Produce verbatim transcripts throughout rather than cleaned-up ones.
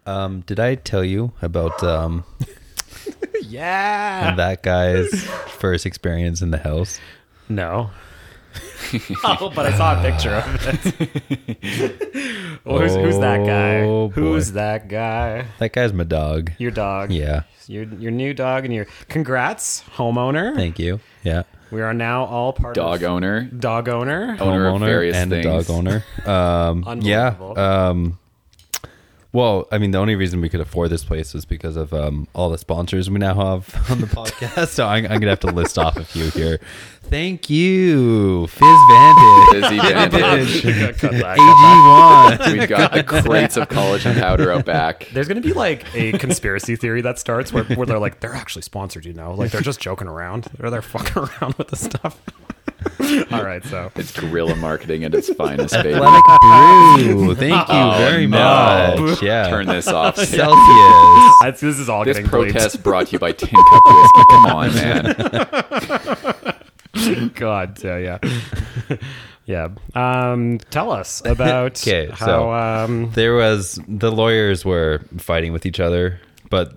Um, did I tell you about um, yeah. that guy's first experience in the house? No. Oh, but I saw a picture of it. well, who's, who's that guy? Oh, Who's boy. that guy? That guy's my dog. Your dog. Yeah. Your your new dog and your congrats, homeowner. Thank you. Yeah. We are now all part Dog of owner. dog owner. Owner of various and things. a dog owner. Um, yeah. Unbelievable. Um, well, I mean, the only reason we could afford this place was because of um, all the sponsors we now have on the podcast. So I'm, I'm going to have to list off a few here. Thank you, Fizz Vantage, Busy Vantage. Cut that, cut A G that. one. We've got the crates of collagen powder out back. There's going to be like a conspiracy theory that starts where, where they're like, they're actually sponsored, you know? Like they're just joking around. Or they're fucking around with the stuff. All right, so. It's guerrilla marketing at its finest, baby. Athletic Brew. Thank you Oh, very no. much. Yeah. Turn this off. Celsius. I, this is all This getting protest brought to you by Tin Cup Whiskey. Come on, man. bleeped. God, uh, yeah. yeah. Um, tell us about 'Kay, how... so- um, There was the lawyers were fighting with each other, but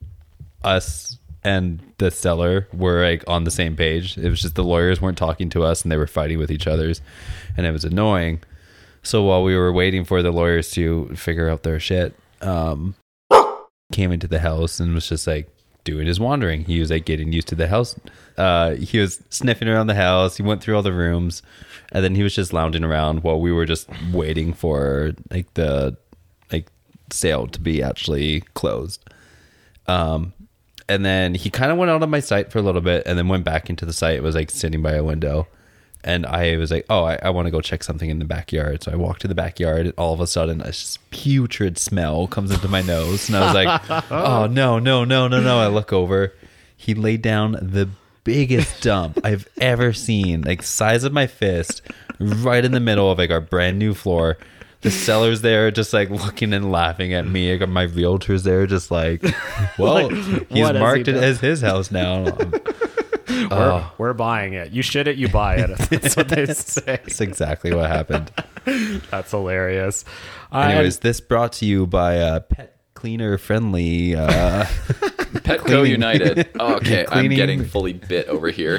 us and the seller were like on the same page. It was just the lawyers weren't talking to us and they were fighting with each other's, and it was annoying. So while we were waiting for the lawyers to figure out their shit, um, came into the house and was just like doing his wandering. He was like getting used to the house. Uh, he was sniffing around the house. He went through all the rooms, and then he was just lounging around while we were just waiting for like the like sale to be actually closed. Um, and then he kind of went out of my sight for a little bit, and then went back into the site. It was like sitting by a window. And I was like, oh, I, I want to go check something in the backyard. So I walked to the backyard, and all of a sudden, a s- putrid smell comes into my nose. And I was like, oh, no, no, no, no, no. I look over. He laid down the biggest dump I've ever seen, like size of my fist, right in the middle of like our brand new floor. The seller's there just like looking and laughing at me. I got my realtor's there just like, well, Like, he's what has marked he it done? as his house now. we're, Oh. we're buying it. You shit it, you buy it. That's what they say. That's exactly what happened. That's hilarious. Anyways, this brought to you by uh, Pet Cleaner Friendly. Uh, Petco Cleaning. United. Oh, okay, I'm Cleaning. getting fully bit over here.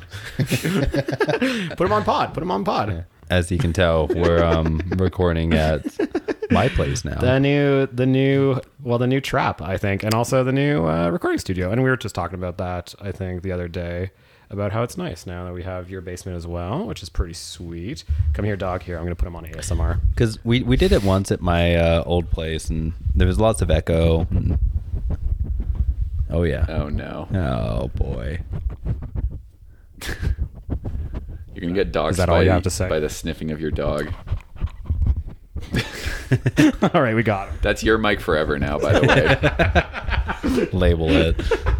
Put them on pod. Put them on pod. as you can tell, we're um, recording at my place now. The new, the new, well, the new trap, I think, and also the new uh, recording studio. And we were just talking about that, I think, the other day, about how it's nice now that we have your basement as well, which is pretty sweet. Come here, dog. Here, I'm going to put him on A S M R. Because we, we did it once at my uh, old place, and there was lots of echo. And... Oh, yeah. Oh, no. Oh, boy. You're going to get dogs Is that by, all you have to say? by the sniffing of your dog. All right, we got him. That's your mic forever now, by the way. Label it.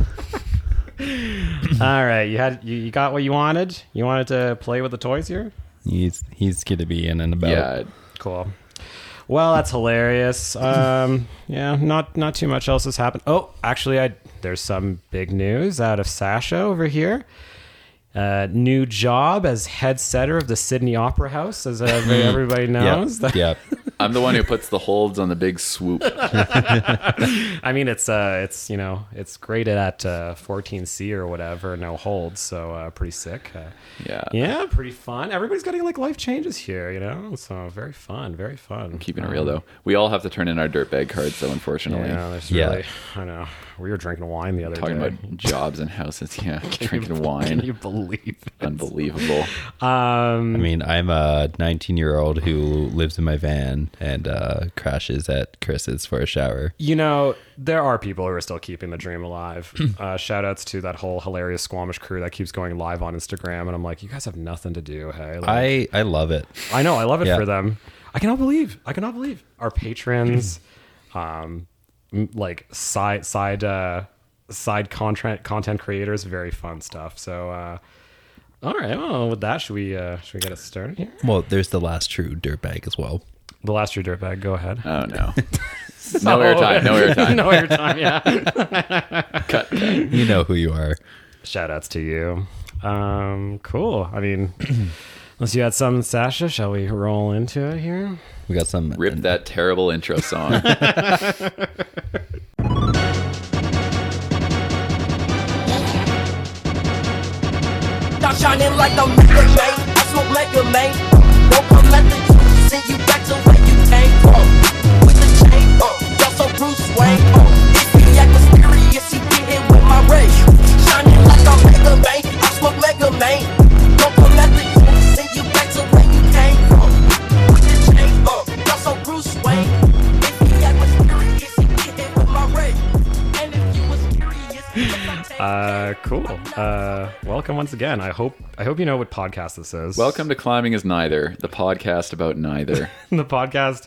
All right, you had you, you got what you wanted. You wanted to play with the toys here. He's he's going to be in and about. Yeah. Cool. Well, that's hilarious. Um, yeah, not not too much else has happened. Oh, actually, I there's some big news out of Sasha over here. Uh, new job as head setter of the Sydney Opera House, as every, everybody knows. Yep. Yep. I'm the one who puts the holds on the big swoop. I mean, it's uh, it's you know, it's graded at uh, fourteen C or whatever, no holds, so uh, pretty sick. Uh, Yeah. yeah, pretty fun. Everybody's getting like life changes here, you know, so very fun, very fun. Keeping it real, though. We all have to turn in our dirtbag cards, though, unfortunately. Yeah, there's Yeah. really, I know. We were drinking wine the other Talking day. about jobs and houses. Yeah. Can Drinking you- wine. Can you believe it? Unbelievable. Um, I mean, I'm a nineteen-year-old who lives in my van and uh, crashes at Chris's for a shower. you know, there are people who are still keeping the dream alive. uh, shout outs to that whole hilarious Squamish crew that keeps going live on Instagram. And I'm like, you guys have nothing to do. Hey, like, I, I love it. I know. I love it Yeah. for them. I cannot believe. I cannot believe our patrons, um, m- like side side uh, side content content creators. Very fun stuff. So, uh, all right. Well, with that, should we uh, should we get us started here? Well, there's the last true dirtbag as well. The last year dirtbag. Go ahead. Oh, no. No airtime. No airtime. no airtime. Yeah. Cut, cut. You know who you are. Shout outs to you. Um, cool. I mean, Unless you had some, Sasha, shall we roll into it here? We got some. Rip that terrible intro song. Stop shining like a Mega Man. I smoke Mega Man. Don't come at the juice. Send you back to where you came from. With the chain up, just so Bruce Wayne. Uh, if he act mysterious, he get hit with my ray. Shining like a Mega Man. I smoke Mega Man. Don't come at the juice. Send you back to where you came from. With the chain up, just so Bruce Wayne. If he act mysterious, he get hit with my ray. And if you was curious, Uh, cool. Uh, welcome once again. I hope I hope you know what podcast this is. Welcome to Climbing is Neither, the podcast about neither. the podcast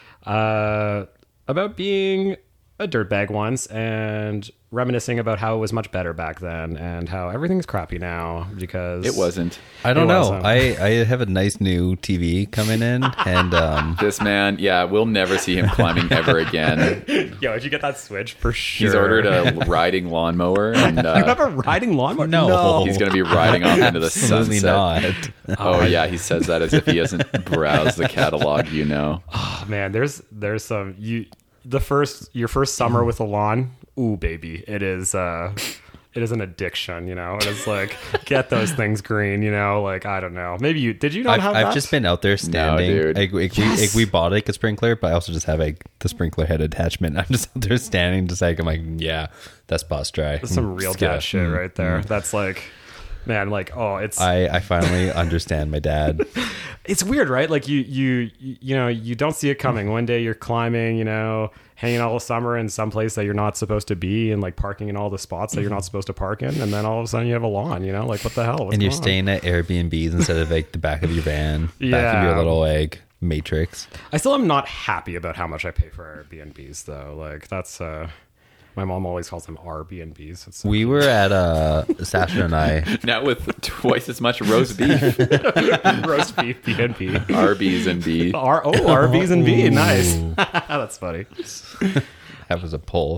uh, about being a dirtbag once and reminiscing about how it was much better back then and how everything's crappy now because It wasn't. I don't It know. wasn't. I, I have a nice new T V coming in, and um, This man, yeah, we'll never see him climbing ever again. Yo, did you get that switch for sure? He's ordered a riding lawnmower, and You have uh, a riding lawnmower? No. he's going to be riding off into the absolutely sunset. not. Oh yeah, he says that as if he hasn't browsed the catalog, you know. Oh, man, there's there's some you the first your first summer with a lawn. Ooh, baby, it is uh it is an addiction, you know. It is like get those things green, you know. Like I don't know. Maybe you did you not I've, have I've that? just been out there standing. dude. Like, like, we, like we bought like a sprinkler, but I also just have like the sprinkler head attachment. I'm just out there standing, just like I'm like, yeah, that spot's dry. That's some real Skip dad it. shit Mm. right there. That's like, man, like oh, it's I, I finally understand my dad. it's weird, right? Like you you you you know you don't see it coming. One day you're climbing, you know, hanging all summer in some place that you're not supposed to be, and like parking in all the spots that you're not supposed to park in, and then all of a sudden you have a lawn. You know, like what the hell? What's And you're going on? staying at Airbnbs instead of like the back of your van, back of Yeah. your little like matrix. I still am not happy about how much I pay for Airbnbs, though. Like that's uh, my mom always calls them Airbnbs. It's so We were at uh Sasha and I. Now with twice as much roast beef, roast beef B and B. Arby's and B. R oh Arby's and B. Nice. That's funny. That was a pull.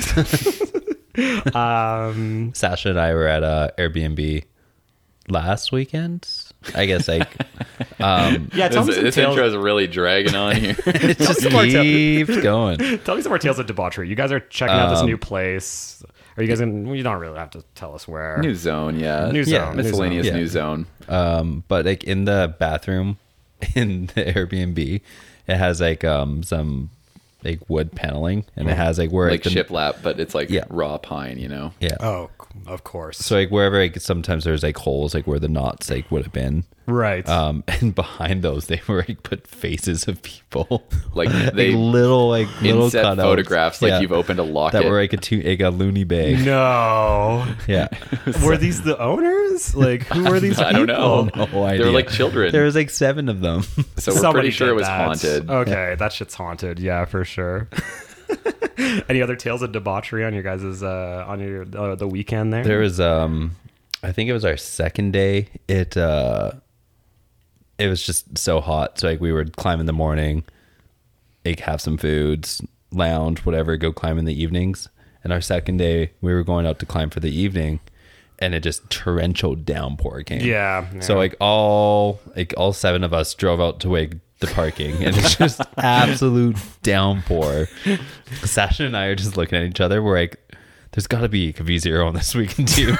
Um, Sasha and I were at uh Airbnb last weekend. I guess like um yeah, tell This, me some this tales. intro is really dragging on here. it just some more tales. keeps going. Tell me some more tales of debauchery. You guys are checking out this Um, new place. Are you guys in? You don't really have to tell us where. New zone, yeah. New Yeah, zone. new Miscellaneous zone. Yeah. new zone. Um but like in the bathroom in the Airbnb, it has like um some like wood paneling, and it has like where Like the, shiplap, but it's like Yeah. raw pine, you know? yeah. Oh, of course. So like wherever like sometimes there's like holes like where the knots like would have been. right. Um and behind those they were like put faces of people. Like Like they little like little inset cutouts. photographs, like Yeah. you've opened a locket. that were like a two like a loony bag. no. Yeah. Were these the owners? Like, who were these I don't know. people? No idea. They were like children. There was like seven of them. So we're Somebody pretty sure did it was that. haunted. Okay, that shit's haunted. Yeah, for sure. Any other tales of debauchery on your guys' uh, on your uh, the weekend there? There was um I think it was our second day. It uh it was just so hot. So like we would climb in the morning, like have some foods, lounge, whatever, go climb in the evenings. And our second day we were going out to climb for the evening, and it just torrential downpour came. Yeah, So yeah. like all like all seven of us drove out to like the parking, and it's just absolute downpour. Sasha and I are just looking at each other. We're like, there's got to be a V zero on this weekend too.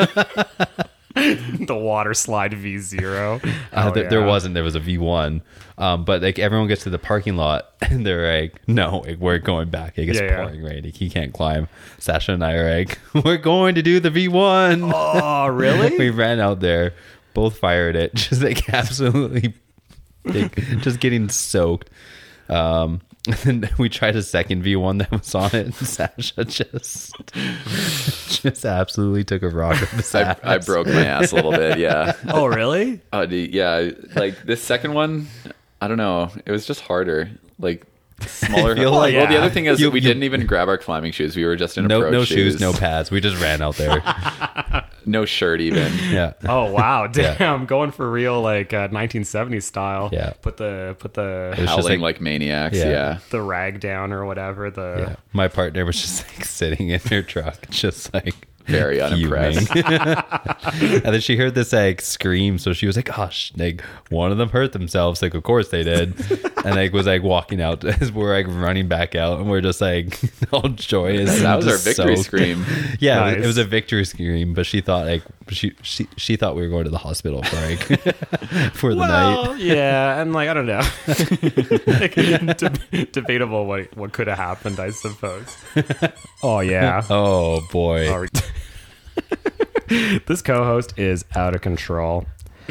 the water slide V zero. Uh, Oh, there, there yeah. wasn't. There was a V one. Um, but like everyone gets to the parking lot and they're like, no, like, we're going back. Like, it's Yeah, yeah. pouring rain. Like, he can't climb. Sasha and I are like, we're going to do the V one. Oh, really? We ran out there, both fired it, just like absolutely, like, just getting soaked. Um, and then we tried a second V one that was on it, and Sasha just, just absolutely took a rock up his I, ass. I broke my ass a little bit, yeah. Oh, really? Uh, the- yeah, like this second one, I don't know. It was just harder. Like smaller. I feel well, like- the yeah. other thing is You- we you- didn't even grab our climbing shoes. We were just in No, approach no shoes, shoes, no pads. We just ran out there. no shirt even. Yeah. Oh wow, Yeah. damn! Going for real, like uh, nineteen seventies style. Yeah. Put the put the It was just Howling like- like, maniacs. Yeah. Yeah. the rag down or whatever. The Yeah. My partner was just like sitting in her truck, just like very unimpressed. And then she heard this like scream, so she was like, "Gosh, like one of them hurt themselves." Like, of course they did. And like was like walking out as we're like running back out, and we're just like all joyous. That and was our just victory soaked. scream. Yeah, Nice. it was- it was a victory scream, but she thought like she she she thought we were going to the hospital for like for the night. Well, yeah, and like I don't know, like, deb- debatable what what could have happened, I suppose. Oh yeah. Oh boy. All right. This co-host is out of control.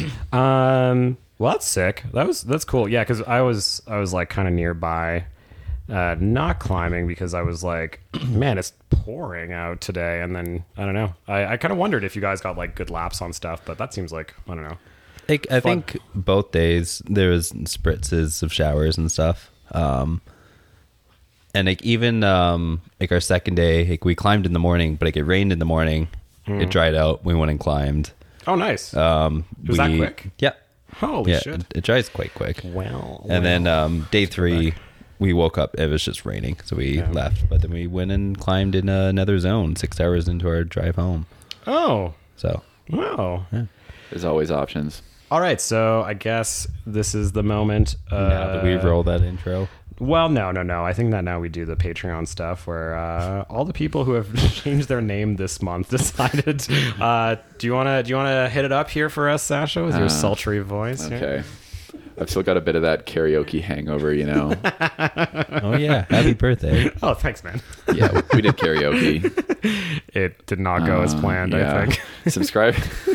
Um, well, that's sick. That was that's cool. Yeah, because I was I was like kind of nearby, uh, not climbing because I was like, man, it's pouring out today, and then I don't know. I, I kind of wondered if you guys got like good laps on stuff, but that seems like I don't know. Like, I Fun. think both days there was spritzes of showers and stuff. Um, and like even um, like our second day, like we climbed in the morning, but like it rained in the morning. Mm-hmm. It dried out. We went and climbed. Oh, nice. Um, Was that we- quick? Yeah. Holy yeah. shit. It, it dries quite quick. Well, And then well. um, day three, we woke up. It was just raining, so we Yeah. left. But then we went and climbed in another zone six hours into our drive home. Oh, So wow. There's always options. All right, so I guess this is the moment. Uh, now that we've rolled that intro, Well, no, no, no. I think that now we do the Patreon stuff where uh, all the people who have changed their name this month decided. Uh, do you want to? Do you want to hit it up here for us, Sasha, with your Uh, sultry voice? here? Okay. I've still got a bit of that karaoke hangover, you know. oh yeah, happy birthday! Oh, thanks, man. Yeah, we did karaoke. It did not go as Uh, planned. I yeah. think. Subscribe.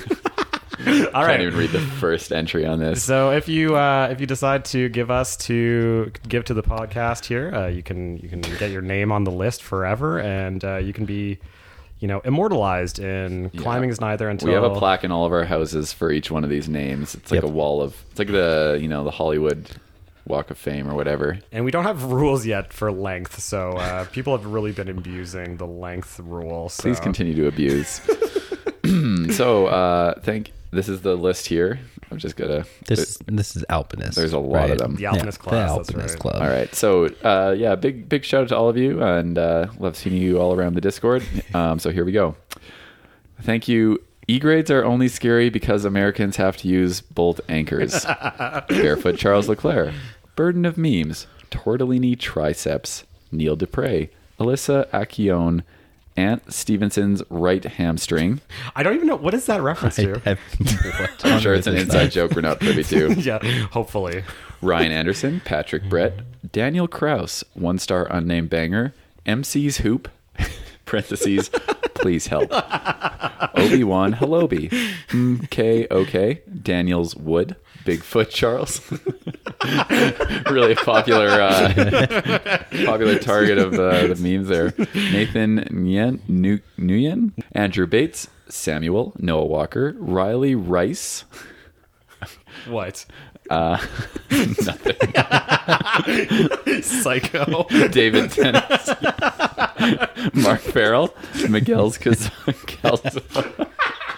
All Can't right. even read the first entry on this. So if you uh, if you decide to give us to give to the podcast here, uh, you can you can get your name on the list forever, and uh, you can be, you know, immortalized in Yeah. climbing is neither until We have a plaque in all of our houses for each one of these names. It's like Yep. a wall of. It's like the you know the Hollywood Walk of Fame or whatever. And we don't have rules yet for length, so uh, people have really been abusing the length rule. So. Please continue to abuse. so uh, thank. This is the list here. I'm just gonna. This this is Alpinist. There's a lot of right? them. The Alpinist Yeah, class. The that's Alpinist right. Club. All right. So, uh, yeah, big, big shout out to all of you, and uh, love seeing you all around the Discord. Um, so here we go. Thank you. E-grades are only scary because Americans have to use bolt anchors. Barefoot Charles Leclerc. Burden of memes. Tortellini triceps. Neil Dupre. Alyssa Accione. Ant Stevenson's right hamstring. I don't even know what is that reference I to. have- what I'm sure it's an genre is inside that? joke we're not privy to. Yeah, hopefully. Ryan Anderson, Patrick Brett, Daniel Kraus, one star unnamed banger, M C's Hoop, parentheses, please help. Obi-Wan Halobi, M K OK, Daniel's Wood, Bigfoot Charles. Really a popular uh, popular target of uh, the memes there. Nathan Nguyen, Nu- Nguyen, Andrew Bates, Samuel, Noah Walker, Riley Rice, What? uh, nothing. Psycho. David Dennis, Mark Farrell, Miguel's Caz- Calzo.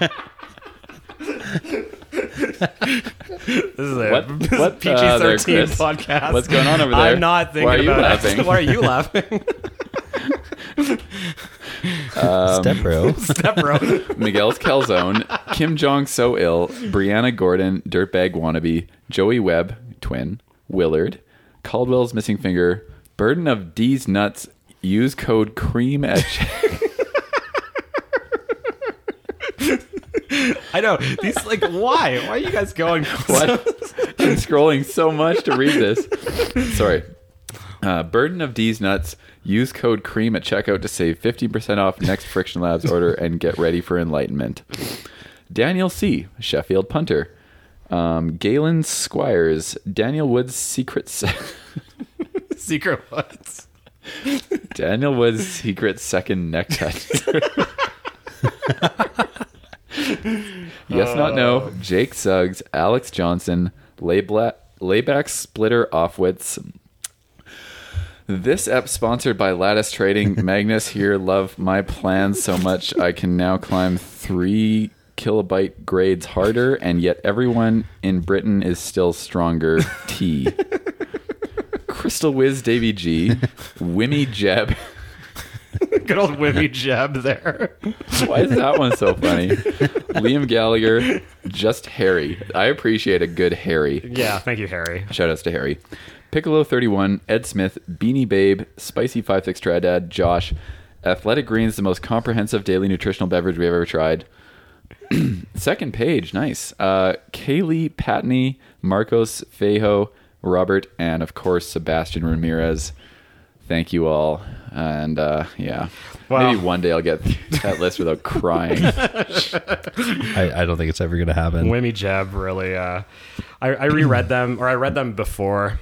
This is a What- what, P G uh, there, thirteen Chris? podcast. What's going on over there? I'm not thinking Why are you about laughing? it. Why are you laughing? Step bro. Step bro. Miguel's Calzone, Kim Jong So Ill, Brianna Gordon, Dirtbag Wannabe, Joey Webb, twin, Willard, Caldwell's Missing Finger, Burden of D's Nuts, use code CREAM at I know. These like why? Why are you guys going? What? I'm scrolling so much to read this. Sorry. Uh, Burden of D's Nuts. Use code CREAM at checkout to save fifteen percent off next Friction Labs order and get ready for enlightenment. Daniel C. Sheffield Punter. Um, Galen Squires. Daniel Woods Secret... Se- Secret Woods. Daniel Woods Secret Second Neck Tattoo. Yes, not no. Jake Suggs, Alex Johnson, Laybla- Layback Splitter Offwits. This ep sponsored by Lattice Trading. Magnus here, love my plans so much I can now climb three kilobyte grades harder, and yet everyone in Britain is still stronger. T. Crystal Wiz Davy G. Wimmy Jeb. Good old Wimmy Jeb there. Why is that one so funny? Liam Gallagher, just Harry. I appreciate a good Harry. Yeah, thank you, Harry. Shout outs to Harry. Piccolo thirty-one, Ed Smith, Beanie Babe, Spicy five six Tradad, Josh. Athletic Greens, the most comprehensive daily nutritional beverage we've ever tried. Second page, nice. Uh, Kaylee Patney, Marcos Fejo, Robert, and of course Sebastian Ramirez. Thank you all. And uh, yeah, Wow. maybe one day I'll get that list without crying. I, I don't think it's ever going to happen. Wimmy Jeb really. Uh, I, I reread them, or I read them before.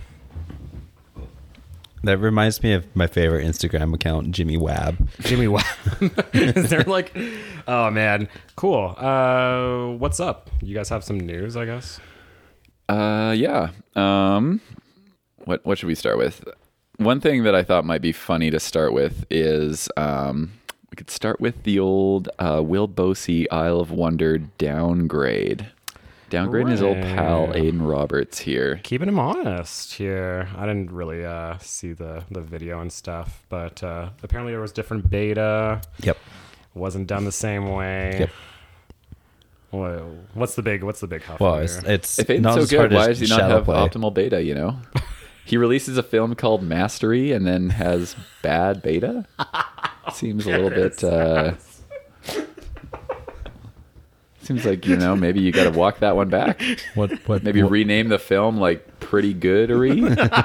That reminds me of my favorite Instagram account, Jimmy Wab. Jimmy Webb. Is there like, oh man, cool. Uh, what's up? You guys have some news, I guess. Uh, yeah. Um, what what should we start with? One thing that I thought might be funny to start with is um, we could start with the old uh, Will Bosey Isle of Wonder downgrade. Downgrading his old pal Right. Aiden Roberts here. Keeping him honest here. I didn't really uh, see the, the video and stuff, but uh, apparently there was different beta. Yep. Wasn't done the same way. Yep. Whoa. What's the big? What's the big huff? Well, here? it's, it's If Aiden's not so as hard good, why as does he not shadow have play. optimal beta? You know, he releases a film called Mastery and then has bad beta. Seems a little bit. Uh, seems like, you know, maybe you got to walk that one back. What? What? Maybe what, rename the film like Pretty Goodery.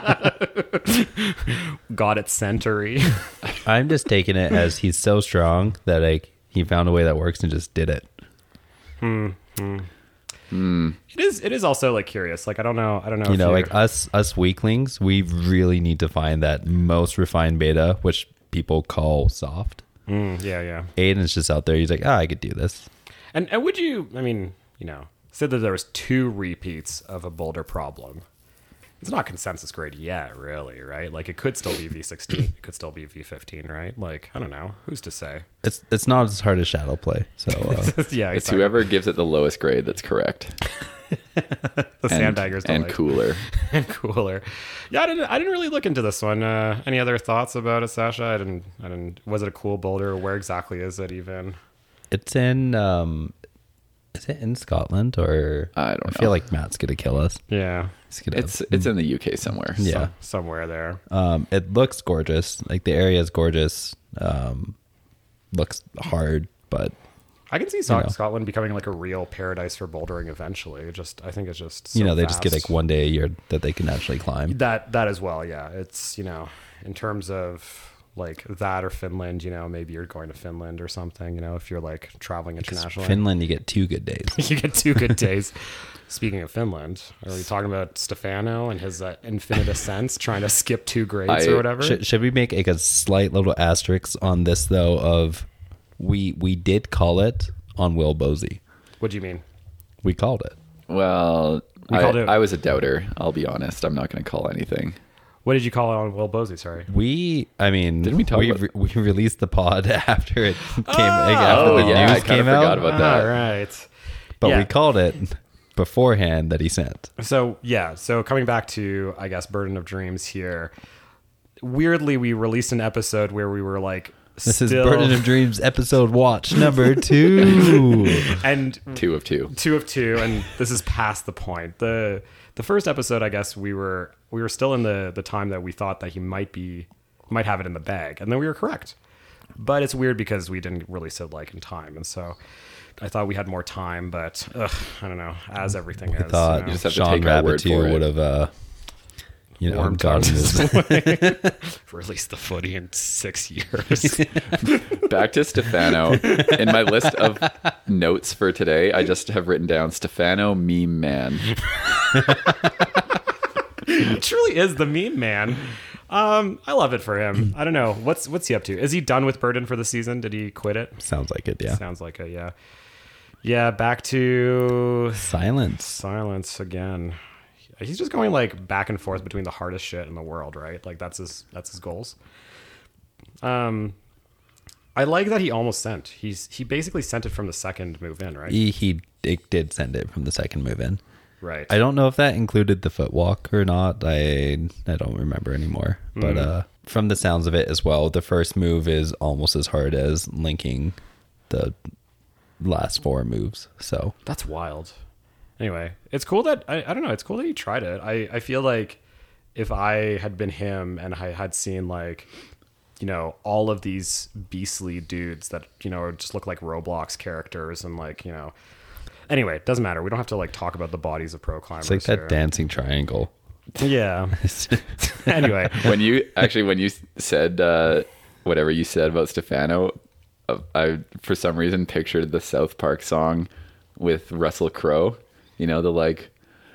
Got it century. I'm just taking it as he's so strong that like he found a way that works and just did it. It is. It is also like curious. Like I don't know. I don't know. You if know, you're- like us us weaklings, we really need to find that most refined beta, which people call soft. Mm, yeah, yeah. Aiden's just out there. He's like, ah, I could do this. And and would you? I mean, you know, said that there was two repeats of a Boulder problem. It's not consensus grade yet, really, right? Like it could still be V sixteen, it could still be V fifteen, right? Like I don't know, who's to say? It's it's not as hard as shadow play. So uh, Yeah, It's exactly. whoever gives it the lowest grade that's correct. the And, sandbaggers don't and like. cooler. and cooler. Yeah, I didn't. I didn't really look into this one. Uh, any other thoughts about it, Sasha? I didn't. I didn't. Was it a cool boulder? Where exactly is it even? it's in um, is it in Scotland or I don't I know. feel like Matt's gonna kill us. Yeah, He's gonna, It's it's in the U K somewhere. Yeah. some- somewhere there. Um, it looks gorgeous. Like the area is gorgeous. Um, looks hard, but I can see Scot- know. Scotland becoming like a real paradise for bouldering eventually. It just, I think it's just so you know they just get vast. like one day a year that they can actually climb. that that as well. Yeah, it's you know in terms of like that or Finland. You know, maybe you're going to Finland or something. You know, if you're like traveling internationally. Finland, you get two good days. You get two good days. Speaking of Finland, are we talking about Stefano and his uh, infinite ascents trying to skip two grades I- or whatever? Should, should we make like a slight little asterisk on this though? Of we we did call it on Will Bosey. What do you mean? We called it. Well, We I, called it- I was a doubter. I'll be honest. I'm not going to call anything. What did you call it on Will Bosey? Sorry. We, I mean, Didn't we talk we, about- re- we released the pod after it came, like, after Oh, the yeah, I news kinda came forgot out, about that. All right. but Yeah. we called it beforehand that he sent. So yeah, so coming back to I guess Burden of Dreams here. Weirdly, we released an episode where we were like, This still, is Burden of Dreams episode watch number two. and Two of two. two of two, and this is past the point. the The first episode, I guess we were we were still in the the time that we thought that he might be might have it in the bag, and then we were correct. But it's weird because we didn't release it like in time, and so I thought we had more time, but ugh, I don't know. As everything is, Thought you know. just have to Sean take our word Rabbit for it. would have, uh, you know, Warmed gotten towards his. this. Release the footy in six years. Back to Stefano. In my list of notes for today, I just have written down Stefano meme man. It truly is the meme man. Um, I love it for him. I don't know what's what's he up to. Is he done with Burden for the season? Did he quit it? Sounds like it, yeah. Sounds like it. Yeah, yeah. Back to Silence. silence again. He's just going like back and forth between the hardest shit in the world, right? Like that's his that's his goals. Um, I like that he almost sent. He's he basically sent it from the second move in, right? He, he it did send it from the second move in. Right. I don't know if that included the footwalk or not. I I don't remember anymore. But uh, from the sounds of it as well, the first move is almost as hard as linking the last four moves. So That's wild. Anyway, it's cool that I, I don't know. It's cool that he tried it. I, I feel like if I had been him and I had seen like, you know, all of these beastly dudes that, you know, just look like Roblox characters and like, you know, anyway, it doesn't matter. We don't have to like talk about the bodies of pro climbers. it's like that here. dancing triangle. Yeah. Anyway, When you actually when you said uh, whatever you said about Stefano, uh, I for some reason pictured the South Park song with Russell Crowe. You know, the like,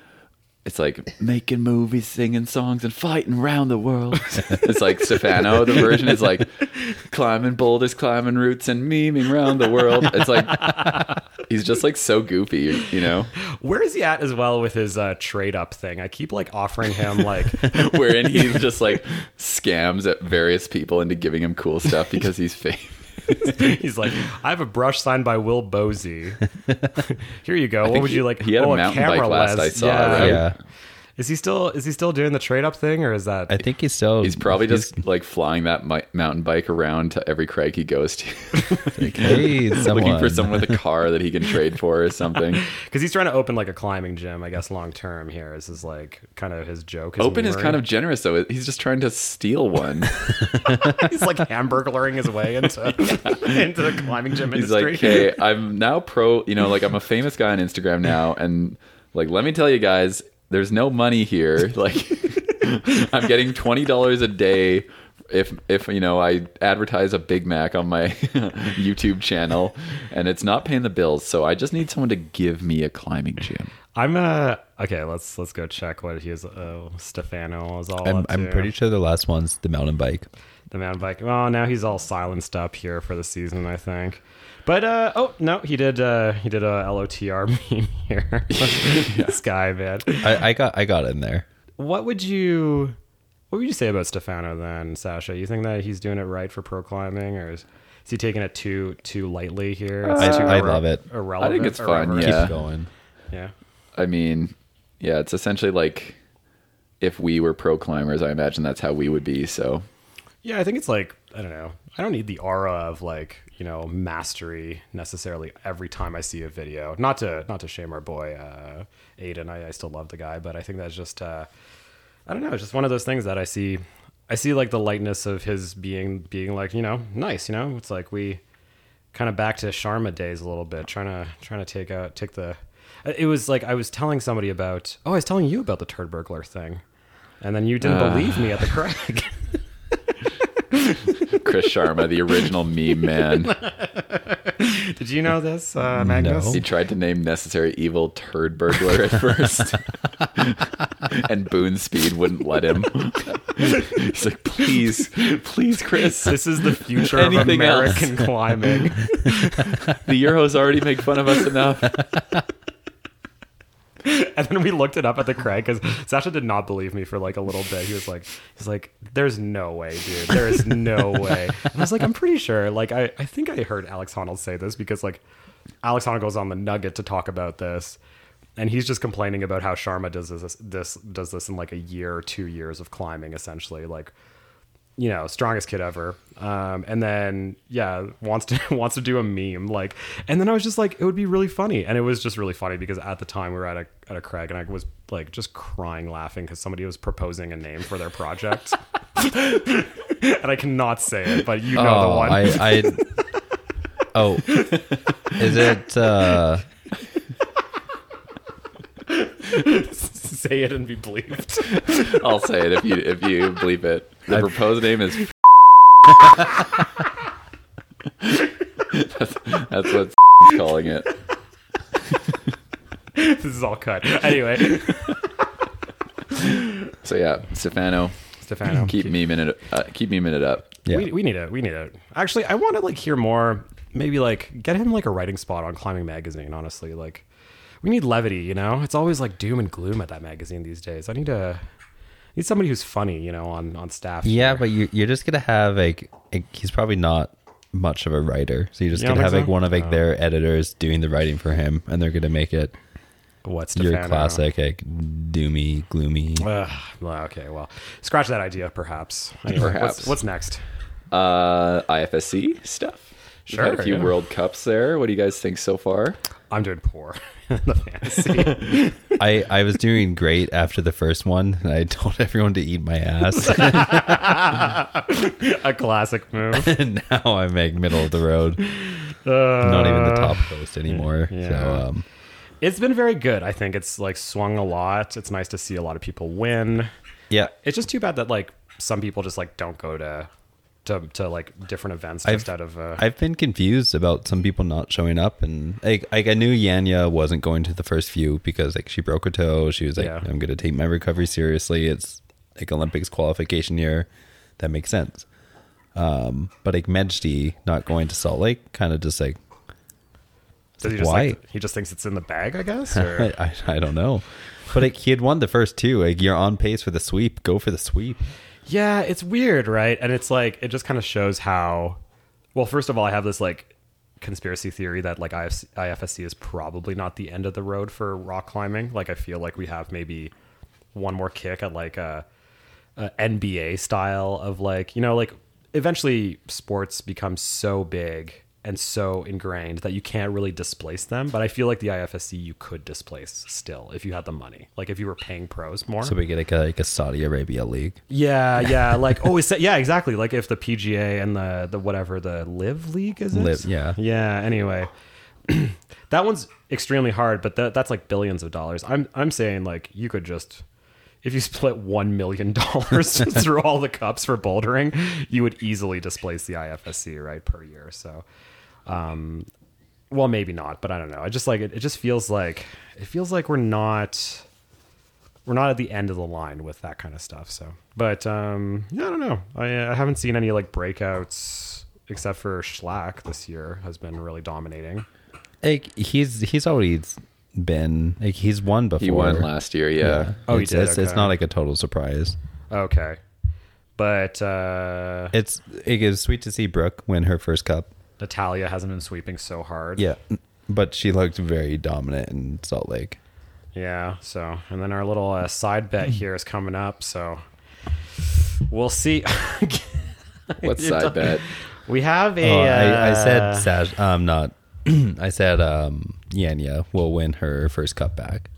it's like making movies, singing songs, and fighting around the world. It's like Stefano. The version is like climbing boulders, climbing roots, and memeing around the world. It's like he's just like so goofy, you know. where is he at as well with his uh, trade up thing? I keep like offering him like, Wherein he just like scams at various people into giving him cool stuff because he's famous. he's like, I have a brush signed by Will Bosey. Here you go. What think would he- you like? he had a oh, mountain bike camera last lens. I saw, Yeah. right? Yeah. Is he still is he still doing the trade up thing, or is that I think he's still. He's probably just like flying that mi- mountain bike around to every crag he goes to, like, hey, someone. looking for someone with a car that he can trade for or something. because he's trying to open like a climbing gym? I guess long term here is his like kind of his joke. His Open is memory. kind of generous though. He's just trying to steal one. he's like hamburglaring his way into into the climbing gym He's industry. like, hey, I'm now pro, you know, like I'm a famous guy on Instagram now. And like, let me tell you guys, there's no money here. Like I'm getting twenty dollars a day if, if, you know, I advertise a Big Mac on my YouTube channel and it's not paying the bills. So I just need someone to give me a climbing gym. I'm uh okay. Let's let's go check what he is. Uh, Stefano is all. I'm, up I'm to. pretty sure the last one's the mountain bike. The mountain bike. Well, now he's all silenced up here for the season, I think. But uh, oh no, he did. Uh, he did a L O T R meme here. This guy, man. I, I got I got in there. What would you What would you say about Stefano then, Sasha? You think that he's doing it right for pro climbing, or is, is he taking it too too lightly here? It's I- too I love it. Irrelevant. I think it's fun, irreverent? yeah. Keep going. Yeah. I mean, yeah, it's essentially like if we were pro climbers, I imagine that's how we would be. So Yeah, I think it's like, I don't know. I don't need the aura of like, you know, mastery necessarily every time I see a video. Not to not to shame our boy uh Aiden. I, I still love the guy, but I think that's just uh I don't know, it's just one of those things that I see I see like the lightness of his being being like, you know, nice, you know? It's like we kind of back to Sharma days a little bit, trying to trying to take out take the it was like I was telling somebody about oh, I was telling you about the turd burglar thing. And then you didn't Uh. believe me at the Craig. Chris Sharma, the original meme man, Did you know this, uh, Magnus? No. he tried to name Necessary Evil Turd Burglar at first, and Boone Speed wouldn't let him. He's like, please, please, Chris. This is the future of Anything else? American climbing. The Euros already make fun of us enough. And then we looked it up at the Craig because Sasha did not believe me for like a little bit. He was like, he's like, there's no way, dude. There is no way. And I was like, I'm pretty sure. Like, I, I think I heard Alex Honnold say this because like Alex Honnold goes on the Nugget to talk about this. And he's just complaining about how Sharma does this, this does this in like a year or two years of climbing, essentially. Like, you know, strongest kid ever. Um, and then, yeah, wants to wants to do a meme. Like, and then I was just like, it would be really funny. And it was just really funny because at the time we were at a at a Craig and I was like just crying laughing because somebody was proposing a name for their project. And I cannot say it, but you know the Oh, one. I, I oh, is it? uh Say it and be believed. I'll say it if you if you bleep it. The proposed name is. that's, that's what calling it. This is all cut. Anyway, So yeah, Stefano, Stefano, keep memeing it. Uh, keep memeing it up. Yeah. We, we need it. We need it. Actually, I want to like hear more. Maybe like get him like a writing spot on Climbing Magazine. Honestly, like we need levity. You know, it's always like doom and gloom at that magazine these days. I need a need somebody who's funny. You know, on on staff. Yeah, here. but you, you're just gonna have like, like he's probably not much of a writer, so you're just You don't gonna have think like so? one of like Oh. their editors doing the writing for him, and they're gonna make it. What's Your Stefano? classic, like, doomy, gloomy. Ugh, well, okay, well, scratch that idea, perhaps. Anyway, Perhaps. What's, what's next? Uh, I F S C stuff. We've had Sure, a few yeah. World Cups there. What do you guys think so far? I'm doing poor in the fantasy. I, I was doing great after the first one. And I told everyone to eat my ass. A classic move. And now I'm like middle of the road. Not even the top post anymore. yeah. So um, It's been very good. I think it's like swung a lot. It's nice to see a lot of people win. yeah, It's just too bad that like some people just like don't go to to, to like different events just I've- out of uh, I've been confused about some people not showing up, and like, like I knew Yanya wasn't going to the first few because like she broke her toe. She was like, Yeah. I'm going to take my recovery seriously. It's like Olympics qualification year. That makes sense. Um, but like Medjdi not going to Salt Lake, kind of just like, does he just why? like he just thinks it's in the bag, I guess. Or? I, I I don't know. But like he had won the first two. Like you're on pace for the sweep. Go for the sweep. Yeah, it's weird, right? And it's like it just kind of shows how. Well, first of all, I have this like conspiracy theory that like I F S C is probably not the end of the road for rock climbing. Like I feel like we have maybe one more kick at like a, a N B A style of like you know like eventually sports become so big and so ingrained that you can't really displace them. But I feel like the I F S C you could displace still if you had the money, like if you were paying pros more. So we get like a, like a Saudi Arabia league. Yeah, yeah, like oh, is that, yeah, exactly. Like if the P G A and the the whatever the Live League is it? Live, yeah. yeah. Anyway, that one's extremely hard, but that that's like billions of dollars. I'm I'm saying like you could just if you split one million dollars through all the cups for bouldering, you would easily displace the I F S C right per year. So, um, well, maybe not, but I don't know. I just like it. It just feels like it feels like we're not. We're not at the end of the line with that kind of stuff. So, but um, yeah, I don't know. I, I haven't seen any like breakouts except for Schlack this year has been really dominating. Like he's he's always been like he's won before. He won last year, yeah. Oh, he it's, did? It's, it's Okay. not like a total surprise. Okay, but uh, It's it is sweet to see Brooke win her first cup. Natalia hasn't been sweeping so hard. Yeah, but she looked very dominant in Salt Lake. Yeah. So, and then our little uh, side bet here is coming up. So we'll see. What side bet? We have a. Oh, I, I said uh, Saj, um not. I said um Yanya will win her first cup back.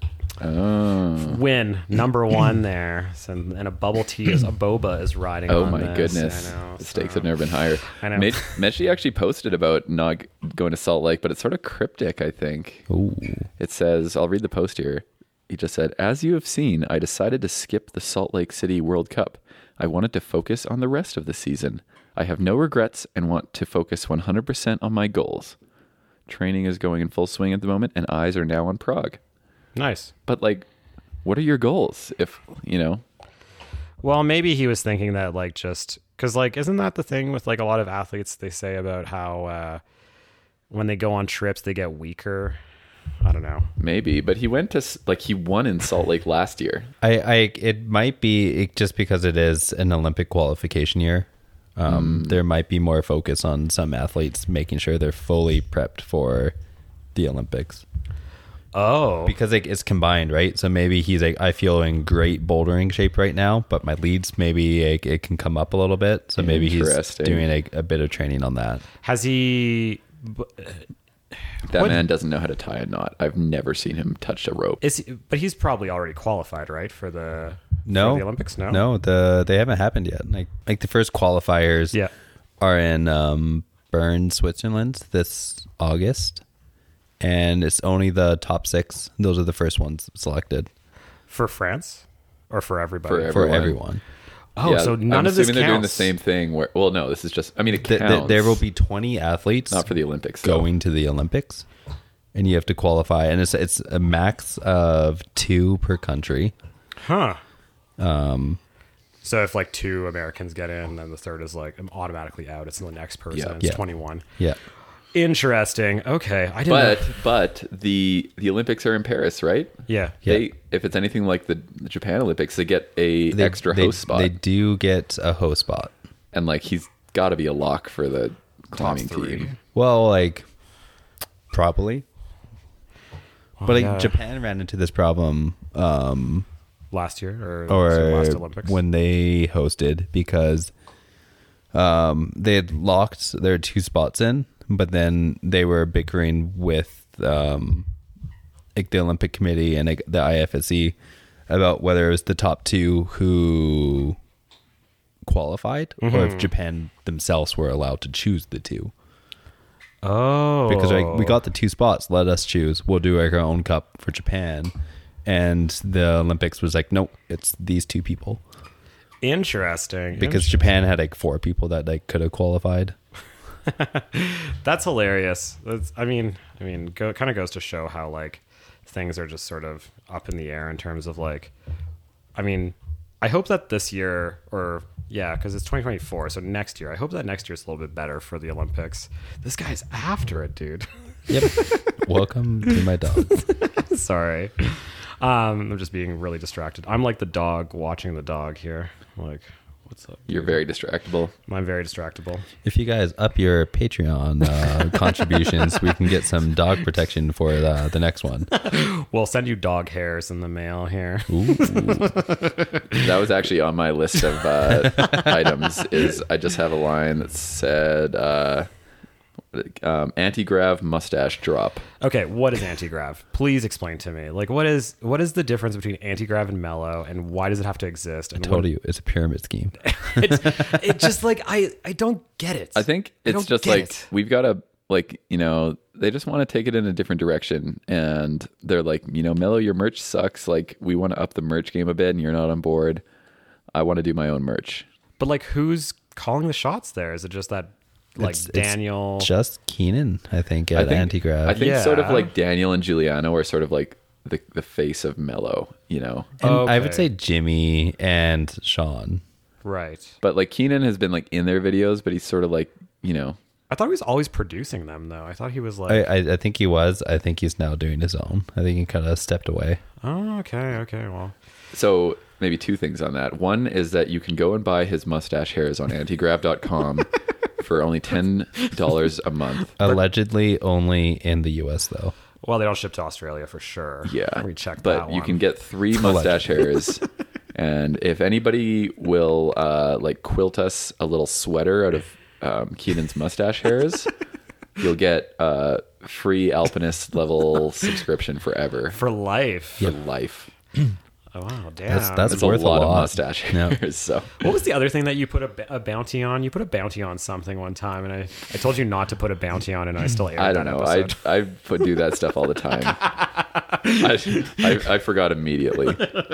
Oh, win number one there, so, and a bubble tea is a boba is riding. oh on my this. goodness. I know, The stakes so- have never been higher. I know. Me- Mechie actually posted about not going to Salt Lake, but it's sort of cryptic, I think. Ooh. It says, I'll read the post here. He just said, as you have seen, I decided to skip the Salt Lake City World Cup. I wanted to focus on the rest of the season. I have no regrets and want to focus one hundred percent on my goals. Training is going in full swing at the moment, and eyes are now on Prague. Nice. But, like, what are your goals? If, you know, Well, maybe he was thinking that, like, just because, like, isn't that the thing with like a lot of athletes? They say about how uh, when they go on trips, they get weaker. I don't know. maybe. But he went to, s- like, he won in Salt Lake last year. I, I it might be just because it is an Olympic qualification year. Um, There might be more focus on some athletes making sure they're fully prepped for the Olympics Oh, because it, it's combined, right? So maybe he's like, I feel in great bouldering shape right now, but my leads maybe like, it can come up a little bit. So maybe he's Interesting. doing a, a bit of training on that. has he? b- That What- man doesn't know how to tie a knot. I've never seen him touch a rope. Is he, but he's probably already qualified, right, for the No, for the Olympics? No, no, the they haven't happened yet. Like like the first qualifiers, Yeah. are in um, Bern, Switzerland this August, and it's only the top six. Those are the first ones selected for France or for everybody. For for Everyone. everyone. Oh, Yeah, so none I'm of this assuming they're doing the counts. same thing. Where, well, no, this is just. I mean, it Th- counts. th- there will be twenty athletes not for the Olympics. though. going to the Olympics, and you have to qualify, and it's it's a max of two per country. Huh. Um, So if like two Americans get in, then the third is like automatically out. It's the next person. Yeah. It's Yeah. twenty-one. yeah, Interesting. Okay, I didn't. But know. but the the Olympics are in Paris, right? yeah, Yeah. They if it's anything like the, the Japan Olympics, they get a They- extra they, host spot, They do get a host spot. and like he's got to be a lock for the top climbing three. team. Well, like probably. But like yeah. Japan ran into this problem um, last year or, or last Olympics. when they hosted because um, they had locked their two spots in, but then they were bickering with um, like the Olympic Committee and like the I F S C about whether it was the top two who qualified Mm-hmm. or if Japan themselves were allowed to choose the two. Oh, Because like we got the two spots, let us choose. We'll do like our own cup for Japan, and the Olympics was like, nope, it's these two people. interesting. Because Japan had like four people that like could have qualified. That's hilarious. That's, I mean, I mean, go, kind of goes to show how like things are just sort of up in the air in terms of like, I mean, I hope that this year or yeah, because it's twenty twenty-four, so next year, I hope that next year's a little bit better for the Olympics. This guy's after it, dude. Yep. Welcome to my dog. Sorry. Um, I'm just being really distracted. I'm like the dog watching the dog here. Like, what's up? You're very distractible. I'm very distractible. If you guys up your Patreon uh, contributions, we can get some dog protection for the, the next one. We'll send you dog hairs in the mail here. Ooh. That was actually on my list of uh, items. Is I just have a line that said uh, um, anti-grav mustache drop. Okay, what is anti-grav? Please explain to me. Like, what is what is the difference between anti-grav and mellow, and why does it have to exist? And I told what, you, it's a pyramid scheme. it's, it's just like I I don't get it. I think I it's don't just get like it. we've got to like you know they just want to take it in a different direction, and they're like you know Mello, your merch sucks. Like we want to up the merch game a bit, and you're not on board. I want to do my own merch. But like, who's calling the shots there? Is it just that like It's- it's Daniel? Just Keenan, I think, I at think, Anti-Grav. I think sort of Yeah. like Daniel and Giuliano are sort of like the the face of Mello, you know. And I would Okay. say Jimmy and Sean. Right. But like Keenan has been like in their videos, but he's sort of like you know I thought he was always producing them, though. I thought he was like, I, I, I think he was. I think he's now doing his own. I think he kind of stepped away. oh, okay, okay, well, So maybe two things on that. One is that you can go and buy his mustache hairs on antigrav dot com for only ten dollars a month. Allegedly only in the U S though. well, they don't ship to Australia for sure. Yeah. we checked but that you one. can get three mustache hairs. And if anybody will uh, like quilt us a little sweater out of um, Keenan's mustache hairs, you'll get a free Alpinist level subscription forever for life. for life. Oh wow, damn. That's that's That's worth a lot, a lot. of mustache Yeah. hairs. So What was the other thing that you put a, b- a bounty on? You put a bounty on something one time, and I, I told you not to put a bounty on, and I still aired I don't that know. I episode. I put do that stuff all the time. I, I I forgot immediately.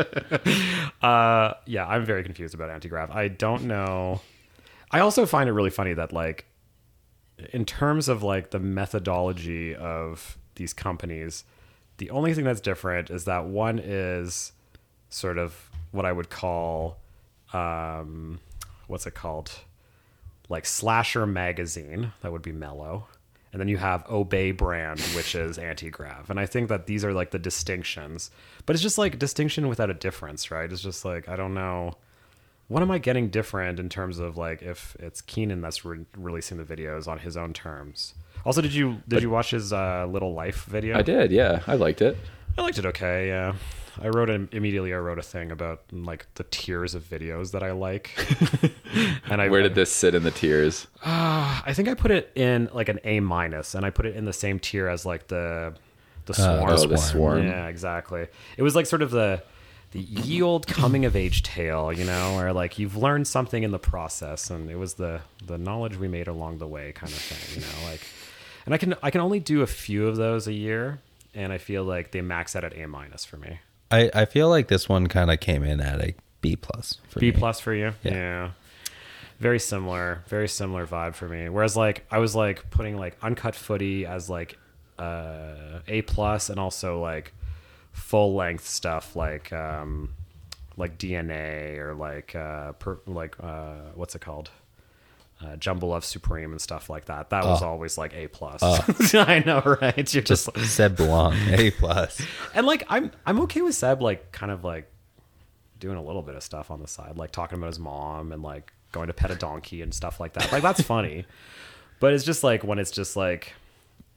Uh, yeah, I'm very confused about anti-grav. I don't know. I also find it really funny that like, in terms of like the methodology of these companies, the only thing that's different is that one is sort of what I would call, um, what's it called? Like Slasher Magazine. That would be Mellow. And then you have Obey Brand, which is anti-grav. And I think that these are like the distinctions. But it's just like distinction without a difference, right? It's just like, I don't know. What am I getting different in terms of like if it's Keenan that's re- releasing the videos on his own terms? Also, did you did you watch his uh, Little Life video? I did. Yeah, I liked it. I liked it okay, yeah. I wrote a, immediately I wrote a thing about like the tiers of videos that I like. and I Where did this sit in the tiers? I think I put it in like an A minus, and I put it in the same tier as like the the swarm. Oh, the swarm. Yeah, exactly. It was like sort of the the ye old coming of age tale, you know, where like you've learned something in the process, and it was the the knowledge we made along the way kind of thing, you know, like. And I can I can only do a few of those a year, and I feel like they max out at A minus for me. I, I feel like this one kind of came in at a B plus for B me. plus for you? Yeah. Yeah. Very similar, very similar vibe for me. Whereas like I was like putting like Uncut Footy as like uh A plus, and also like full length stuff like um like D N A or like uh per, like uh what's it called? Uh, Jumble Love Supreme and stuff like that. That was Oh. always like A plus. I know, right? You're just, Just Seb Blanc, A plus. and like I'm I'm okay with Seb like kind of like doing a little bit of stuff on the side, like talking about his mom and like going to pet a donkey and stuff like that. Like that's funny. But it's just like when it's just like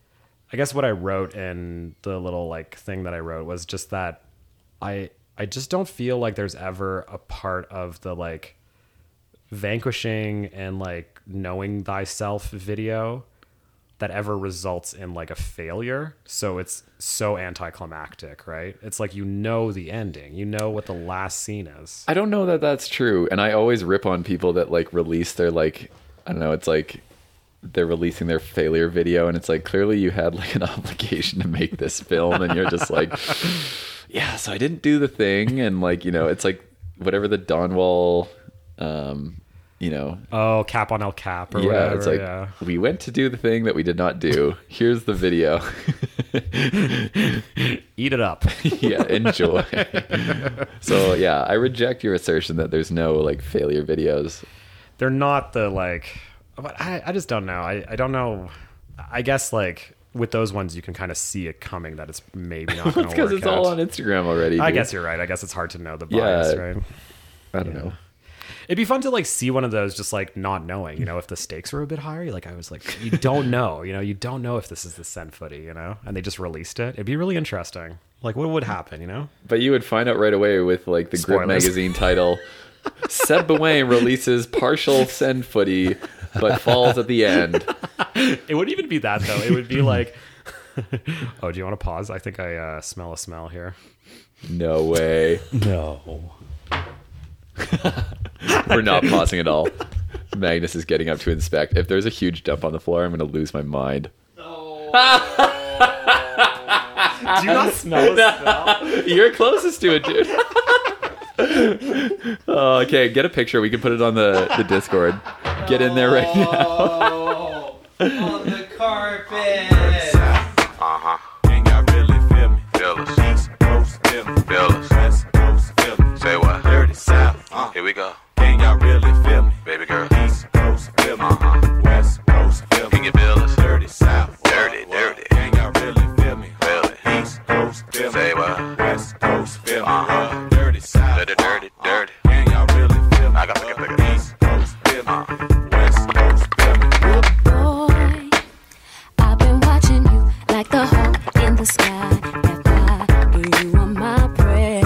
I guess what I wrote in the little like thing that I wrote was just that I I just don't feel like there's ever a part of the like vanquishing and like knowing thyself video that ever results in like a failure. So it's so anticlimactic, right? It's like, you know, the ending, you know what the last scene is. I don't know that that's true. And I always rip on people that like release their like, I don't know, it's like they're releasing their failure video and it's like, clearly you had like an obligation to make this film and you're just like, yeah, so I didn't do the thing. And like, you know, it's like whatever the Donwall, um, you know, Oh, cap on El Cap or yeah, whatever. it's like, yeah. we went to do the thing that we did not do. Here's the video. Eat it up. Yeah, enjoy. So yeah, I reject your assertion that there's no like failure videos. They're not the like, but I, I just don't know. I, I don't know. I guess like with those ones, you can kind of see it coming that it's maybe not going to work Because it's all out. on Instagram already. I dude. guess you're right. I guess it's hard to know the Yeah. bias, right? I don't Yeah. know. It'd be fun to like see one of those just like not knowing, you know, if the stakes were a bit higher. Like I was like, you don't know, you know, you don't know if this is the Sen footy, you know, and they just released it. It'd be really interesting. Like what would happen, you know? But you would find out right away with like the Grip Spoilers. magazine title. Seb Bewain releases partial send footy, but falls at the end. It wouldn't even be that though. It would be like, oh, do you want to pause? I think I uh, smell a smell here. No way. No. We're not pausing at all. Magnus is getting up to inspect. If there's a huge dump on the floor, I'm going to lose my mind. Do you not smell a smell? You're closest to it, dude. Oh, okay, get a picture. We can put it on the, the Discord. Get in there right now. Oh, on the carpet. Uh-huh. Can y'all really feel me? Feel us. East Coast, feel me. Feel us. West Coast, feel me. Say what? Dirty South. Uh. Here we go. Can y'all really feel me? Baby girl. East Coast, feel me. Uh-huh. West Coast, feel me. Can you feel us? Dirty South. Dirty, dirty. Can y'all really feel me? Feel it. East Coast, feel me. Say what? West Coast, feel me. Uh-huh. Dirty South. Dirty, dirty, dirty. Can y'all really feel me? I got to get bigger. East Coast, feel me. West Coast, feel me. Boy, I've been watching you like the hawk in the sky. That fly, but you are my prey.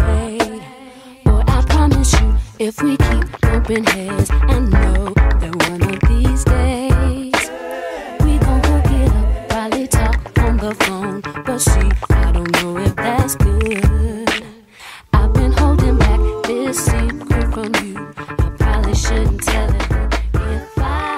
Boy, I promise you, if we keep bumping heads, I know that one of these days we gon' hook it up, probably talk on the phone. But see, I don't know if that's good. I've been holding back this secret from you. I probably shouldn't tell it, but if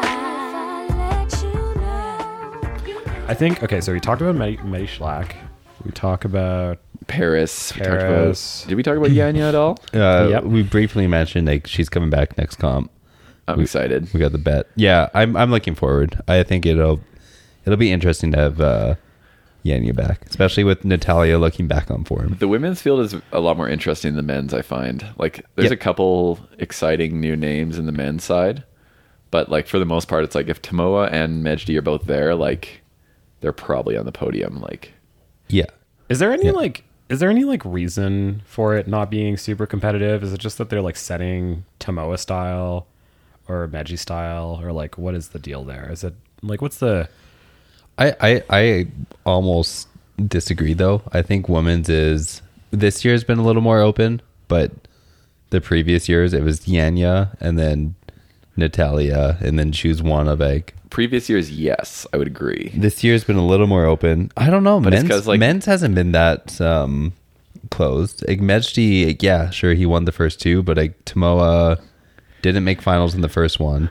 I let you know. I think, okay, so we talked about Medi, Medi Schlack. We talk about Paris. We talked Paris. about, did we talk about Yanya at all? Uh, Yep. We briefly mentioned like she's coming back next comp. I'm excited. We got the bet. Yeah, I'm I'm looking forward. I think it'll it'll be interesting to have uh, Yanya back, especially with Natalia looking back on form. The women's field is a lot more interesting than the men's, I find. Like, there's Yep. a couple exciting new names in the men's side, but like for the most part, it's like if Tamoa and Mejdi are both there, like they're probably on the podium. Like, Yeah. Is there any Yeah. like is there any like reason for it not being super competitive? Is it just that they're like setting Tomoa style or Meji style, or like what is the deal there? Is it like what's the I, I I almost disagree though. I think women's is this year's been a little more open, but the previous years it was Yanya and then Natalia and then choose one of like previous years, yes, I would agree. this year's been a little more open. I don't know. But it's men's, 'cause, like- men's hasn't been that um closed. Like Mejdi, yeah, sure he won the first two, but like Tamoa didn't make finals in the first one.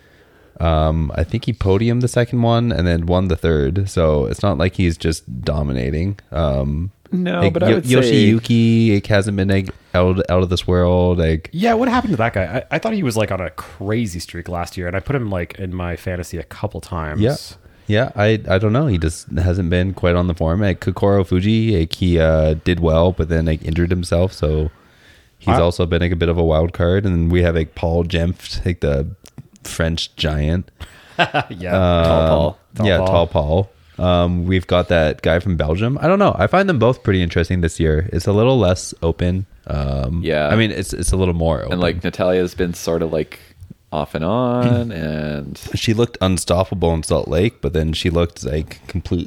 Um, I think he podiumed the second one and then won the third. So it's not like he's just dominating. Um, No, like, but I Yo- would say Yoshiyuki like, hasn't been like out out of this world. Like Yeah, what happened to that guy? I, I thought he was like on a crazy streak last year, and I put him like in my fantasy a couple times. yeah, yeah. I I don't know. He just hasn't been quite on the form. Like Kokoro Fuji, like he uh, did well, but then like injured himself. So he's I- also been like a bit of a wild card. And then we have like Paul Jemft, like the French giant. yeah. Tall Um, Paul. Tall yeah, Paul. Tall Paul. Um, we've got that guy from Belgium. I don't know. I find them both pretty interesting this year. It's a little less open. Um, Yeah. I mean, it's it's a little more open. and like Natalia's been sort of like off and on, and she looked unstoppable in Salt Lake, but then she looked like complete,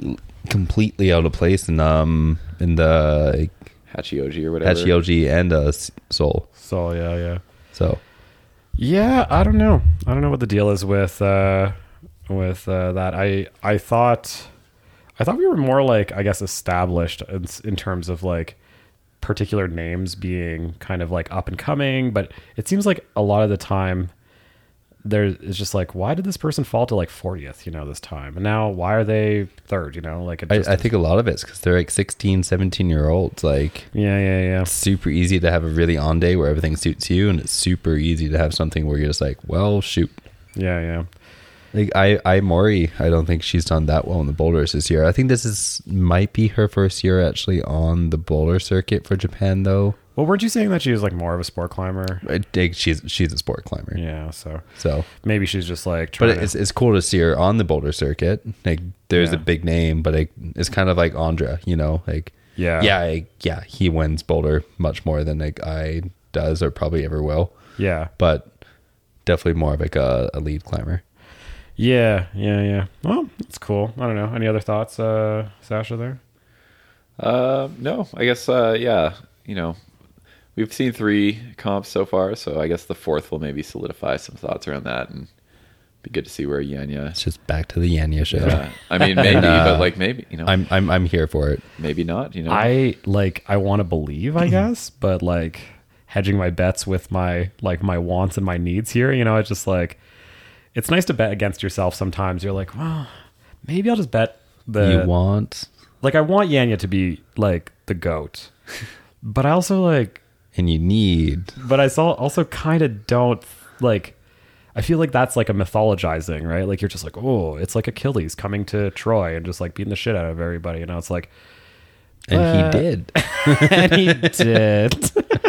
completely out of place in um in the like, Hachioji or whatever. Hachioji and uh, Seoul. So yeah, yeah, So yeah. I don't know. I don't know what the deal is with uh, with uh, that. I I thought I thought we were more like I guess established in, in terms of like particular names being kind of like up and coming, but it seems like a lot of the time there is just like, why did this person fall to like fortieth, you know, this time? And now why are they third, you know? Like, it I, just I is- think a lot of it's because they're like sixteen, seventeen year olds. Like, yeah, yeah, yeah. it's super easy to have a really on day where everything suits you, and it's super easy to have something where you're just like, well, shoot. Yeah, yeah. Like I, I Mori, I don't think she's done that well in the boulders this year. I think this is might be her first year actually on the boulder circuit for Japan, though. Well, weren't you saying that she was like more of a sport climber? I think she's she's a sport climber, Yeah, so so. maybe she's just like But trying it's to, it's cool to see her on the boulder circuit. Like there's Yeah. a big name, but like, it's kind of like Andra, you know, like Yeah. yeah, like, yeah. He wins boulder much more than like I does or probably ever will, yeah. but definitely more of like a, a lead climber. Yeah, yeah, yeah. Well, it's cool. I don't know. Any other thoughts, uh, Sasha, there? Uh, no, I guess, uh, yeah, you know, we've seen three comps so far, so I guess the fourth will maybe solidify some thoughts around that, and be good to see where Yanya. It's just back to the Yanya show. Yeah, I mean, maybe, And, uh, but like maybe, you know, I'm I'm I'm here for it. maybe not. You know, I like I want to believe, I guess, but like hedging my bets with my like my wants and my needs here, you know, it's just like it's nice to bet against yourself sometimes. You're like, well, maybe I'll just bet the you want like I want Yanya to be like the GOAT. But I also like and you need. but I saw also kind of don't like I feel like that's like a mythologizing, right? Like you're just like, oh, it's like Achilles coming to Troy and just like beating the shit out of everybody. You know, it's like And Uh, he did. and he did.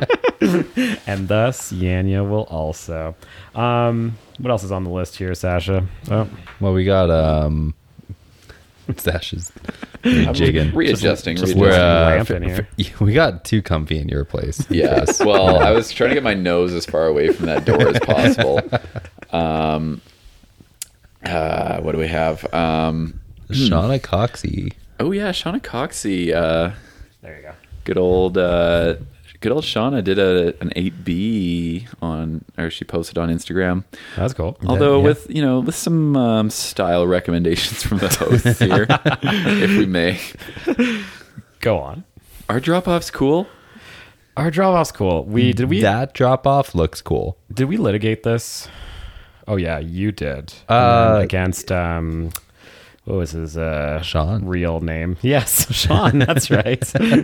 And thus Yanya will also. Um, what else is on the list here, Sasha? Oh, Well, we got um, Sasha's jigging. readjusting. just readjusting. We're Just uh, ramp in here. f- we got too comfy in your place. Yeah. Well, I was trying to get my nose as far away from that door as possible. Um, uh, what do we have? Um, Shauna Coxey. oh yeah, Shauna Coxey. Uh, there you go. good old, uh, good old Shauna did a an eight B on, or she posted on Instagram. That's cool. Although yeah. with you know with some um, style recommendations from the hosts here, if we may. Go on. Are drop offs cool? Our drop off's cool. We did we That drop off looks cool. did we litigate this? Oh yeah, you did. Uh, Um, against um what was his uh Sean. real name? Yes, Sean, that's right.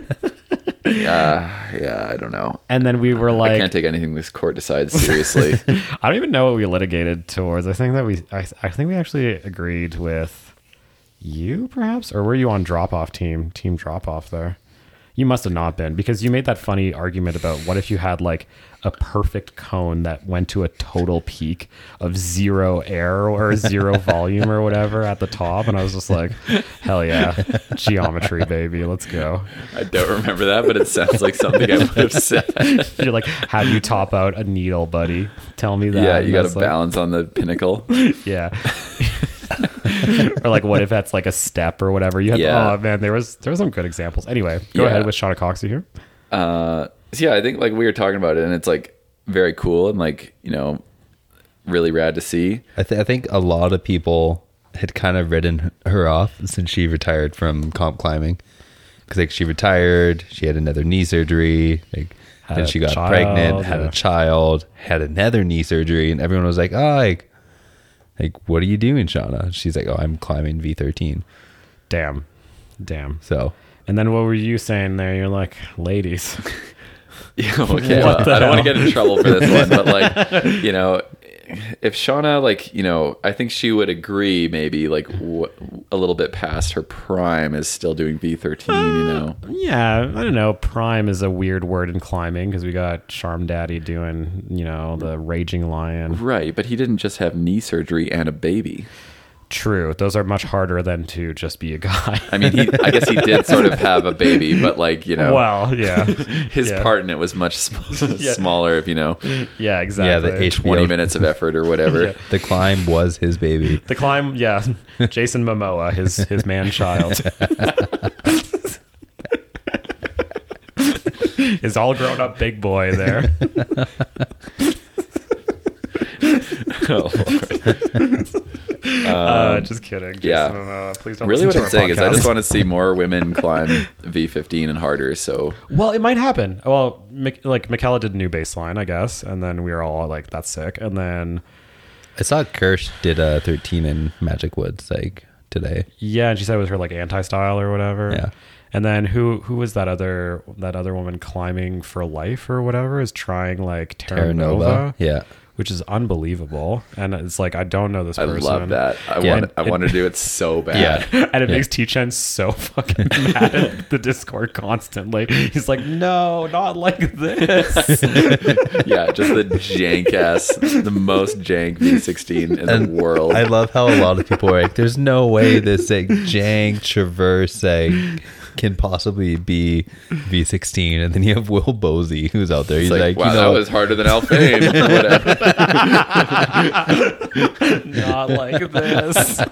Yeah, yeah. I don't know. And then we were I like can't take anything this court decides seriously. I don't even know what we litigated towards. I think that we, I, I think we actually agreed with you, perhaps, or were you on drop off team, team drop off there? You must have not been, because you made that funny argument about what if you had like a perfect cone that went to a total peak of zero air or zero volume or whatever at the top, and I was just like, hell yeah, geometry, baby, let's go. I don't remember that, but it sounds like something I would have said. You're like, how do you top out a needle, buddy? Tell me that. Yeah, And you got that's to like- balance on the pinnacle. Yeah. Or like, what if that's like a step or whatever? You had, Yeah. oh man, there was there were some good examples. Anyway, go Yeah. ahead with Shauna Coxey here. Uh, so yeah, I think like we were talking about it, and it's like very cool and like you know really rad to see. I, th- I think a lot of people had kind of written her off since she retired from comp climbing, because like she retired, she had another knee surgery, like Had then a she got child, pregnant, had yeah. a child, had another knee surgery, and everyone was like, "Oh, like, like what are you doing, Shauna?" She's like, "Oh, I'm climbing V thirteen." Damn, damn. So And then what were you saying there? You're like, ladies. Yeah, okay, What well, the I don't want to hell? get in trouble for this one, but like you know, if Shauna like you know, I think she would agree maybe like w- a little bit past her prime is still doing V thirteen. You know, Yeah, I don't know. Prime is a weird word in climbing because we got Charm Daddy doing, you know, the Raging Lion. right? But he didn't just have knee surgery and a baby. True. Those are much harder than to just be a guy. I mean, he, I guess he did sort of have a baby, but like, you know, Well, yeah. his yeah. part in it was much sm- Yeah. smaller, if you know, Yeah, exactly. Yeah, the H twenty minutes of effort or whatever. Yeah. The climb was his baby. The climb, yeah. Jason Momoa, his his man child. His all grown up big boy there. Oh, Lord. uh, just kidding. Jason yeah. Momoa, please don't Really, what listen I'm to our saying is, I just podcast. want to see more women climb V fifteen and harder. So, Well, it might happen. Well, Mik- like Michaela did a new baseline, I guess, and then we were all like, "That's sick." And then, I saw Kirsch did a thirteen in Magic Woods like today. yeah, and she said it was her like anti-style or whatever. Yeah. And then who who was that other that other woman climbing for life or whatever is trying like Terra, Terra Nova, Nova. Yeah. which is unbelievable. And it's like I don't know this I person. love that. I Yeah, want. and- I want to do it so bad. Yeah. And it Yeah. makes T-Chen so fucking mad at the Discord constantly. He's like, no, not like this. Yeah, just the jank ass, the most jank V sixteen in And the world. I love how a lot of people are like, "There's no way this like jank traverse like can possibly be V sixteen." And then you have Will Bosey who's out there. He's It's like, like, wow, you know, that was harder than Alphane. Whatever. Not like this.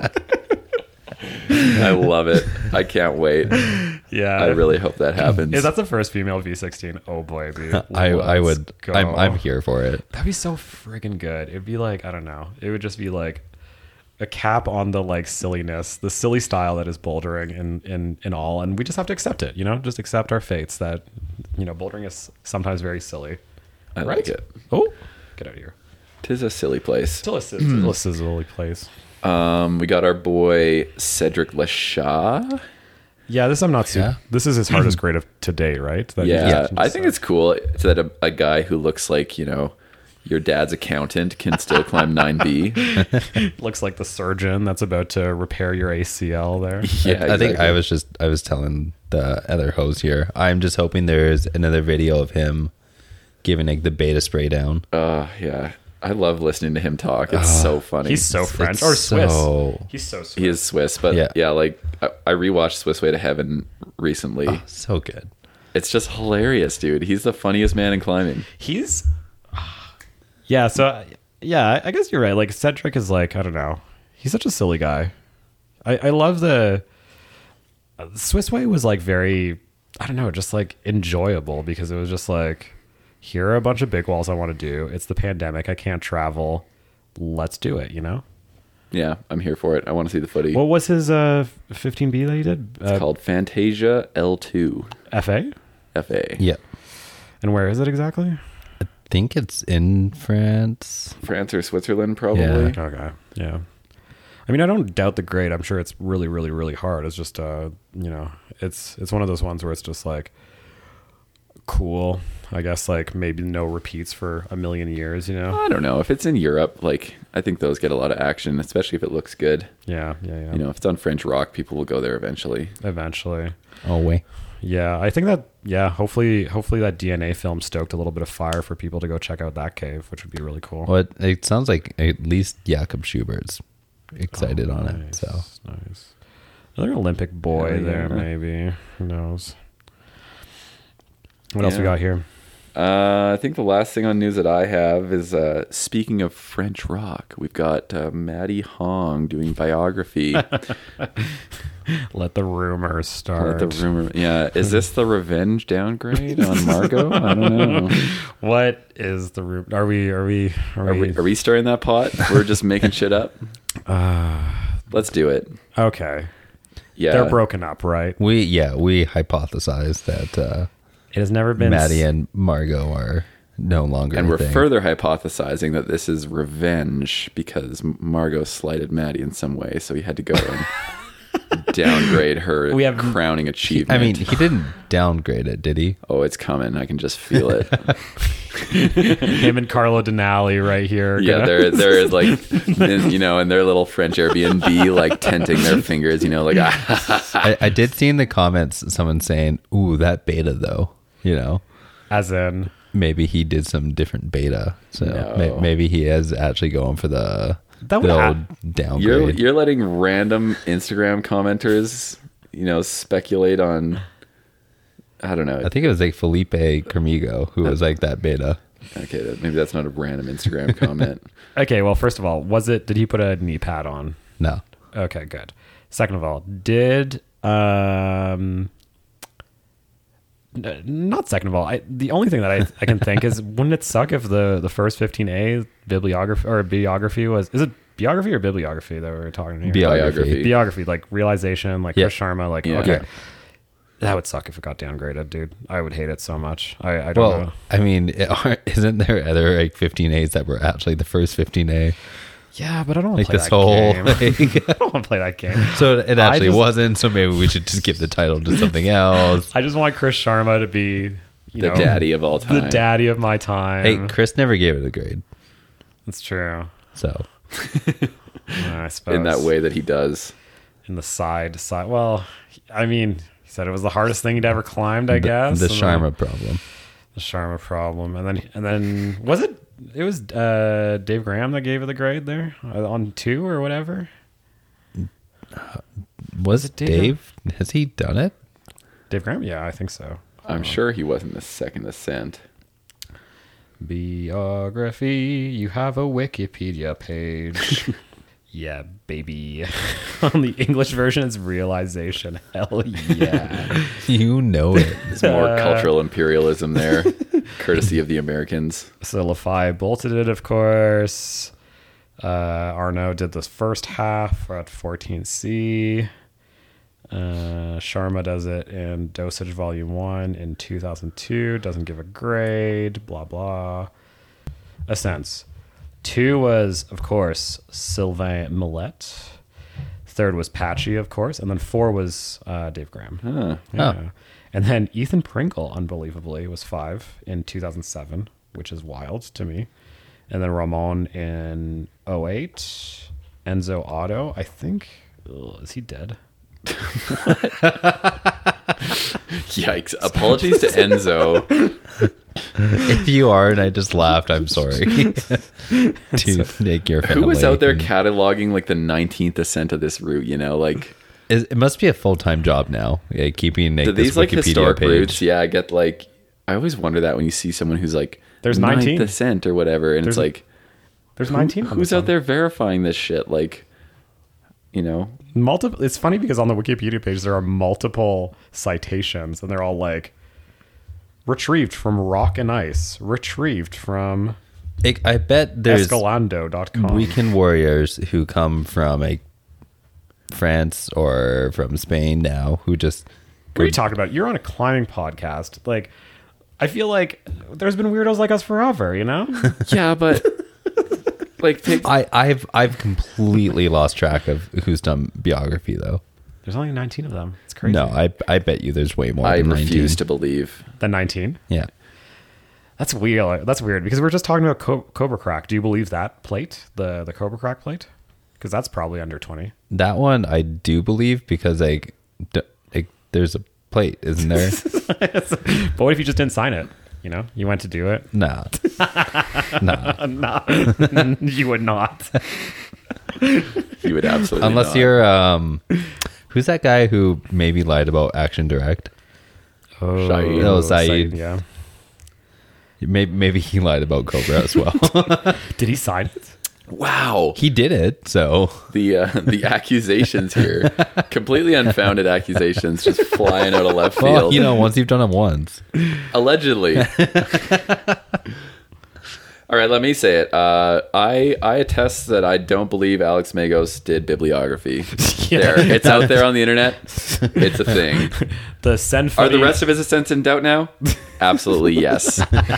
I love it. I can't wait. Yeah. I really hope that happens. If that's the first female V sixteen, oh boy, dude. I I Let's would. go. I'm I'm here for it. That'd be so friggin' good. It'd be like, I don't know. It would just be like a cap on the like silliness, the silly style that is bouldering in, in, in all. And we just have to accept it, you know, just accept our fates that, you know, bouldering is sometimes very silly. I right? like it. Oh, get out of here. Tis a silly place. Still a, still a sizzly place. Um, we got our boy Cedric Lashaw. Yeah, this I'm not seeing. Yeah. This is his hardest grade of to date, right? That Yeah, he's- I think it's cool that a, a guy who looks like, you know, your dad's accountant can still climb nine B. looks like the surgeon that's about to repair your A C L there. Yeah, I think exactly. I was just I was telling the other host here. I'm just hoping there's another video of him giving like the beta spray down. Uh, yeah. I love listening to him talk. It's so funny. He's so French it's or Swiss. so- He's so Swiss. He is Swiss, but yeah, Yeah. like I, I rewatched Swiss Way to Heaven recently. Oh, so good. It's just hilarious, dude. He's the funniest man in climbing. He's yeah. So yeah, I guess you're right. Like Cedric is like I don't know. He's such a silly guy. I, I love the uh, Swiss Way was like very I don't know, just like enjoyable because it was just like here are a bunch of big walls I want to do. It's the pandemic. I can't travel. Let's do it. You know. Yeah, I'm here for it. I want to see the footy. What was his uh fifteen B that he did? it's Uh, called Fantasia L two F A. F A. Yeah. And where is it exactly? I think it's in France. France or Switzerland, probably. Yeah. Okay. Yeah. I mean, I don't doubt the grade. I'm sure it's really, really, really hard. It's just, uh, you know, it's it's one of those ones where it's just like cool. I guess like maybe no repeats for a million years. You know? I don't know. If it's in Europe, like, I think those get a lot of action, especially if it looks good. Yeah. Yeah. Yeah. You know, if it's on French rock, people will go there eventually. Eventually. Oh wait. Yeah. I think that. Yeah. Hopefully, hopefully that D N A film stoked a little bit of fire for people to go check out that cave, which would be really cool. Well, it, it sounds like at least Jakob Schubert's excited on it. Nice, So nice. Another Olympic boy Hell yeah. there, maybe. Who knows? What else we Yeah. got here? Uh, I think the last thing on news that I have is, uh, speaking of French rock, we've got uh, Maddie Hong doing biography. Let the rumors start. Let the rumor, yeah. Is this the revenge downgrade on Margot? I don't know. What is the room? Are we? Are we? Are, Are we? we, are we stirring that pot? We're just making shit up. Uh, Let's do it. okay. Yeah, They're broken up, right? we yeah we hypothesized that uh, It has never been. Maddie and Margot are no longer. And a we're thing. further hypothesizing that this is revenge because Margot slighted Maddie in some way, so he had to go and downgrade her We have- crowning I achievement. mean, he didn't downgrade it, did he? oh, it's coming. I can just feel it. Him and Carlo Denali right here. Yeah, gonna- they're they're like, in, you know, in their little French Airbnb, like tenting their fingers, you know, like ah, I, I did see in the comments someone saying, "Ooh, that beta though." You know, as in. maybe he did some different beta, so No. may, maybe he is actually going for the That would they'll add- downgrade. You're you're letting random Instagram commenters, you know, speculate on. I don't know. I think it was like Felipe Carmigo who was like that beta. Okay, that- maybe that's not a random Instagram comment. Okay, well, first of all, was it? Did he put a knee pad on? No. Okay, good. Second of all, did um, n- not second of all. I, the only thing that I, I can think is, wouldn't it suck if the the first fifteen A bibliography or biography was is it biography or bibliography that we were talking here? Biography. Biography, like realization, like Yeah. Chris Sharma, like Yeah. okay. Yeah. That would suck if it got downgraded, dude. I would hate it so much. I, I don't Well, know. I mean, it, aren't- isn't there other like fifteen A's that were actually the first fifteen A? Yeah, but I don't want Like to play this that whole. game. Like, I don't want to play that game. so it I actually just- wasn't. So maybe we should just give the title to something else. I just want Chris Sharma to be you The know, daddy of all time. the daddy of my time. Hey, Chris never gave it a grade, That's true. so I suppose in that way that he does. in the side side. Well, I mean, he said it was the hardest thing he'd ever climbed. I the, guess the and then- Sharma problem. the Sharma problem, and then and then was it? It was uh, Dave Graham that gave it the grade there uh, on two or whatever. Was it it Dave? Dave? Has he done it? Dave Graham, yeah, I think so. I'm sure he wasn't the second ascent. Biography. You have a Wikipedia page. Yeah, baby. On the English version, it's realization. Hell yeah. You know it. There's more cultural imperialism there, courtesy of the Americans. So Lafay bolted it, of course. Uh, Arnaud did this first half at fourteen C. Uh, Sharma does it in Dosage Volume one in two thousand two. Doesn't give a grade. Blah, blah. Ascents. Two was, of course, Sylvain Millet. Third was Patchy, of course. And then four was uh, Dave Graham. Huh. Yeah. Oh. And then Ethan Pringle, unbelievably, was five in two thousand seven, which is wild to me. And then Ramon in oh eight. Enzo Otto, I think. Ugh, is he dead? Yikes. Apologies to Enzo. If you are, and I just laughed, I'm sorry. to Nick, your family. Who was out there cataloging like the nineteenth ascent of this route, you know? Like, Is- It must be a full time job now. Yeah, keeping like, do this these like Wikipedia historic page. routes? Yeah, I get like, I always wonder that when you see someone who's like, There's ninth nineteen. ascent or whatever. And There's- it's like, There's nineteen. on who's this out one. there verifying this shit? Like, you know, Multiple. It's funny because on the Wikipedia page there are multiple citations, and they're all like retrieved from Rock and Ice, retrieved from Like, I bet there's Escalando dot com. weekend warriors who come from like France or from Spain now who just What are you talking about? You're on a climbing podcast. Like, I feel like there's been weirdos like us forever. You know? yeah, but like, take, I, I've I've completely lost track of who's done biography though. There's only nineteen of them. It's crazy. No, I I bet you there's way more. I than refuse nineteen. to believe. The nineteen. Yeah, That's weird. That's weird because we're just talking about Co- Cobra Crack. Do you believe that plate, the the Cobra Crack plate? Because that's probably under twenty. that one I do believe because like, d- like there's a plate, isn't there? But what if you just didn't sign it? You know, you went to do it. Nah, nah. No, you would not. You would absolutely Unless not. you're um, who's that guy who maybe lied about Action Direct? Oh, Saeed. Oh, Saeed. Yeah. Maybe maybe he lied about Cobra as well. Did he sign it? Wow. He did it, so The uh, the accusations here, completely unfounded accusations, just flying out of left field. well, you know, once you've done it once. Allegedly. All right, let me say it. Uh, I I attest that I don't believe Alex Magos did bibliography. There, it's out there on the internet. It's a thing. The send Are footy, the rest of his ascents in doubt now? Absolutely yes.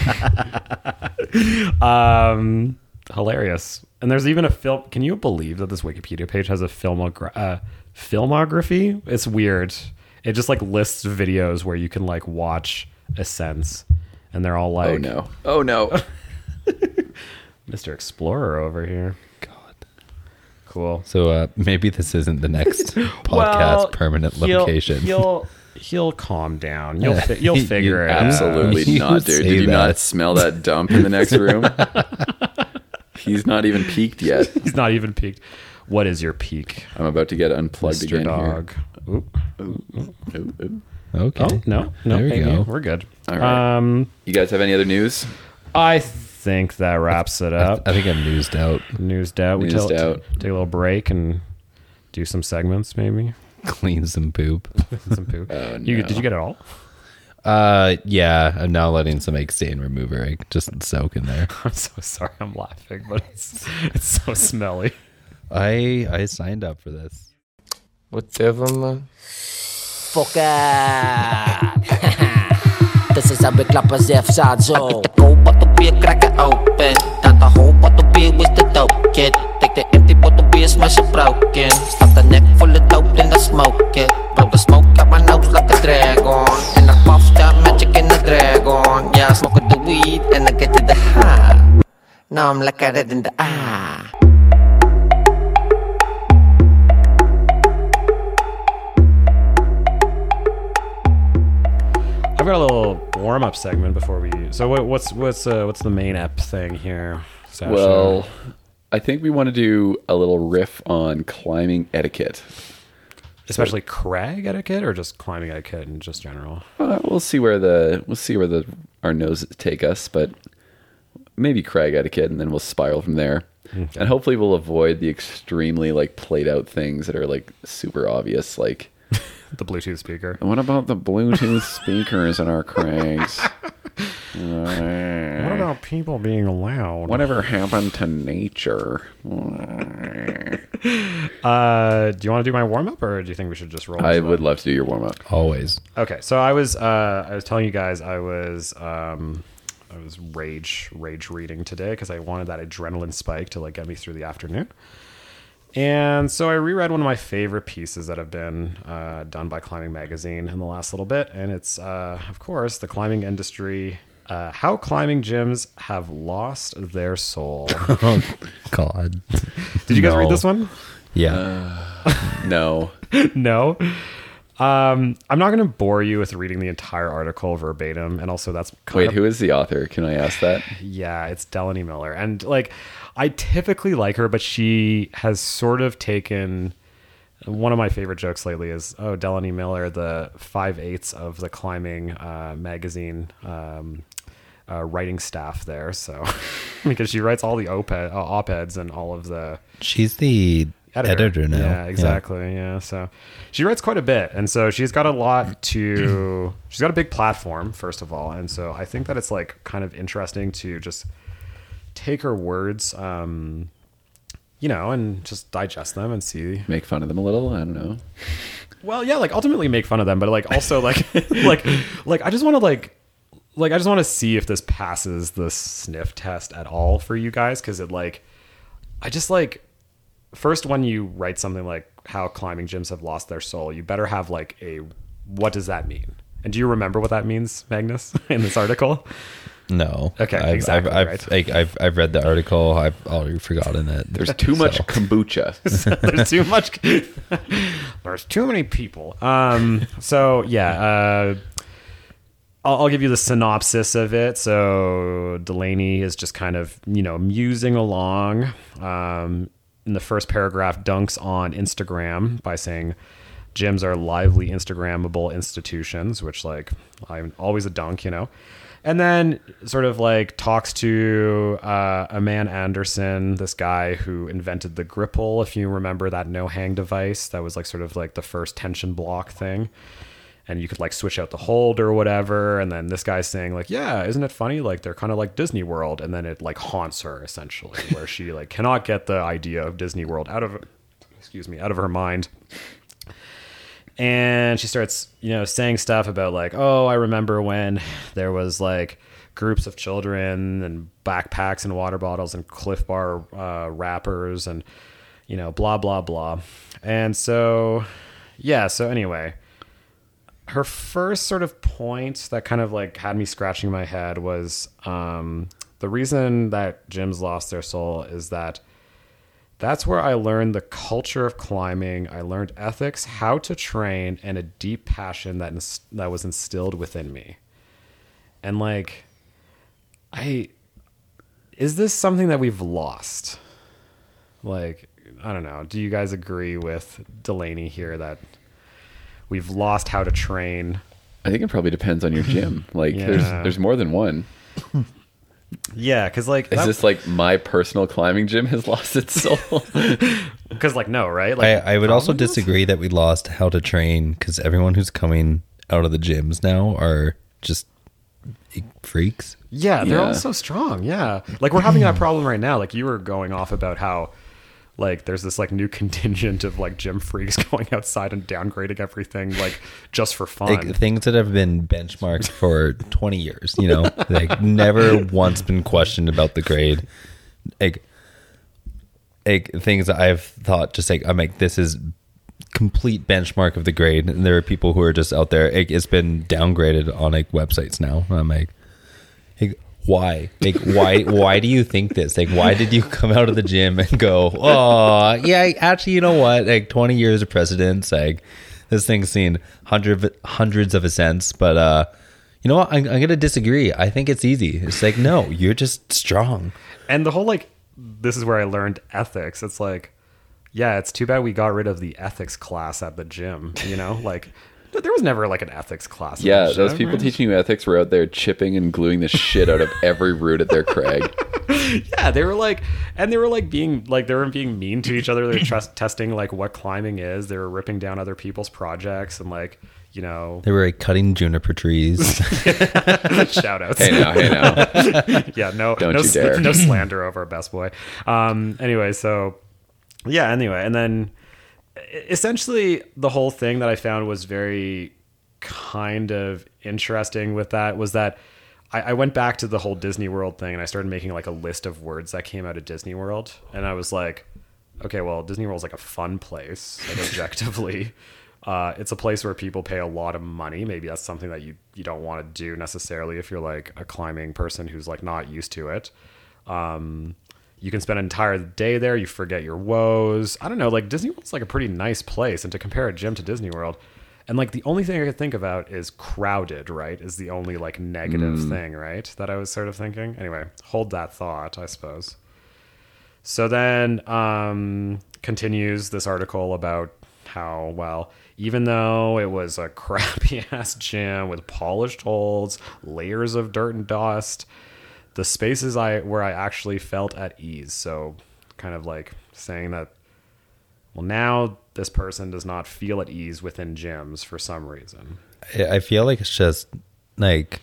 um hilarious. And there's even a film. Can you believe that this Wikipedia page has a filmogra- uh, filmography? It's weird. It just like lists videos where you can like watch ascents, and they're all like, Oh no. Oh no. Mister Explorer over here. God. Cool. So uh, maybe this isn't the next podcast Well, permanent he'll- location. He'll he'll calm down. You'll fi- you'll figure it out. Absolutely You not, dude. say Did you that. not smell that dump in the next room? He's not even peaked yet. He's not even peaked. What is your peak, I'm about to get unplugged Mister again Dog? Oop. here. Ooh, ooh, ooh. Okay. Oh, no. No, There we thank go. you. We're good. All right. Um, You guys have any other news? I think that wraps it up. I think I'm newsed out. Newsed out. We Newsed tell- out. take a little break and do some segments, maybe. Clean some poop. Some poo. Oh, You, no. did you get it all? Uh, yeah. I'm now letting some egg stain remover egg just soak in there. I'm so sorry. I'm laughing, but it's it's so smelly. I I signed up for this. Whatever, man. Fuck out. This is how we clap as F side zone. The cold bottle beer, crack it open. Not the whole bottle beer with the dope kid. Take the empty bottle beer, smash it broken. Stuff the neck full of dope, then I smoke it. Blow the smoke out my nose like a dragon. And I puff that magic in the dragon. Yeah, I smoke the weed and I get to the high. Now I'm like a red in the eye. I've got a little warm up segment before we. So what, what's what's uh, what's the main ep thing here? Sasha? Well, I think we want to do a little riff on climbing etiquette. especially crag etiquette or just climbing etiquette in just general. Uh, we'll see where the we'll see where the our noses take us, but maybe crag etiquette, and then we'll spiral from there. Okay. And hopefully, we'll avoid the extremely like played out things that are like super obvious, like. The Bluetooth speaker. What about the Bluetooth speakers in our crags? What about people being loud? Whatever happened to nature? Uh, do you want to do my warm up, or do you think we should just roll? I into would it? love to do your warm up. Always. Okay, so I was uh, I was telling you guys I was um, I was rage rage reading today because I wanted that adrenaline spike to like get me through the afternoon. And so I reread one of my favorite pieces that have been uh, done by Climbing Magazine in the last little bit, and it's uh, of course the climbing industry. Uh, how climbing gyms have lost their soul. Oh, God. Did you guys No. read this one? Yeah. No. No. Um, I'm not going to bore you with reading the entire article verbatim, and also that's kind Wait, of, who is the author? Can I ask that? yeah, it's Delaney Miller, and like I typically like her, but she has sort of taken. One of my favorite jokes lately is, oh, Delaney Miller, the five eighths of the climbing uh, magazine um, uh, writing staff there. So because she writes all the op uh, op-eds and all of the She's the editor, editor, now. Yeah, exactly. Yeah. So she writes quite a bit. And so she's got a lot to, she's got a big platform, first of all. And so I think that it's like kind of interesting to just take her words, um, you know, and just digest them and see. Make fun of them a little? I don't know. Well, yeah, like ultimately make fun of them, but like also like, like, like I just want to like, like, I just want to see if this passes the sniff test at all for you guys. Cause it like, I just like, first, when you write something like how climbing gyms have lost their soul, you better have like a, what does that mean? And do you remember what that means, Magnus, in this article? No. Okay, I've, exactly, I've, right. I've, like, I've, I've read the article. I've already forgotten it. There's too much So- kombucha. There's too much. There's too many people. Um. So yeah. Uh. I'll, I'll give you the synopsis of it. So Delaney is just kind of, you know, musing along. Um. In the first paragraph, dunks on Instagram by saying gyms are lively Instagrammable institutions, which like I'm always a dunk, you know. And then sort of like talks to uh, a man Anderson, this guy who invented the Gripple, if you remember that no hang device that was like sort of like the first tension block thing. And you could like switch out the hold or whatever. And then this guy's saying like, yeah, isn't it funny? Like they're kind of like Disney World. And then it like haunts her essentially, where she like cannot get the idea of Disney World out of, excuse me, out of her mind. And she starts, you know, saying stuff about like, oh, I remember when there was like groups of children and backpacks and water bottles and Cliff Bar uh, wrappers and, you know, blah, blah, blah. And so, yeah. So anyway, her first sort of point that kind of like had me scratching my head was um, the reason that gyms lost their soul is that that's where I learned the culture of climbing. I learned ethics, how to train, and a deep passion that ins- that was instilled within me. And like, I, is this something that we've lost? Like, I don't know. Do you guys agree with Delaney here that we've lost how to train? I think it probably depends on your gym. Like, Yeah. there's there's more than one. Yeah, because like, Is this like my personal climbing gym has lost its soul? because like no, right? I, Like, I would also probably not. disagree that we lost how to train because everyone who's coming out of the gyms now are just freaks. Yeah, they're all Yeah. so strong. Yeah, like we're having that problem right now. Like you were going off about how. Like there's this like new contingent of like gym freaks going outside and downgrading everything like just for fun. Like things that have been benchmarked for twenty years, you know, like never once been questioned about the grade. Like, like things that I've thought just like, I'm like, this is complete benchmark of the grade. And there are people who are just out there. Like, it's been downgraded on like websites now. And I'm like, like, why? Like, why? Why do you think this? Like, why did you come out of the gym and go, oh, yeah, actually, you know what? Like, twenty years of precedence. Like, this thing's seen hundred hundreds of ascents. But uh, you know what? I'm, I'm gonna disagree. I think it's easy. It's like, no, you're just strong. And the whole like, this is where I learned ethics. It's like, yeah, it's too bad we got rid of the ethics class at the gym. You know, like there was never like an ethics class. at Yeah, the those gym, people right? teaching you ethics were out there chipping and gluing the shit out of every root at their crag. Yeah, they were like, and they were like being like they were being mean to each other. They were trust, testing like what climbing is. They were ripping down other people's projects and like, you know, They were like cutting juniper trees. shout outs. Hey now, hey now. Yeah, no, Don't no, you dare. no slander over our best boy. Um, anyway, so yeah, anyway, and then essentially the whole thing that I found was very kind of interesting with that was that I, I went back to the whole Disney World thing and I started making like a list of words that came out of Disney World, and I was like, okay, well, Disney World's like a fun place, like objectively. Uh, it's a place where people pay a lot of money. Maybe that's something that you, you don't want to do necessarily if you're like a climbing person who's like not used to it. Um, you can spend an entire day there. You forget your woes. I don't know. Like Disney World's like a pretty nice place. And to compare a gym to Disney World, and like the only thing I could think about is crowded, right? Is the only like negative thing, right? That I was sort of thinking. Anyway, hold that thought, I suppose. So then um, continues this article about how, well, even though it was a crappy ass gym with polished holds, layers of dirt and dust, the spaces I where I actually felt at ease. So kind of like saying that, well, now this person does not feel at ease within gyms for some reason. I I feel like it's just like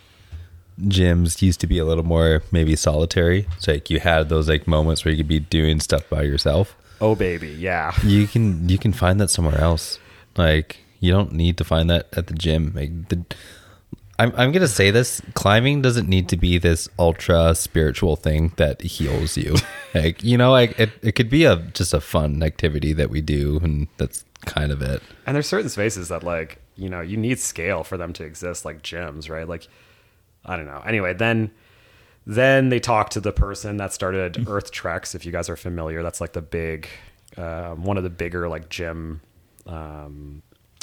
gyms used to be a little more maybe solitary. It's like you had those like moments where you could be doing stuff by yourself. Oh, baby. Yeah. You can you can find that somewhere else. Like you don't need to find that at the gym. Like the, I'm I'm gonna say this: climbing doesn't need to be this ultra spiritual thing that heals you. Like you know, like it, it could be a just a fun activity that we do, and that's kind of it. And there's certain spaces that like, you know, you need scale for them to exist, like gyms, right? Like, I don't know. Anyway, then then they talk to the person that started Earth Treks. If you guys are familiar, that's like the big, um, one of the bigger like gym. Um,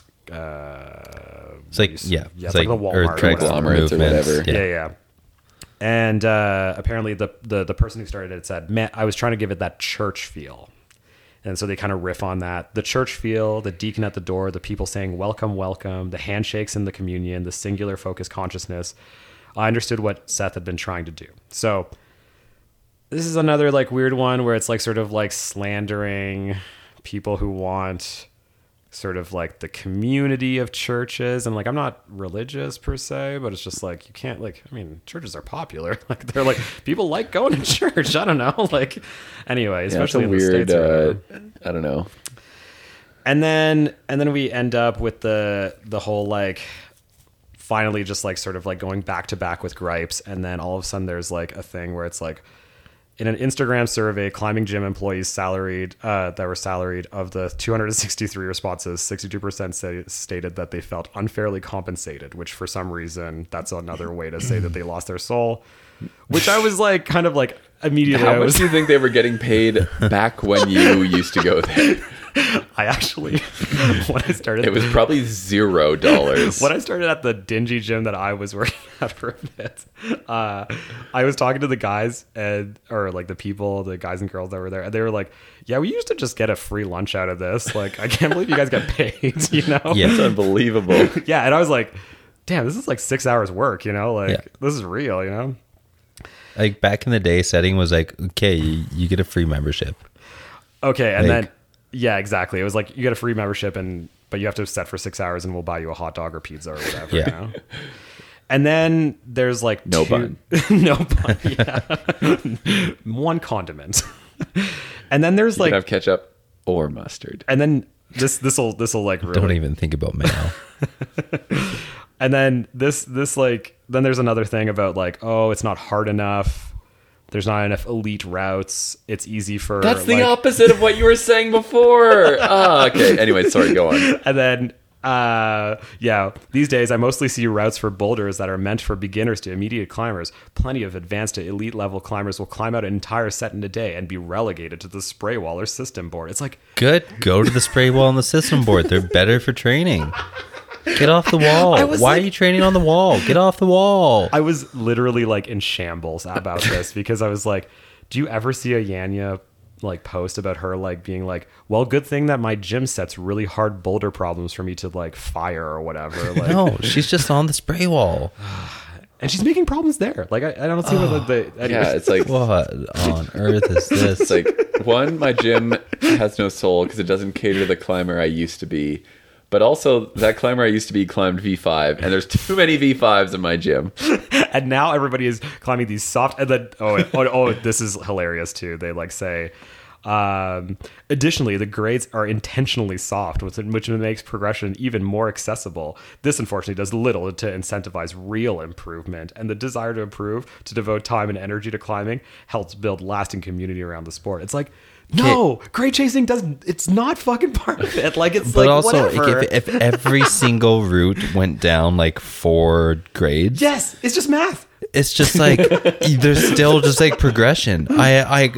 uh, It's like what do you- yeah, yeah, it's it's like, like the Walmart Earth or Trek whatever. Conglomerates or movements. whatever. Yeah, yeah. And uh, apparently, the, the the person who started it said, "Man, I was trying to give it that church feel." And so they kind of riff on that. The church feel, the deacon at the door, the people saying, welcome, welcome, the handshakes in the communion, the singular focus consciousness. I understood what Seth had been trying to do. So this is another like weird one where it's like sort of like slandering people who want sort of like the community of churches. And like, I'm not religious per se, but it's just like, you can't like, I mean, churches are popular. Like they're like, people like going to church. I don't know. Like anyway, Yeah, it's especially a in the weird, States. or uh, whatever. I don't know. And then, and then we end up with the, the whole like, finally just like sort of like going back to back with gripes. And then all of a sudden there's like a thing where it's like, in an Instagram survey, climbing gym employees salaried uh, that were salaried of the two hundred sixty-three responses, sixty-two percent say, stated that they felt unfairly compensated, which for some reason, that's another way to say that they lost their soul, which I was like, kind of like, immediately How I much was do you think they were getting paid back when you used to go there? I actually when I started It was probably zero dollars. when I started at the dingy gym that I was working at for a bit, uh, I was talking to the guys and or like the people, the guys and girls that were there, and they were like, "Yeah, we used to just get a free lunch out of this. Like, I can't believe you guys get paid." You know? Yeah. It's unbelievable. Yeah, and I was like, "Damn, this is like six hours work." You know, like Yeah. this is real. You know? Like back in the day, setting was like, okay, you, you get a free membership. Okay, and Like- then yeah, exactly. It was like you get a free membership, and but you have to set for six hours, and we'll buy you a hot dog or pizza or whatever. Yeah. You know? And then there's like No two- bun. no bun, yeah, one condiment, and then there's You like, can have ketchup or mustard. and then this this will this will like really, Don't even think about mayo. and then this this like then there's another thing about like, oh, it's not hard enough. There's not enough elite routes. It's easy for That's the like- opposite of what you were saying before. Ah, okay. Anyway, sorry, go on. And then, uh, yeah, these days I mostly see routes for boulders that are meant for beginners to immediate climbers. Plenty of advanced to elite level climbers will climb out an entire set in a day and be relegated to the spray wall or system board. It's like, Good. Go to the spray wall and the system board. They're better for training. Get off the wall. I Why was are like- you training on the wall? Get off the wall. I was literally like in shambles about this because I was like, do you ever see a Yanya like post about her like being like, well, good thing that my gym sets really hard boulder problems for me to like fire or whatever. Like, No, she's just on the spray wall. and she's making problems there. Like, I, I don't see what the, the Yeah, it's like What on earth is this? it's like one, my gym has no soul because it doesn't cater to the climber I used to be. But also, that climber I used to be climbed V five, and there's too many V fives in my gym. and now everybody is climbing these soft and then oh oh, oh this is hilarious too. They like say um additionally the grades are intentionally soft, which which makes progression even more accessible. This unfortunately does little to incentivize real improvement, and the desire to improve, to devote time and energy to climbing, helps build lasting community around the sport. It's like, no, grade chasing doesn't, it's not fucking part of it. Like, it's But like also, whatever. like, if, if every single route went down like four grades, Yes, it's just math. it's just like there's still just like progression. I, I,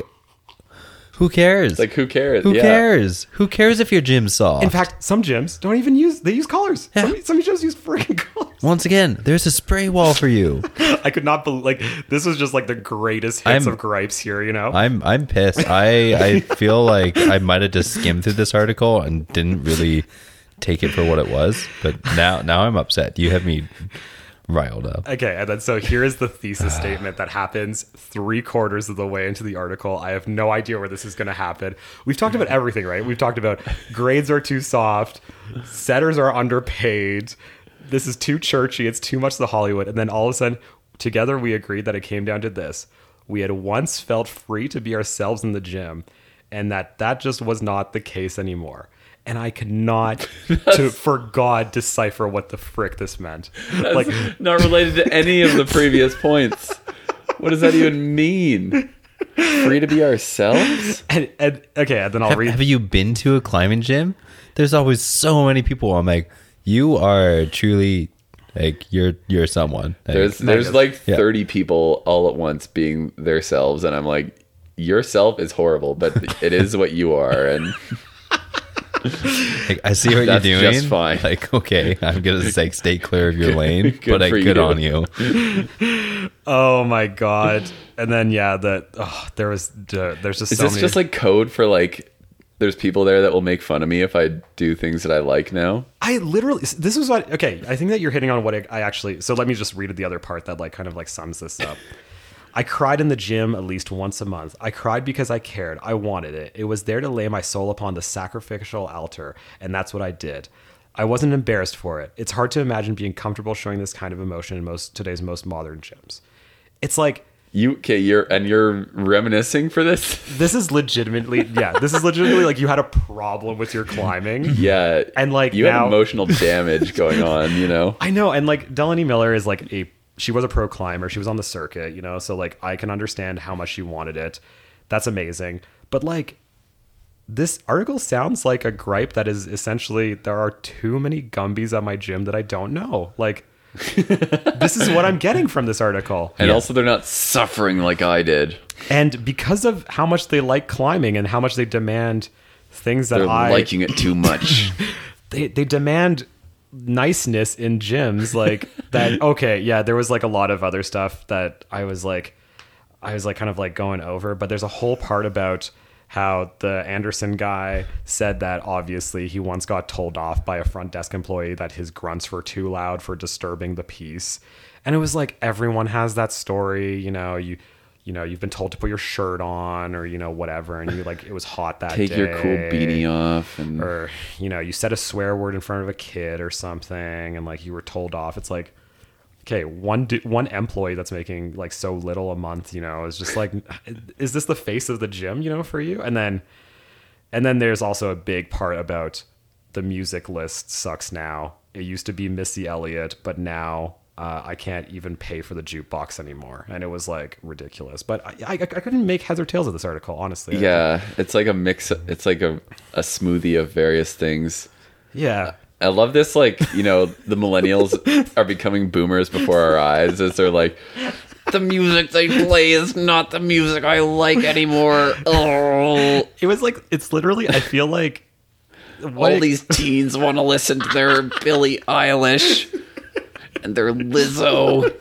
who cares? Like, who cares? who Yeah. cares? Who cares if your gym's soft? In fact, some gyms don't even use, they use collars. Yeah. Some, some gyms use freaking collars. Once again, there's a spray wall for you. I could not believe, like, this was just like the greatest hits I'm- of gripes here, you know? I'm I'm pissed. I I feel like I might have just skimmed through this article and didn't really take it for what it was. But now now I'm upset. You have me riled up. Okay, and then so here is the thesis statement that happens three quarters of the way into the article. I have no idea where this is going to happen. We've talked about everything, right? We've talked about grades are too soft, setters are underpaid, this is too churchy, it's too much the Hollywood, and then all of a sudden, together we agreed that it came down to this. We had once felt free to be ourselves in the gym, and that that just was not the case anymore. And I could not, to, for God, decipher what the frick this meant. Like, Not related to any of the previous points. What does that even mean? Free to be ourselves? and, and okay, and then I'll Have, read. have you been to a climbing gym? There's always so many people. I'm like, you are truly like you're you're someone. Like, There's there's like Yeah. thirty people all at once being themselves, and I'm like, yourself is horrible, but it is what you are, and like, I see what That's you're doing. just fine. Like, okay, I'm gonna say stay clear of your lane, Good but I for good you. on you. Oh my God! And then yeah, the oh, there was uh, there's just is so this many. just like code for like? There's people there that will make fun of me if I do things that I like now. I literally, this is what, okay, I think that you're hitting on what I, I actually, so let me just read the other part that like kind of like sums this up. I cried in the gym at least once a month. I cried because I cared. I wanted it. It was there to lay my soul upon the sacrificial altar, and that's what I did. I wasn't embarrassed for it. It's hard to imagine being comfortable showing this kind of emotion in most today's most modern gyms. It's like, You okay? You're and you're reminiscing for this. this is legitimately, yeah, this is legitimately like you had a problem with your climbing. Yeah, And, like, you now- have emotional damage going on. You know. I know, and like Delaney Miller is like a she was a pro climber. She was on the circuit, you know, so like I can understand how much she wanted it. That's amazing. But like this article sounds like a gripe that is essentially there are too many Gumbies at my gym that I don't know. Like This is what I'm getting from this article. And also they're not suffering like I did. And because of how much they like climbing and how much they demand things that They're I liking it too much. they they demand niceness in gyms like that. Okay, yeah, there was like a lot of other stuff that I was like I was like kind of like going over, but there's a whole part about how the Anderson guy said that obviously he once got told off by a front desk employee that his grunts were too loud for disturbing the peace. And it was like everyone has that story, you know, you you know, you've been told to put your shirt on or, you know, whatever, and you like it was hot that Take day. your cool beanie off and Or, you know, you said a swear word in front of a kid or something and like you were told off. It's like, okay, one du- one employee that's making like so little a month, you know, is just like, is this the face of the gym, you know, for you? And then, and then there's also a big part about the music list sucks now. It used to be Missy Elliott, but now uh, I can't even pay for the jukebox anymore. And it was like ridiculous. But I, I, I couldn't make heads or tails of this article, honestly. yeah, it's like a mix. It's like a, a smoothie of various things. Yeah. I love this, like, you know, the millennials are becoming boomers before our eyes as they're like, the music they play is not the music I like anymore. Oh, It was like, it's literally, I feel like all these teens want to listen to their Billie Eilish and their Lizzo.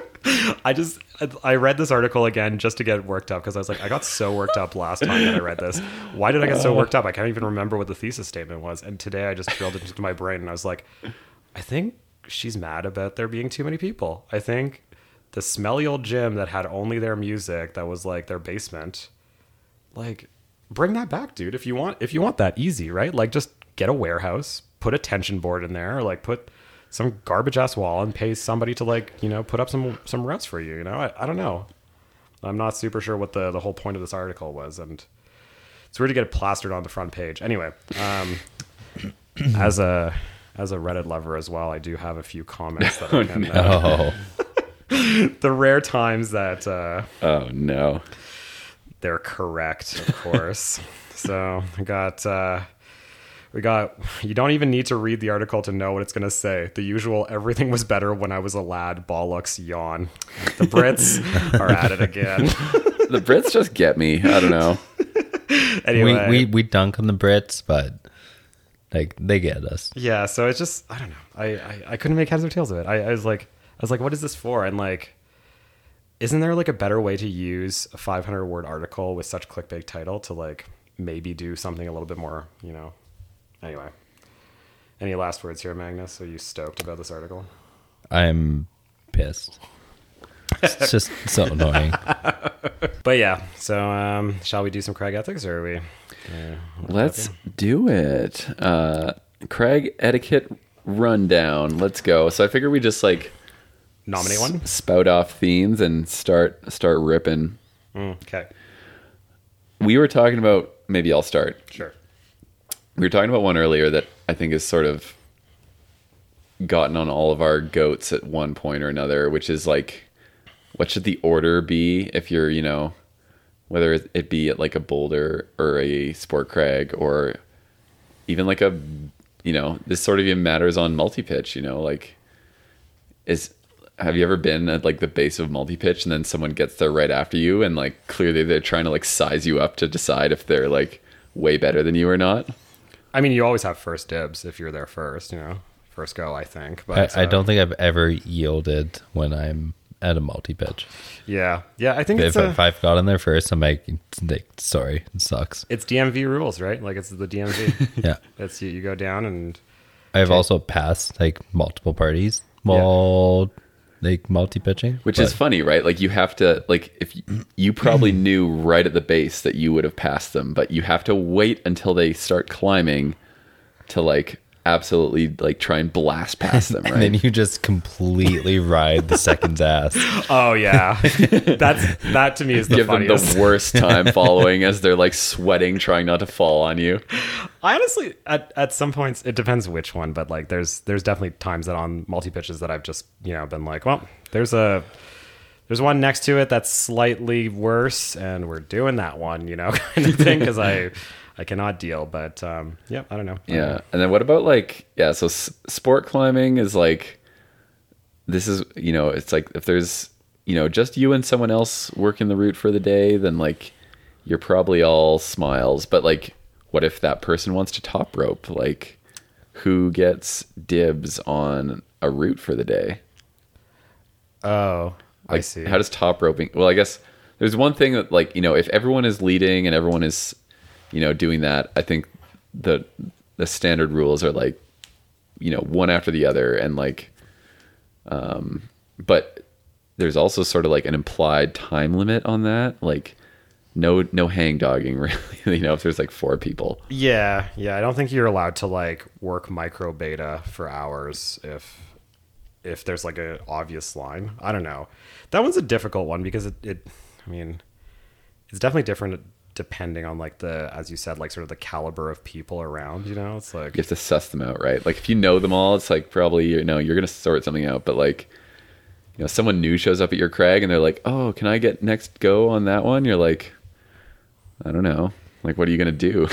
I just I read this article again just to get worked up because I was like, I got so worked up last time that I read this. Why did I get so worked up? I can't even remember what the thesis statement was. And today I just drilled it into my brain and I was like, I think she's mad about there being too many people. I think the smelly old gym that had only their music, that was like their basement, like bring that back, dude. If you want, if you want that easy, right? Like just get a warehouse, put a tension board in there, or like put some garbage ass wall and pay somebody to like, you know, put up some some routes for you. You know, I, I don't know. I'm not super sure what the the whole point of this article was, and it's weird to get it plastered on the front page. Anyway, um, as a as a Reddit lover as well, I do have a few comments that I can. Uh, Oh, the rare times that uh, Oh, no. they're correct, of course. So I got. Uh, We got, you don't even need to read the article to know what it's going to say. The usual, everything was better when I was a lad, bollocks, yawn. The Brits are at it again. The Brits just get me. I don't know. Anyway. we, we we dunk on the Brits, but like they get us. Yeah, so it's just, I don't know. I, I, I couldn't make heads or tails of it. I, I was like, I was like, what is this for? And like, isn't there like a better way to use a five hundred word article with such clickbait title to like maybe do something a little bit more, you know? Anyway, any last words here, Magnus? Are you stoked about this article? I'm pissed. It's just so annoying. But yeah, so um, shall we do some Craig ethics, or are we? Uh, Let's do it. Uh, Craig etiquette rundown. Let's go. So I figure we just like nominate one. s- spout off themes and start start ripping. Mm, okay, We were talking about, maybe I'll start. sure. We were talking about one earlier that I think has sort of gotten on all of our goats at one point or another, which is like, what should the order be if you're, you know, whether it be at like a boulder or a sport crag or even like a, you know, this sort of even matters on multi-pitch, you know, like is, have you ever been at like the base of multi-pitch and then someone gets there right after you and like clearly they're trying to like size you up to decide if they're like way better than you or not? I mean, you always have first dibs if you're there first, you know, first go, I think. But I, I uh, don't think I've ever yielded when I'm at a multi-pitch. Yeah, yeah, I think it's If, a, if I've gotten there first, I'm like, like, sorry, it sucks. it's D M V rules, right? Like it's the D M V. Yeah. It's you, you go down and I've also passed like multiple parties while like multi-pitching. Which but- is funny, right? Like you have to, like if you, you probably knew right at the base that you would have passed them, but you have to wait until they start climbing to like absolutely like try and blast past them, right? And then you just completely ride the second's ass. oh yeah, that's that to me is the give them funniest. the worst time following as they're like sweating, trying not to fall on you. I honestly, at, at some points, it depends which one, but like, there's there's definitely times that on multi pitches that I've just you know been like, well, there's a there's one next to it that's slightly worse, and we're doing that one, you know, kind of thing, because I I cannot deal. But um, yeah, I don't know. Yeah. And then what about like, yeah, so s- sport climbing is like this is, you know, it's like if there's, you know, just you and someone else working the route for the day, then like you're probably all smiles. But like, what if that person wants to top rope? Like, who gets dibs on a route for the day? Oh, Like, I see. How does top roping? Well, I guess there's one thing that, like, you know, if everyone is leading and everyone is, you know, doing that, I think the the standard rules are like, you know, one after the other, and like, um, but there's also sort of like an implied time limit on that, like. No, no hang dogging, really. You know, if there's like four people. Yeah, yeah. I don't think you're allowed to like work micro beta for hours if if there's like a obvious line. I don't know. That one's a difficult one because it, it I mean, it's definitely different depending on like the, as you said, like sort of the caliber of people around. You know, it's like You have to suss them out, right? Like if you know them all, it's like probably you know you're gonna sort something out. But like, you know, someone new shows up at your crag and they're like, "Oh, can I get next go on that one?" You're like, I don't know. Like, what are you going to do?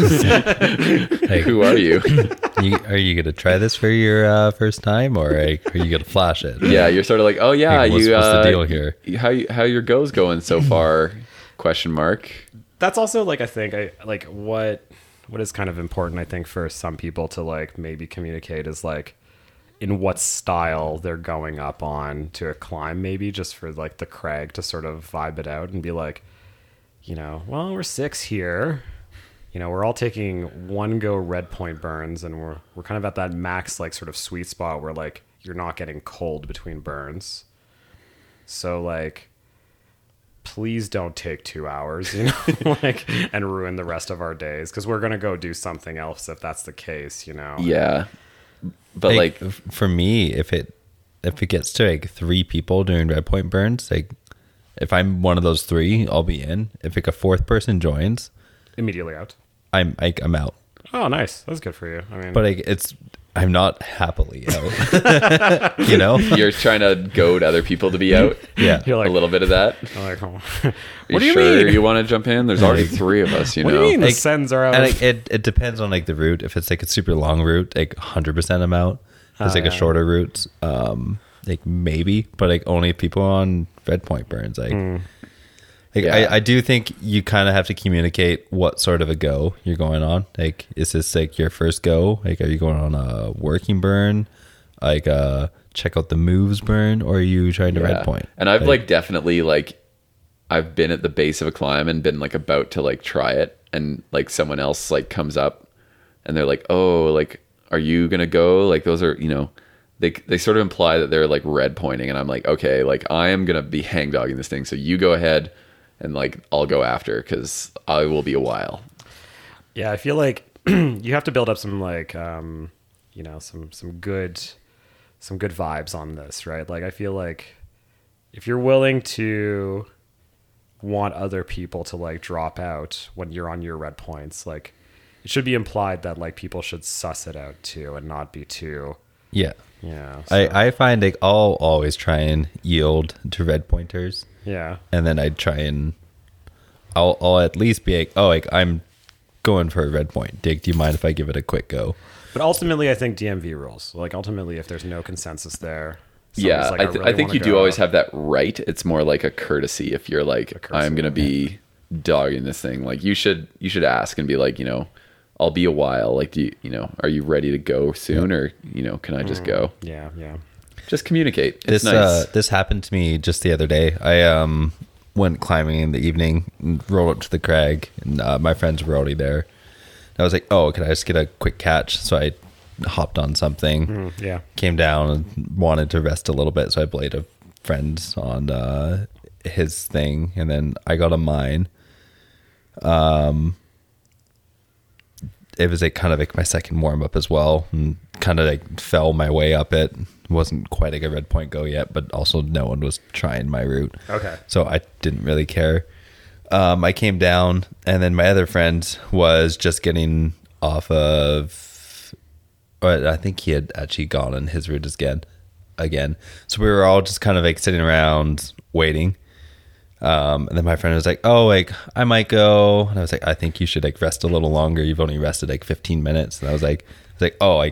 Like, Who are you? you? Are you going to try this for your uh, first time, or like, are you going to flash it? Yeah, you're sort of like, oh yeah, Like, what's- you. what's the uh, deal here? How you- how your go's going so far? Question mark. that's also like I think I like what what is kind of important I think for some people to like maybe communicate is like in what style they're going up on to a climb, maybe just for like the crag to sort of vibe it out and be like, you know, well, we're six here. You know, we're all taking one go red point burns, and we're we're kind of at that max like sort of sweet spot where like you're not getting cold between burns. So like, please don't take two hours, you know, like and ruin the rest of our days because we're gonna go do something else if that's the case, you know. Yeah, but like, f- for me, if it if it gets to like three people doing red point burns, like if I'm one of those three, I'll be in. If like a fourth person joins, Immediately out. I'm like I'm out. Oh, nice. That's good for you. I mean, But like it's I'm not happily out. You know? you're trying to goad other people to be out. Yeah. you're like, a little bit of that. I'm like, oh. Are what do you sure mean? you want to jump in? There's already three of us. You What know. do you mean the Like, sends are out? And of- like, it it depends on like the route. If it's like a super long route, like one hundred percent I'm out. If it's Oh, like yeah. a shorter route, um, like maybe, but like only if people on red point burns. Like, Mm. like Yeah. I, I do think you kind of have to communicate what sort of a go you're going on. Like, is this like your first go? Like, are you going on a working burn? Like, uh, check out the moves burn, or are you trying to Yeah. red point? And I've like definitely like I've been at the base of a climb and been like about to like try it, and like someone else like comes up and they're like, "Oh, like are you going to go?" Like those are, you know, they they sort of imply that they're like red pointing, and I'm like, "Okay, like I am going to be hang dogging this thing, so you go ahead and like I'll go after cuz I will be a while." Yeah, I feel like you have to build up some like um, you know, some some good some good vibes on this, right? Like I feel like if you're willing to want other people to like drop out when you're on your red points, like it should be implied that like people should suss it out too and not be too Yeah. yeah. so- I, I find like I'll always try and yield to red pointers. yeah. And then I'd try and I'll I'll at least be like, oh, like I'm going for a red point. Dick, do you mind if I give it a quick go? But ultimately I think D M V rules. Like ultimately if there's no consensus there, Yeah, somebody's like, I, th- really I think wanna you do go. always have that right. It's more like a courtesy if you're like, courtesy, I'm going to be dogging this thing. Like you should you should ask and be like, you know, I'll be a while. Like, do you, you know, are you ready to go soon, or you know, can I just go? Yeah, yeah. Just communicate. It's This nice. uh, this happened to me just the other day. I um went climbing in the evening, and rolled up to the crag, and uh, my friends were already there. And I was like, oh, can I just get a quick catch? So I hopped on something, Mm, yeah. came down and wanted to rest a little bit. So I played a friend on uh, his thing, and then I got on mine. Um, it was like kind of like my second warm up as well, and kind of like fell my way up it. Wasn't quite like a red point go yet, but also no one was trying my route. Okay. So I didn't really care. Um, I came down, and then my other friend was just getting off of, or I think he had actually gone on his route again. Again, so we were all just kind of like sitting around waiting. Um, and then my friend was like, "Oh, like I might go," and I was like, "I think you should like rest a little longer. You've only rested like fifteen minutes." And I was like, I was like, "Oh, like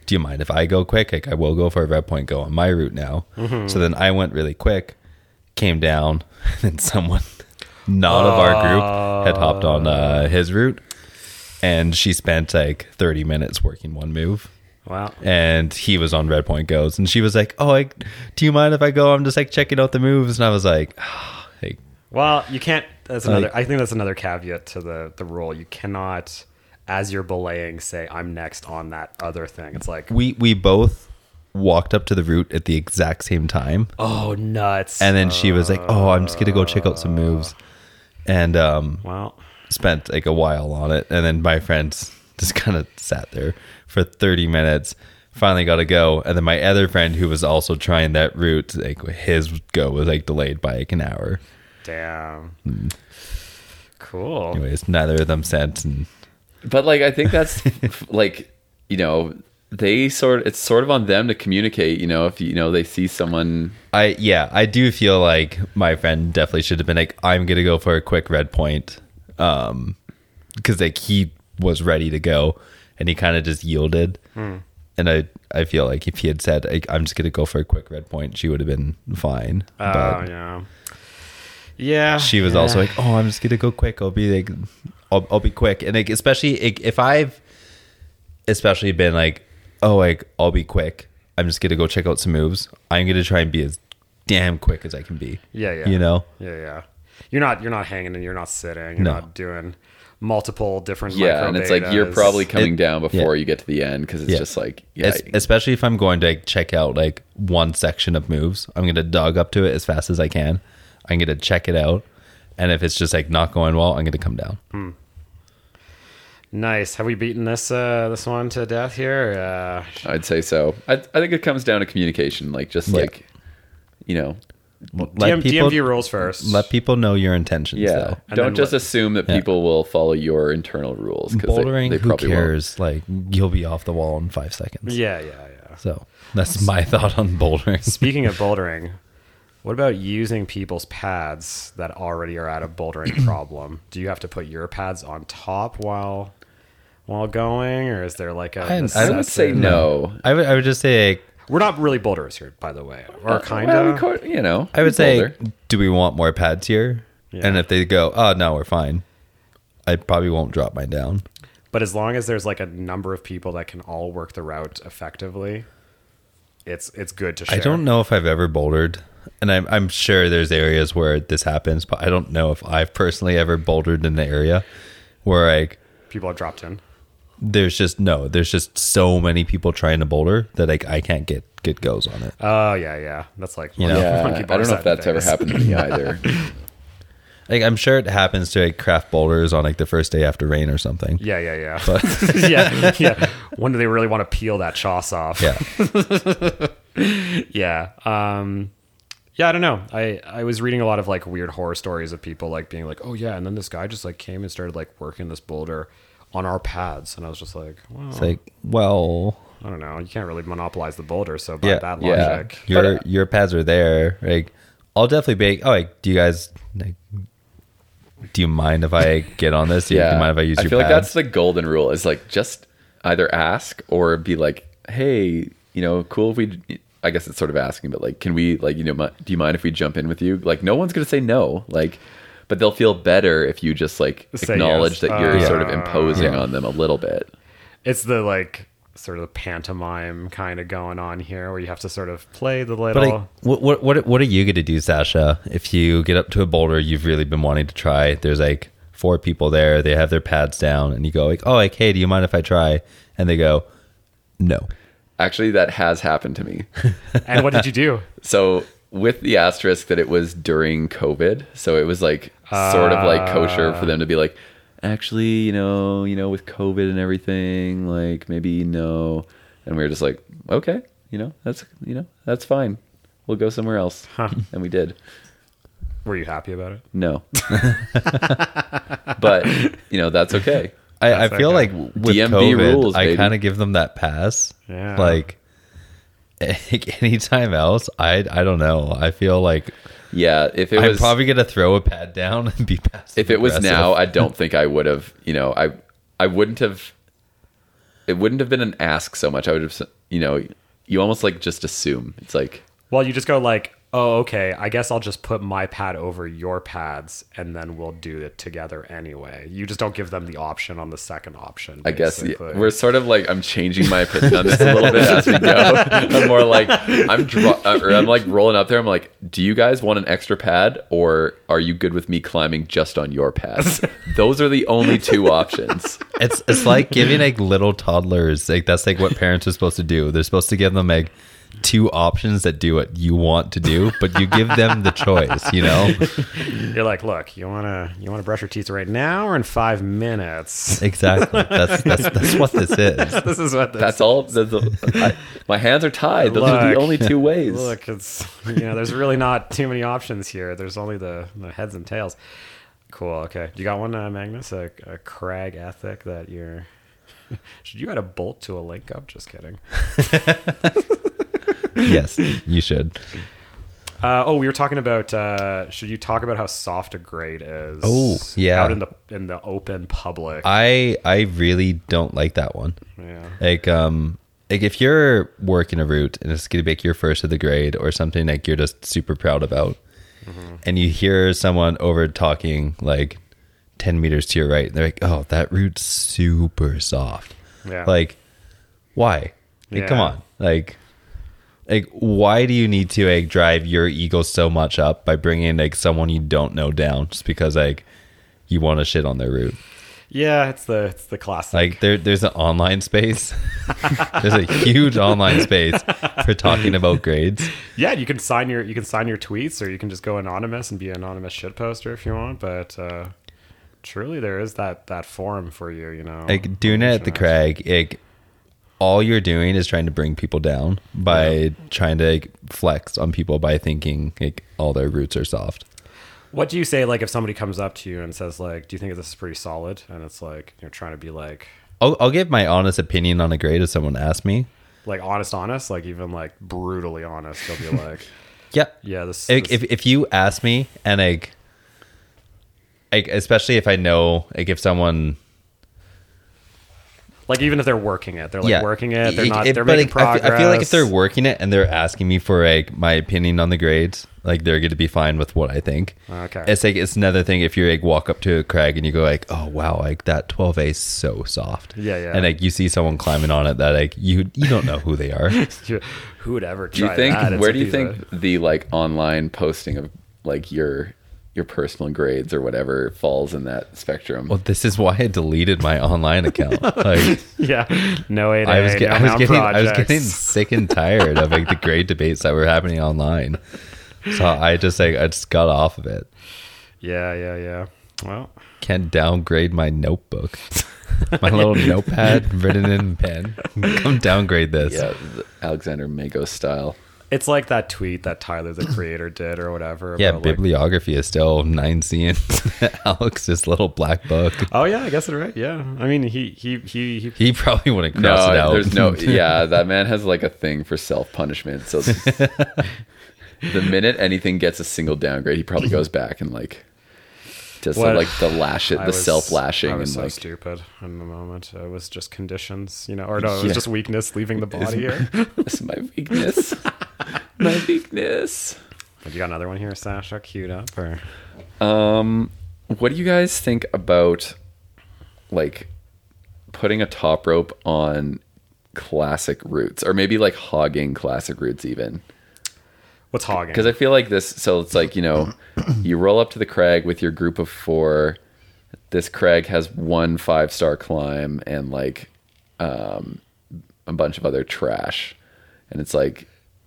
do you mind if I go quick? Like, I will go for a red point, go on my route now. Mm-hmm. So then I went really quick, came down, and then someone not of our group had hopped on uh, his route, and she spent like thirty minutes working one move. Wow. And he was on red point goes, and she was like, oh, I, do you mind if I go? I'm just like checking out the moves. And I was like, oh, hey. Well, you can't. That's another. Like- I think that's another caveat to the the rule. You cannot, as you're belaying, say I'm next on that other thing. It's like, we we both walked up to the route at the exact same time, oh nuts. and then she was like, oh, I'm just gonna go check out some moves, and um Well, spent like a while on it, and then my friends just kind of sat there for thirty minutes, finally got to go, and then my other friend who was also trying that route, like his go was like delayed by like an hour. damn. Hmm. Cool. Anyways, neither of them sent, and But like, I think that's like, you know, they sort it's sort of on them to communicate, you know, if you know they see someone. I yeah, I do feel like my friend definitely should have been like, I'm gonna go for a quick red point, um, because like he was ready to go, and he kind of just yielded. Hmm. And I I feel like if he had said like, I'm just gonna go for a quick red point, she would have been fine. Oh but yeah. Yeah. she was yeah. also like, oh, I'm just gonna go quick. I'll be like, I'll I'll be quick. And like, especially like, if I've especially been like, oh, like I'll be quick. I'm just gonna go check out some moves. I'm gonna try and be as damn quick as I can be. Yeah, yeah. You know? Yeah, yeah. You're not you're not hanging and you're not sitting. You're No. not doing multiple different Yeah, micro and it's like you're betas. probably coming It- down before yeah. you get to the end because it's Yeah. just like yeah, Es- especially if I'm going to like, check out like one section of moves, I'm gonna dog up to it as fast as I can. I'm gonna check it out, and if it's just like not going well, I'm gonna come down. Nice. Have we beaten this uh this one to death here? Uh I'd say so. I I think it comes down to communication, like just Yeah. like you know, Let D M, people D M V rules first. let people know your intentions. yeah. though. And Don't then just what- assume that Yeah. people will follow your internal rules because they, Bouldering, they who probably won't. cares? Like you'll be off the wall in five seconds. Yeah, yeah, yeah. So that's my thought on bouldering. Speaking of bouldering, what about using people's pads that already are at a bouldering problem? Do you have to put your pads on top while while going, or is there like a? I- I I would say necessity? no. I would I would just say like, We're not really boulderers here, by the way, or kind Well, of. we co- you know, I would we say, boulder. do we want more pads here? Yeah. And if they go, oh no, we're fine, I probably won't drop mine down. But as long as there's like a number of people that can all work the route effectively, it's it's good to share. I don't know if I've ever bouldered, and I'm I'm sure there's areas where this happens, but I don't know if I've personally ever bouldered in the area where like People have dropped in. there's just no, there's just so many people trying to boulder that like I can't get get goes on it. Oh yeah, yeah. That's like You know? Yeah, monkey I bar don't know if side that's ever things. happened to me either. Like I'm sure it happens to like craft boulders on like the first day after rain or something. Yeah, yeah, yeah. But yeah, yeah. When do they really want to peel that choss off? yeah, yeah. Um, yeah, I don't know. I, I was reading a lot of like weird horror stories of people like being like, oh yeah, and then this guy just like came and started like working this boulder on our pads, and I was just like, well, it's like well, I don't know. You can't really monopolize the boulder, so by Yeah, that yeah. logic, your But, uh, your pads are there. Like I'll definitely be. Like, oh, like, do you guys like? Do you mind if I get on this? Do you, do you mind if I use I your feel pads? like that's the golden rule is like just either ask or be like, hey, you know, cool if we, I guess it's sort of asking, but like, can we like, you know, mi- do you mind if we jump in with you? Like no one's going to say no, like, but they'll feel better if you just like Say acknowledge yes. that you're Uh, sort of imposing Yeah. on them a little bit. it's the like sort of pantomime kind of going on here, where you have to sort of play the But little. like, what what what what are you gonna do, Sasha? If you get up to a boulder you've really been wanting to try, there's like four people there, they have their pads down, and you go like, oh, like, hey, do you mind if I try? And they go, no. Actually, that has happened to me. And what did you do? So with the asterisk that it was during COVID, so it was like sort of like kosher for them to be like, actually, you know, you know, with COVID and everything, like maybe no. And we were just like, okay, you know, that's you know, that's fine. We'll go somewhere else. And we did. Were you happy about it? No. But you know, that's okay. I, I That's feel okay. like with D M V COVID, rules, I baby. kind of give them that pass. Yeah. Like, anytime else, I I don't know. I feel like Yeah, if it I'm was probably gonna throw a pad down and be passive if it was aggressive. now, I don't think I would have, you know, I I wouldn't have it wouldn't have been an ask so much. I would have, you know, you almost like just assume. It's like, Well, you just go like, oh, okay, I guess I'll just put my pad over your pads and then we'll do it together anyway. You just don't give them the option on the second option. I guess yeah, basically. we're sort of like, I'm changing my opinion on this a little bit as we go. I'm more like, I'm dro- or I'm like rolling up there. I'm like, do you guys want an extra pad or are you good with me climbing just on your pads? Those are the only two options. It's it's like giving like little toddlers, like that's like what parents are supposed to do. They're supposed to give them like two options that do what you want to do, but you give them the choice, you know? You're like, look, you wanna you wanna brush your teeth right now or in five minutes? Exactly. That's that's that's what this is. This is what this That's all. That's the, I, my hands are tied. Those are the Look. only two ways. Look, it's you know, there's really not too many options here. There's only the, the heads and tails. Cool. Okay, you got one, uh, Magnus? A, a crag ethic that you're. Should you add a bolt to a link up? Just kidding. Yes, you should. Uh, oh, we were talking about. Uh, should you talk about how soft a grade is? Oh, yeah. out in the in the open public. I I really don't like that one. yeah. Like um like if you're working a route and it's gonna make your first of the grade or something like you're just super proud about, Mm-hmm. and you hear someone over talking like ten meters to your right, they're like, oh, that route's super soft. Yeah. Like, why? Like, come Yeah. on. Like, like why do you need to like drive your ego so much up by bringing like someone you don't know down just because like you want to shit on their route? Yeah, it's the it's the classic. Like there, there's an online space. There's a huge online space for talking about grades. yeah, you can sign your you can sign your tweets, or you can just go anonymous and be an anonymous shit poster if you want. But uh, truly, there is that that forum for you. You know, Like doing it at the Crag, like all you're doing is trying to bring people down by Yeah. trying to like, flex on people by thinking like all their routes are soft. What do you say, like, if somebody comes up to you and says, like, do you think this is pretty solid? And it's like, you're trying to be like, I'll, I'll give my honest opinion on a grade if someone asks me. like honest, honest, like even like brutally honest. They'll be like, Yeah. yeah, this, Like, this if if you ask me and like, like especially if I know like if someone like even if they're working it, they're like yeah working it. They're It- not. it- they're but, making like, I fe- progress. I feel like if they're working it and they're asking me for like my opinion on the grades, like they're going to be fine with what I think. Okay. It's like it's another thing if you like walk up to a crag and you go like, oh wow, like that twelve A is so soft. Yeah, yeah. And like you see someone climbing on it that like you you don't know who they are. who would ever Do you try think? that? It's Where a do you piece think of- the like online posting of like your your personal grades or whatever falls in that spectrum? Well, this is why I deleted my online account. Like yeah, no eight. I was, get, no I was noun getting I was projects. getting sick and tired of like the grade debates that were happening online. So I just like I just got off of it. Yeah, yeah, yeah. Well, Can't downgrade my notebook. My little notepad written in pen. Come downgrade this. Yeah, the Alexander Magos style. it's like that tweet that Tyler the Creator did or whatever. Yeah, about, like- bibliography is still nine C in Alex's little black book. oh yeah, I guess it right. Yeah, I mean he he he. he He probably wouldn't No, cross it out. there's no. Yeah, that man has like a thing for self punishment. So the minute anything gets a single downgrade, he probably goes back and like just What- like the lash it, I the was- self lashing I was and so like stupid in the moment. It was just conditions, you know, or no, it was Yeah. just weakness leaving the body here. this is my weakness, my weakness. But you got another one here, Sasha, queued up, or Um, what do you guys think about like putting a top rope on classic routes, or maybe like hogging classic routes even? what's hogging? Because I feel like this, so it's like, you know, you roll up to the crag with your group of four. This crag has one five star climb and like um, a bunch of other trash. And it's like,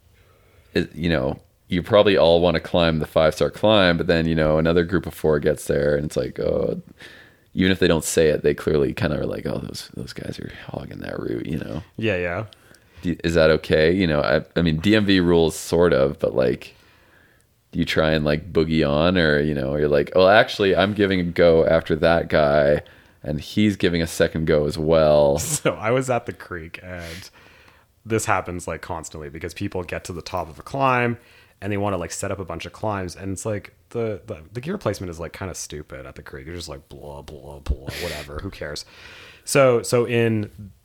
it, you know, you probably all want to climb the five star climb, but then, you know, another group of four gets there and it's like, oh, even if they don't say it, they clearly kind of are like, oh, those, those guys are hogging that route, you know? yeah, yeah. Do- Is that okay? You know, I, I mean, D M V rules sort of, but like, do you try and like boogie on, or, you know, you're like, oh, actually, I'm giving a go after that guy and he's giving a second go as well. So I was at the creek, and this happens like constantly because people get to the top of a climb and they want to like set up a bunch of climbs, and it's like the the, the gear placement is like kind of stupid at the creek. You're just like blah blah blah, whatever. Who cares? So so in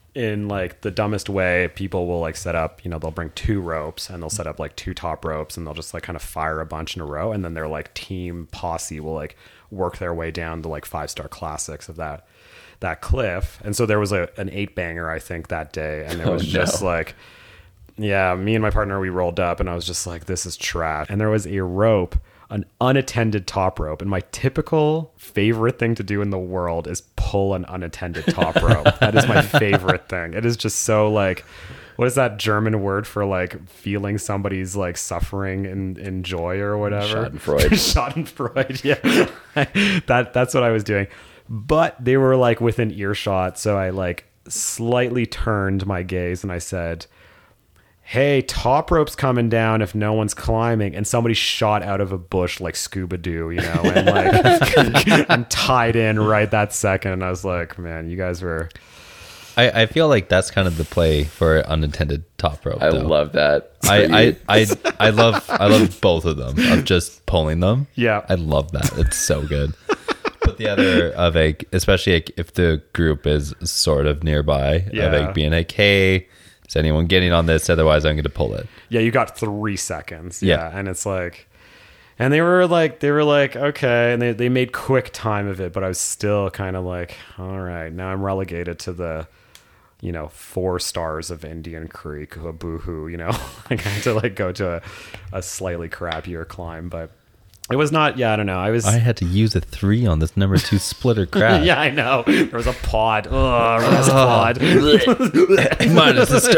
in like the dumbest way, people will like set up, you know, they'll bring two ropes and they'll set up like two top ropes and they'll just like kind of fire a bunch in a row. And then their like team posse will like work their way down to like five star classics of that, that cliff. And so there was a, an eight banger, I think, that day. And it Oh, was no. just like, yeah, me and my partner, we rolled up and I was just like, this is trash. And there was a rope, an unattended top rope. And my typical favorite thing to do in the world is pull an unattended top rope. That is my favorite thing. It is just so like, what is that German word for like feeling somebody's like suffering in, in joy or whatever? Schadenfreude. Schadenfreude. Yeah. that, that's what I was doing. But they were like within earshot. So I like slightly turned my gaze and I said, hey, top rope's coming down if no one's climbing. And somebody shot out of a bush like Scooby-Doo, you know, and like I'm tied in right that second. And I was like, man, you guys were... I, I feel like that's kind of the play for unattended top rope. I though. love that. I, I, I, I love I love both of them of just pulling them. Yeah. I love that. It's so good. But the other of like, especially like if the group is sort of nearby, Yeah. of like being like, hey, is anyone getting on this? Otherwise, I'm going to pull it. Yeah, you got three seconds. Yeah. Yeah. And it's like... And they were like, they were like, okay. And they, they made quick time of it. But I was still kind of like, all right, now I'm relegated to the... you know, four stars of Indian Creek, a boohoo, you know, like I had to like go to a, a slightly crappier climb, but it was not, yeah, I don't know. I was, I had to use a three on this number two splitter crash. yeah, I know. There was a pod. Ugh, rest pod. Minus a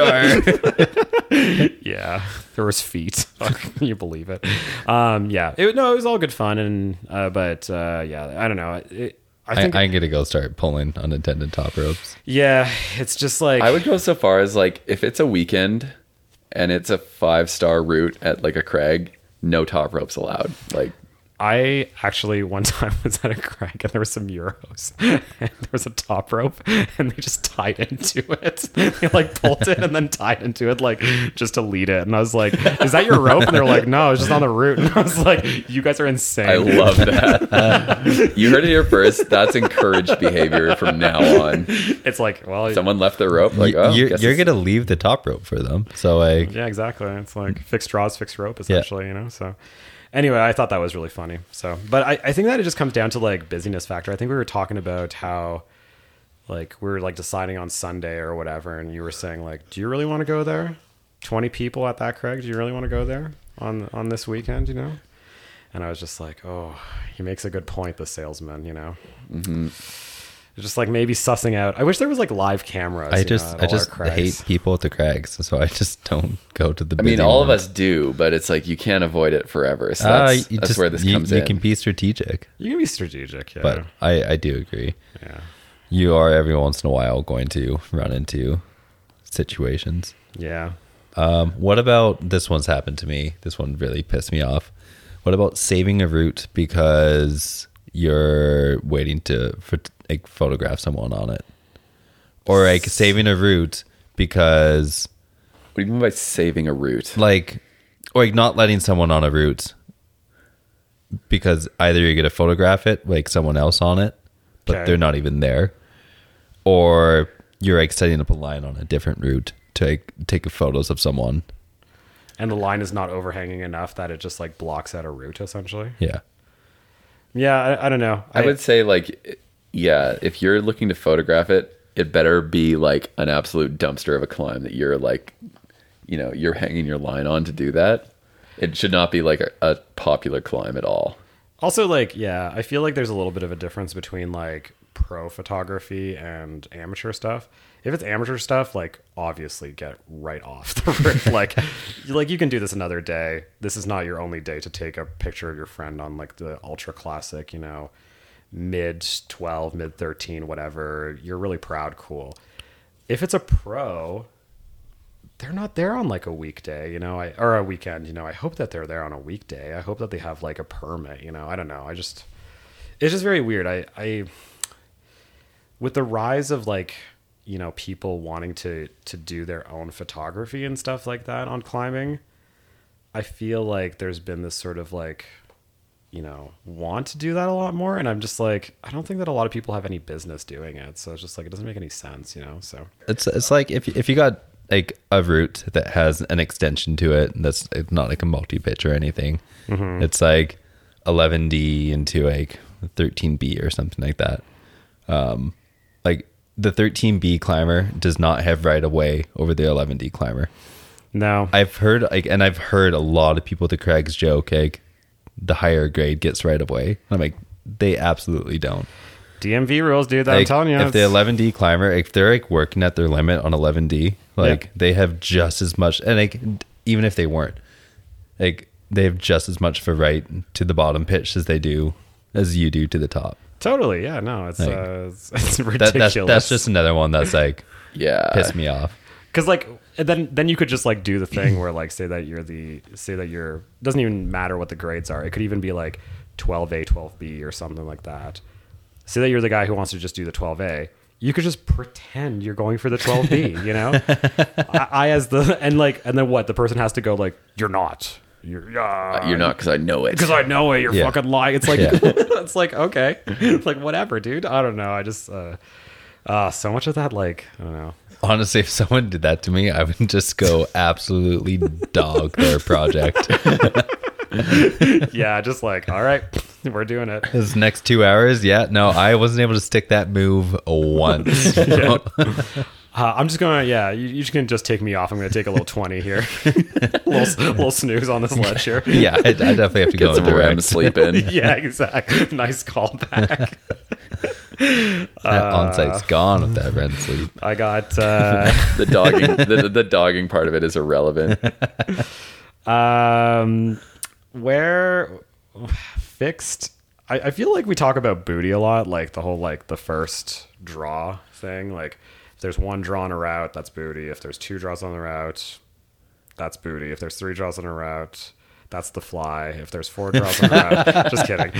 star. Yeah. There was feet. Fuck, can you believe it? Um, yeah, it, no, it was all good fun. And, uh, but, uh, yeah, I don't know. It, I I, think, I'm going to go start pulling unattended top ropes. yeah, it's just like, I would go so far as like if it's a weekend and it's a five star route at like a crag, no top ropes allowed. Like I actually one time was at a crag and there were some Euros and there was a top rope and they just tied into it. They like pulled it and then tied into it like just to lead it. And I was like, is that your rope? And they're like, no, it's just on the route. And I was like, you guys are insane. I love that. You heard it here first. That's encouraged behavior from now on. It's like, well, Someone left their rope. Like, oh, you're guess you're it's- going to leave the top rope for them. So like, yeah, exactly. It's like fixed straws, fixed rope, essentially, you know? So anyway, I thought that was really funny. So, but I, I think that it just comes down to like busyness factor. I think we were talking about how like we were like deciding on Sunday or whatever. And you were saying like, do you really want to go there? twenty people at that Craig. Do you really want to go there on, on this weekend, you know? And I was just like, oh, he makes a good point. The salesman, you know, mm-hmm. Just like maybe sussing out. I wish there was like live cameras. I you just know, at I all our just crags. hate people at the crags, so I just don't go to the. I mean, busy all of ones. us do, but it's like you can't avoid it forever. So Uh, that's, you that's just- where this you, comes you in. can be strategic, You can be strategic, yeah. but I I do agree. yeah. You are every once in a while going to run into situations. Yeah. Um, what about this one's happened to me? This one really pissed me off. What about saving a route because you're waiting to for, like photograph someone on it, or like saving a route because What do you mean by saving a route? like, or like not letting someone on a route because either you're gonna photograph it like someone else on it, but Okay. they're not even there, or you're like setting up a line on a different route to like, take photos of someone. And the line is not overhanging enough that it just like blocks out a route, essentially. Yeah. Yeah, I, I don't know. I would say like, yeah, if you're looking to photograph it, it better be like an absolute dumpster of a climb that you're like, you know, you're hanging your line on to do that. It should not be like a, a popular climb at all. Also, like, yeah, I feel like there's a little bit of a difference between like pro photography and amateur stuff. If it's amateur stuff, like obviously get right off the rip. like, you- like you can do this another day. This is not your only day to take a picture of your friend on like the ultra classic, you know, mid twelve, mid thirteen, whatever. You're really proud, cool. If it's a pro, they're not there on like a weekday, you know, I, or a weekend, you know. I hope that they're there on a weekday. I hope that they have like a permit, you know. I don't know. I just, it's just very weird. I, I, with the rise of like, you know, people wanting to to do their own photography and stuff like that on climbing, I feel like there's been this sort of like you know, want to do that a lot more. And I'm just like, I don't think that a lot of people have any business doing it. So it's just like, it doesn't make any sense, you know? So It's it's like if if you got like a route that has an extension to it, that's it's not like a multi-pitch or anything. Mm-hmm. It's like eleven D into like thirteen B or something like that. Um, like the thirteen B climber does not have right of way over the eleven D climber. no, I've heard like, and I've heard a lot of people to Craig's joke, like the higher grade gets right of way. I'm like, they absolutely don't. D M V rules, dude. That I'm Like, telling you. if the it's- eleven D climber, if they're like working at their limit on eleven D, like Yeah. they have just as much, and like even if they weren't, like they have just as much of a right to the bottom pitch as they do as you do to the top. Totally. Yeah, no, it's, Like, uh, it's, it's That, ridiculous. that's that's just another one that's like Yeah. pissed me off. Because like then then you could just like do the thing where like say that you're the say that you're doesn't even matter what the grades are. It could even be like twelve A, twelve B or something like that. Say that you're the guy who wants to just do the twelve A. You could just pretend you're going for the twelve B, you know? I, I as the and like and then what? The person has to go like, you're not. You're uh, You're not because I know it. because I know it. You're Yeah. fucking lying. It's like Yeah. it's like okay, it's like whatever, dude. I don't know. I just uh, uh so much of that like I don't know. Honestly, if someone did that to me, I would just go absolutely dog their project. Yeah, just like all right, we're doing it. This next two hours, yeah, no, I wasn't able to stick that move once. Uh, I'm just gonna, yeah. You, you can just take me off. I'm gonna take a little twenty here, little, little snooze on this ledge here. Yeah, I, I definitely have to Get go some in R E M direct. sleep in. Yeah, exactly. Nice callback. That on-site's gone with that red sleep. I got uh, The dogging, the, the dogging part of it is irrelevant. um, where fixed. I, I feel like we talk about booty a lot, like the whole like the first draw thing. Like if there's one draw on a route, that's booty. If there's two draws on the route, that's booty. If there's three draws on a route, that's the fly. If there's four draws on the route, just kidding.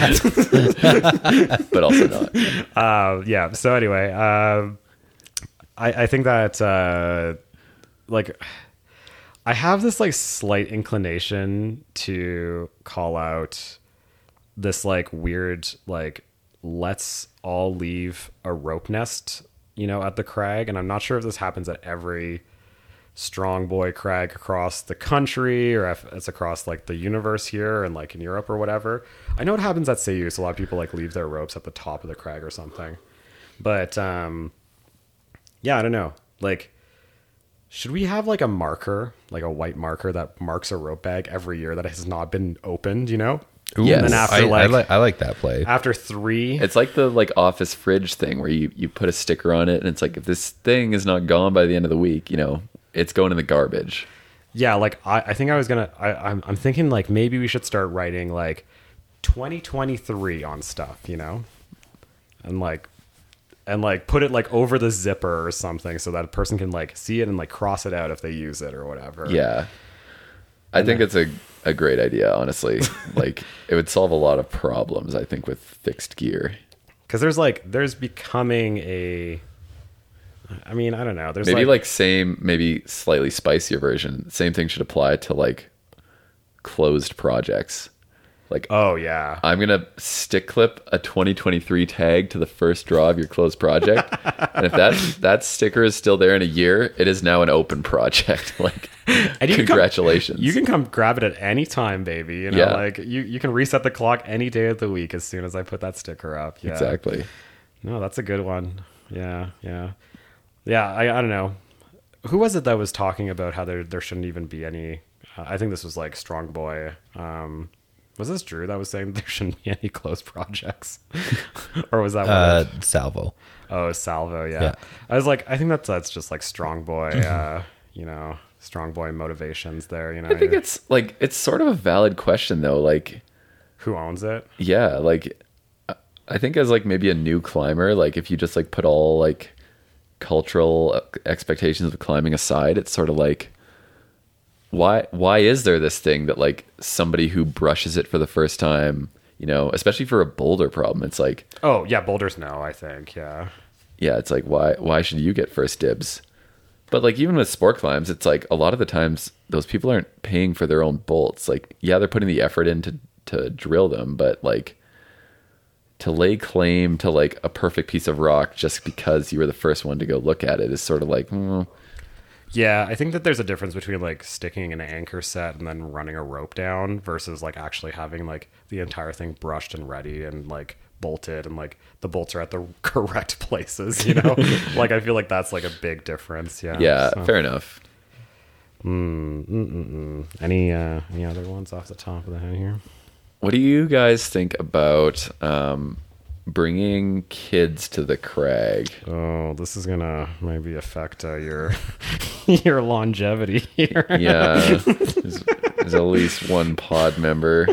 But also not. uh, yeah. So anyway, um, I, I think that uh, like I have this like slight inclination to call out this like weird like let's all leave a rope nest, you know, at the crag, and I'm not sure if this happens at every strong boy crag across the country or if it's across like the universe here and like in Europe or whatever. I know it happens at Seiyus. A lot of people like leave their ropes at the top of the crag or something. But um yeah, I don't know. Like should we have like a marker, like a white marker that marks a rope bag every year that has not been opened, you know? Ooh, Yes. And then after I, I like, like I like that play. after three It's like the like office fridge thing where you, you put a sticker on it and it's like if this thing is not gone by the end of the week, you know, it's going in the garbage. yeah, like I, I think I was gonna I, I'm I'm thinking like maybe we should start writing like twenty twenty-three on stuff, you know? And like and like put it like over the zipper or something so that a person can like see it and like cross it out if they use it or whatever. Yeah. I think it's a, a great idea, honestly. Like it would solve a lot of problems, I think, with fixed gear. Because there's like there's becoming a I mean, I don't know. There's Maybe like, like same, maybe slightly spicier version. Same thing should apply to like closed projects. Like, oh yeah. I'm going to stick clip a twenty twenty-three tag to the first draw of your closed project. And if that that sticker is still there in a year, it is now an open project. Like, And you can come- congratulations. You can come grab it at any time, baby. You know, Yeah. like you, you can reset the clock any day of the week as soon as I put that sticker up. Yeah. Exactly. No, that's a good one. Yeah, yeah. Yeah, I, I don't know. Who was it that was talking about how there there shouldn't even be any uh, I think this was like Strong Boy. Um was this Drew that was saying there shouldn't be any closed projects? Or was that one Uh, of- Salvo. Oh, Salvo, yeah. Yeah. I was like, I think that's that's just like Strong Boy, uh, you know, Strong Boy motivations there, you know. I think it's like, it's sort of a valid question though. Like, who owns it? yeah, like I think as like maybe a new climber, like if you just like put all like cultural expectations of climbing aside, it's sort of like, why why is there this thing that like somebody who brushes it for the first time, you know, especially for a boulder problem, it's like, Oh, yeah, Boulders no, I think, yeah. yeah, it's like, why why should you get first dibs? But like even with sport climbs, it's like a lot of the times those people aren't paying for their own bolts. Like, yeah, they're putting the effort in to to drill them, but like to lay claim to like a perfect piece of rock just because you were the first one to go look at it is sort of like, mm, Yeah, I think that there's a difference between like sticking an anchor set and then running a rope down versus like actually having like the entire thing brushed and ready and like bolted and like the bolts are at the correct places, you know? Like I feel like that's like a big difference. Yeah. yeah, so. fair enough. Mm, mm, mm, mm. Any uh, any other ones off the top of the head here? What do you guys think about um, bringing kids to the crag? Oh, this is gonna maybe affect uh, your your longevity here. Yeah, there's, there's at least one pod member.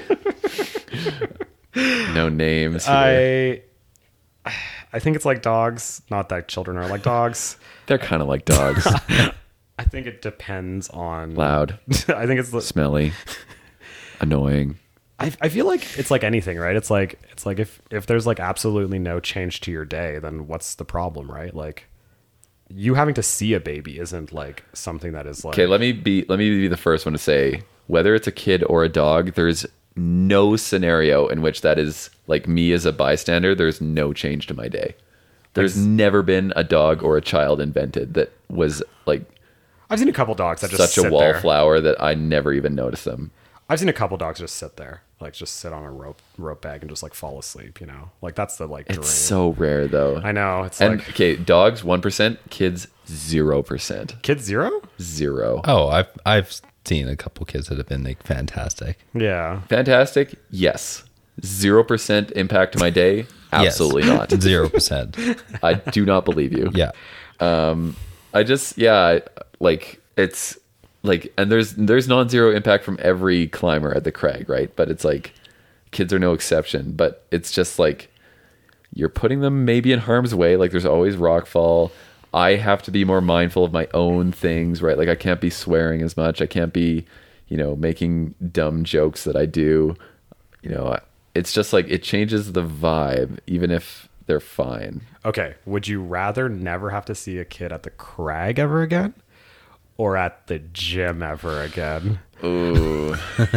No names here. I I think it's like dogs. Not that children are like dogs. They're kind of like dogs. I think it depends on Loud, I think it's the, smelly, annoying. I I feel like it's like anything, right? It's like it's like if if there's like absolutely no change to your day, then what's the problem, right? Like you having to see a baby isn't like something that is like Okay, let me be let me be the first one to say whether it's a kid or a dog, there's no scenario in which that is like me as a bystander, there's no change to my day. There's That's- never been a dog or a child invented that was like I've seen a couple dogs that just such a sit there. wallflower that I never even noticed them. I've seen a couple dogs just sit there, like just sit on a rope rope bag and just like fall asleep. You know, like that's the like dream. It's so rare though. I know it's And like okay, dogs one percent, kids zero percent. kids zero. Zero. Oh, I've I've seen a couple kids that have been like fantastic. Yeah, Fantastic? Yes. Zero percent impact to my day? Absolutely Yes. not. Zero percent. I do not believe you. Yeah. I just yeah, I, like it's like and there's there's non-zero impact from every climber at the crag, right? But it's like kids are no exception, but it's just like you're putting them maybe in harm's way. Like there's always rockfall. I have to be more mindful of my own things, right? Like I can't be swearing as much. I can't be, you know, making dumb jokes that I do. You know, it's just like it changes the vibe even if they're fine. okay. Would you rather never have to see a kid at the crag ever again, or at the gym ever again? Ooh.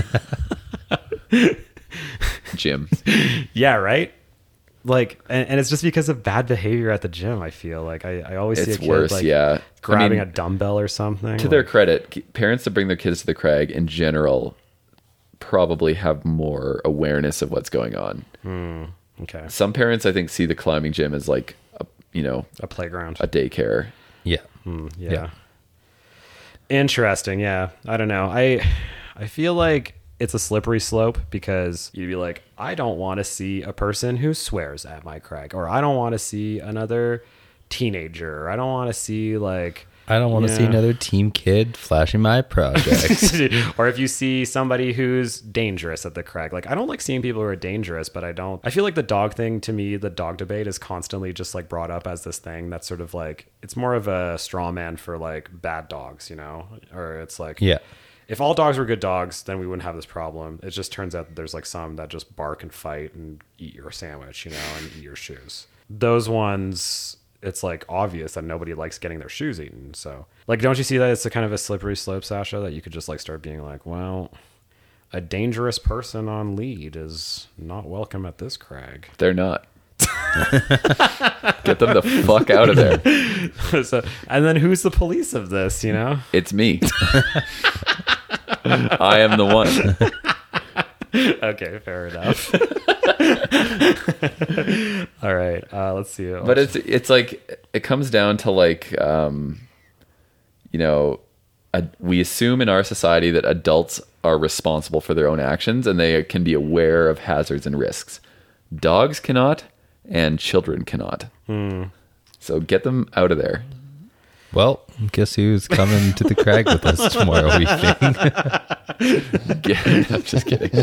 Jim. Yeah, right. Like, and, and it's just because of bad behavior at the gym. I feel like I, I always see a It's kid worse, like yeah. grabbing I mean, a dumbbell or something. to their like- credit, k- parents that bring their kids to the crag in general probably have more awareness of what's going on. okay, Some parents, I think, see the climbing gym as like, a, you know, a playground. a daycare. Yeah. yeah. yeah. Interesting. Yeah. I don't know. I I feel like it's a slippery slope because you'd be like, I don't want to see a person who swears at my crag, or I don't want to see another teenager, or I don't want to see like I don't want to see Yeah. another team kid flashing my projects. or if you see somebody who's dangerous at the crag. Like I don't like seeing people who are dangerous, but I don't I feel like the dog thing, to me, the dog debate is constantly just like brought up as this thing that's sort of like it's more of a straw man for like bad dogs, you know? Or it's like Yeah. if all dogs were good dogs, then we wouldn't have this problem. It just turns out that there's like some that just bark and fight and eat your sandwich, you know, and eat your shoes. Those ones, it's like obvious that nobody likes getting their shoes eaten. So, like, don't you see that it's a kind of a slippery slope, Sasha, that you could just like start being like, well, a dangerous person on lead is not welcome at this crag. They're not. Get them the fuck out of there. So, and then who's the police of this, you know? It's me. I am the one. Okay, fair enough. All right, uh, let's see. But it's it's like it comes down to like um you know a, we assume in our society that adults are responsible for their own actions and they can be aware of hazards and risks. Dogs cannot and children cannot. So get them out of there. Well, guess who's coming to the crag with us tomorrow evening? Get, I'm just kidding.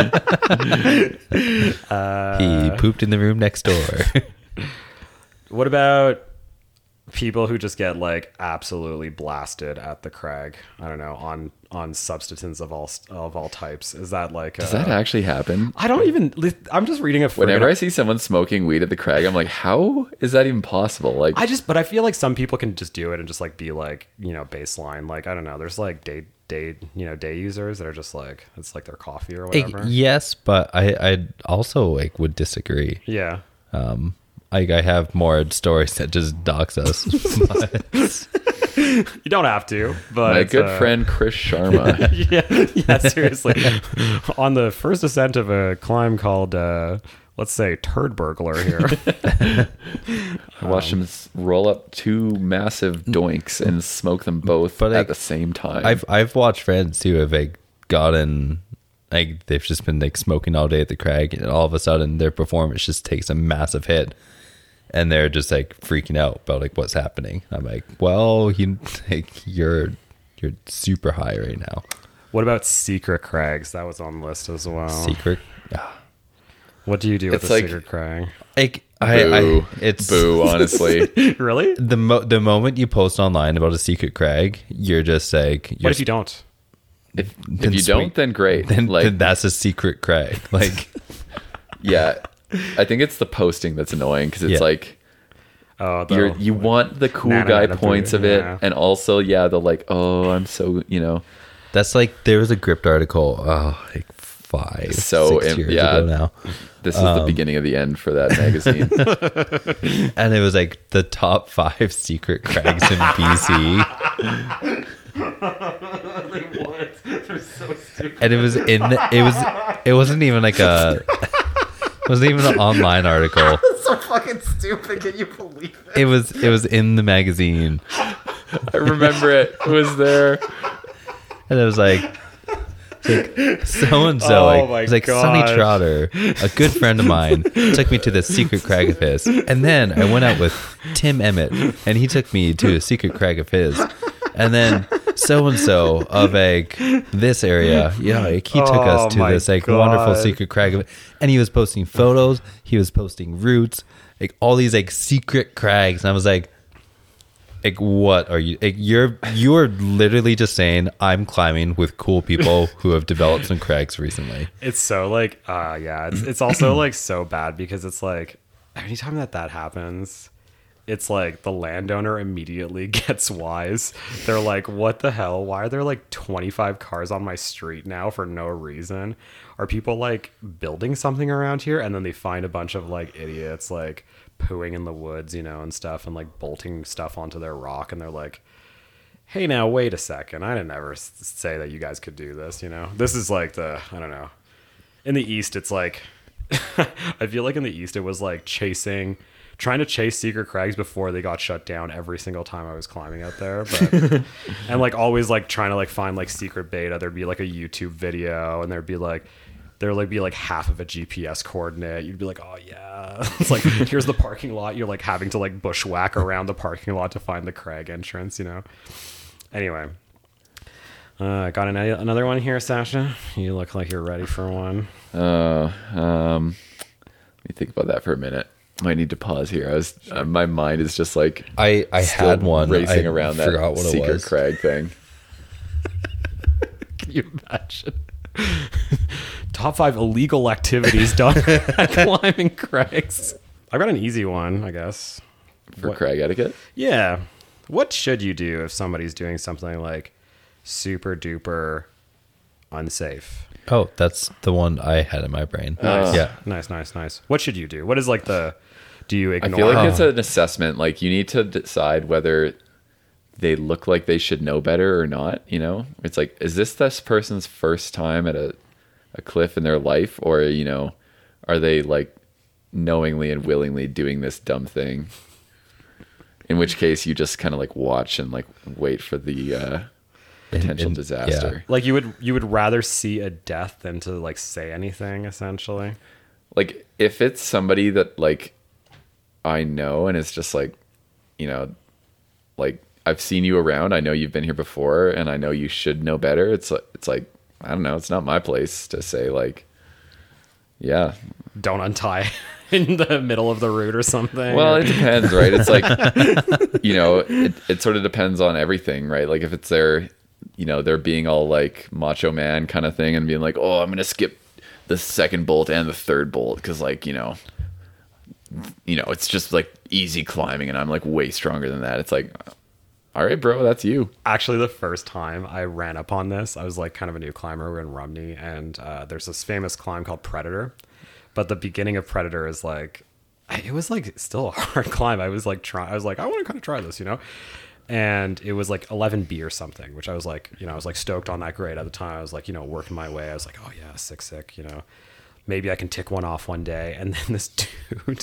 He pooped in the room next door. What about people who just get like absolutely blasted at the crag? I don't know, on on substances of all of all types. Is that like Does uh, that actually happen? I don't even. I'm just reading a. Whenever I friggin- see someone smoking weed at the crag, I'm like, how is that even possible? Like, I just, but I feel like some people can just do it and just like be like, you know, baseline. Like, I don't know. There's like day, day, you know, day users that are just like, it's like their coffee or Like, whatever. yes, but I I also like would disagree. Yeah. Um, like I have more stories that just dox us. But- You don't have to, but my good uh, friend Chris Sharma. yeah, yeah, seriously. On the first ascent of a climb called, uh, let's say, Turd Burglar here. I watched him s- roll up two massive doinks and smoke them both But, like, at the same time. I've I've watched friends who have like gotten like they've just been like smoking all day at the crag, and all of a sudden their performance just takes a massive hit, and they're just like freaking out about like what's happening. I'm like, well, you like you're you're super high right now. What about secret crags? That was on the list as well. Secret, ah. What do you do with It's a like- secret crag? like I, boo. I it's Boo, honestly. Really? the mo- the moment you post online about a secret crag, you're just like, you're What if you don't? if if then you sweet. don't, then great. Then, like, then that's a secret crag. Like, yeah. I think it's the posting that's annoying because it's Yeah. like, Oh, the, you're, you want the cool Nana guy Nana points boo, of it, yeah. and also, yeah, the like, oh, I'm so, you know, that's like there was a Gripped article. Oh, like five, So, six um, years yeah. ago now. this is the beginning of the end for that magazine. And it was like the top five secret crags in B C. And it was in it was it wasn't even like a it wasn't even an online article. so fucking stupid. Can you believe it? It was it was in the magazine. I remember it. It was there. And it was like so and so, Oh my it's like Sonny gosh. Trotter, a good friend of mine, took me to the secret crag of his, and then I went out with Tim Emmett, and he took me to a secret crag of his, and then so and so of like this area, yeah, like he took Oh us to my this like God. wonderful secret crag of, and he was posting photos, he was posting routes, like all these like secret crags, and I was like. Like what are you? Like you're you're literally just saying I'm climbing with cool people who have developed some crags recently. It's so like, uh, yeah, it's, it's also like so bad because it's like anytime that that happens, it's like the landowner immediately gets wise. They're like, what the hell? Why are there like twenty-five cars on my street now for no reason? Are people like building something around here? And then they find a bunch of like idiots like pooing in the woods, you know, and stuff, and like bolting stuff onto their rock. And they're like, hey, now wait a second. I didn't ever s- say that you guys could do this, you know? This is like the, I don't know. In the East, it's like, I feel like in the East, it was like chasing, trying to chase secret crags before they got shut down every single time I was climbing out there. But, and like always like trying to like find like secret beta. There'd be like a YouTube video and there'd be like, there'd like be like half of a G P S coordinate. You'd be like, oh yeah. It's like, here's the parking lot. You're like having to like bushwhack around the parking lot to find the crag entrance, you know? Anyway. Uh, got an, another one here, Sasha. You look like you're ready for one. Uh, um, let me think about that for a minute. Might need to pause here. I was, uh, my mind is just like I I still had one racing I around that forgot what it secret was. crag thing. Can you imagine? Top five illegal activities done at climbing crags. I've got an easy one, I guess. For What- crag etiquette. Yeah. What should you do if somebody's doing something like super duper unsafe? Oh, that's the one I had in my brain. Nice. Yeah. Nice, nice, nice. What should you do? What is like the, do you I ignore? feel like Oh. it's an assessment. Like you need to decide whether they look like they should know better or not. You know, it's like, is this this person's first time at a, a cliff in their life, or you know, are they like knowingly and willingly doing this dumb thing? In which case, you just kind of like watch and like wait for the uh, potential and- disaster. Like you would, you would rather see a death than to like say anything essentially. Like if it's somebody that like I know and it's just like, you know, like I've seen you around, I know you've been here before and I know you should know better. It's like, it's like, I don't know. It's not my place to say like, yeah. Don't untie in the middle of the route or something. Well, or- it depends, right? It's like, you know, it, it sort of depends on everything, right? Like if it's their, you know, they're being all like macho man kind of thing and being like, oh, I'm gonna skip the second bolt and the third bolt because like, you know, you know, it's just like easy climbing and I'm like way stronger than that. It's like, all right, bro, that's you. Actually, the first time I ran up on this, I was like kind of a new climber. We're in Rumney, and uh, there's this famous climb called Predator. But the beginning of Predator is like, it was like still a hard climb. I was like trying, I was like, I want to kind of try this, you know? And it was like eleven B or something, which I was like, you know, I was like stoked on that grade at the time. I was like, you know, working my way. I was like, oh yeah, sick, sick, you know, maybe I can tick one off one day. And then this dude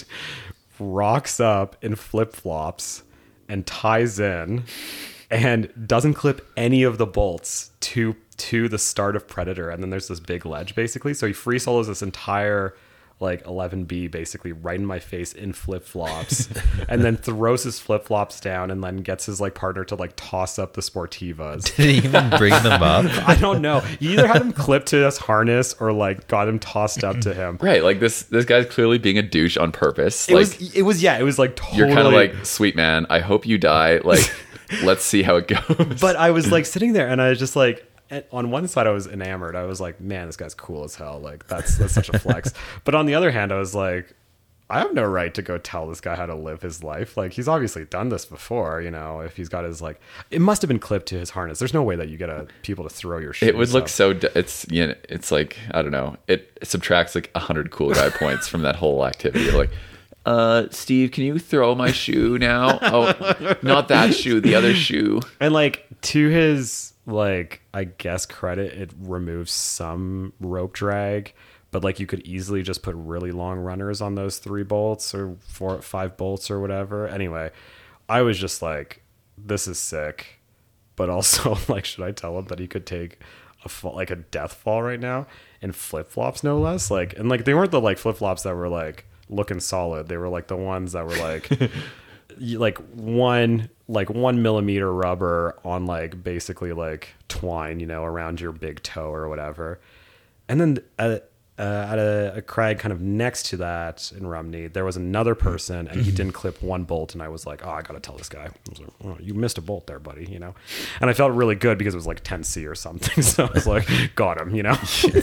rocks up in flip flops and ties in and doesn't clip any of the bolts to to the start of Predator. And then there's this big ledge basically. So he free solos this entire like eleven B basically right in my face in flip flops and then throws his flip flops down and then gets his like partner to like toss up the Sportivas. Did he even bring them up? I don't know. He either had him clipped to his harness or like got him tossed up to him. Right, like this this guy's clearly being a douche on purpose. It like was it was yeah, it was like totally you're kind of like, sweet man, I hope you die. Like let's see how it goes. But I was like sitting there and I was just like, on one side I was enamored. I was like, man, this guy's cool as hell. Like that's that's such a flex. But on the other hand, I was like, I have no right to go tell this guy how to live his life. Like he's obviously done this before, you know, if he's got his like, it must have been clipped to his harness. There's no way that you get a people to throw your shit. It would look so, d- it's, you know, it's like, I don't know. It subtracts like a hundred cool guy points from that whole activity. Like, uh, Steve, can you throw my shoe now? Oh, not that shoe, the other shoe. And like to his, like, I guess credit, it removes some rope drag, but like you could easily just put really long runners on those three bolts or four, five bolts or whatever. Anyway, I was just like, this is sick, but also like, should I tell him that he could take a fall, like a death fall right now in flip flops, no less? Like, and like they weren't the like flip flops that were like looking solid. They were like the ones that were like. like one like one millimeter rubber on like basically like twine, you know, around your big toe or whatever. And then at, uh, at a, a crag kind of next to that in Rumney, there was another person and he didn't clip one bolt. And I was like, oh, I got to tell this guy. I was like, oh, you missed a bolt there, buddy, you know? And I felt really good because it was like ten C or something. So I was like, got him, you know?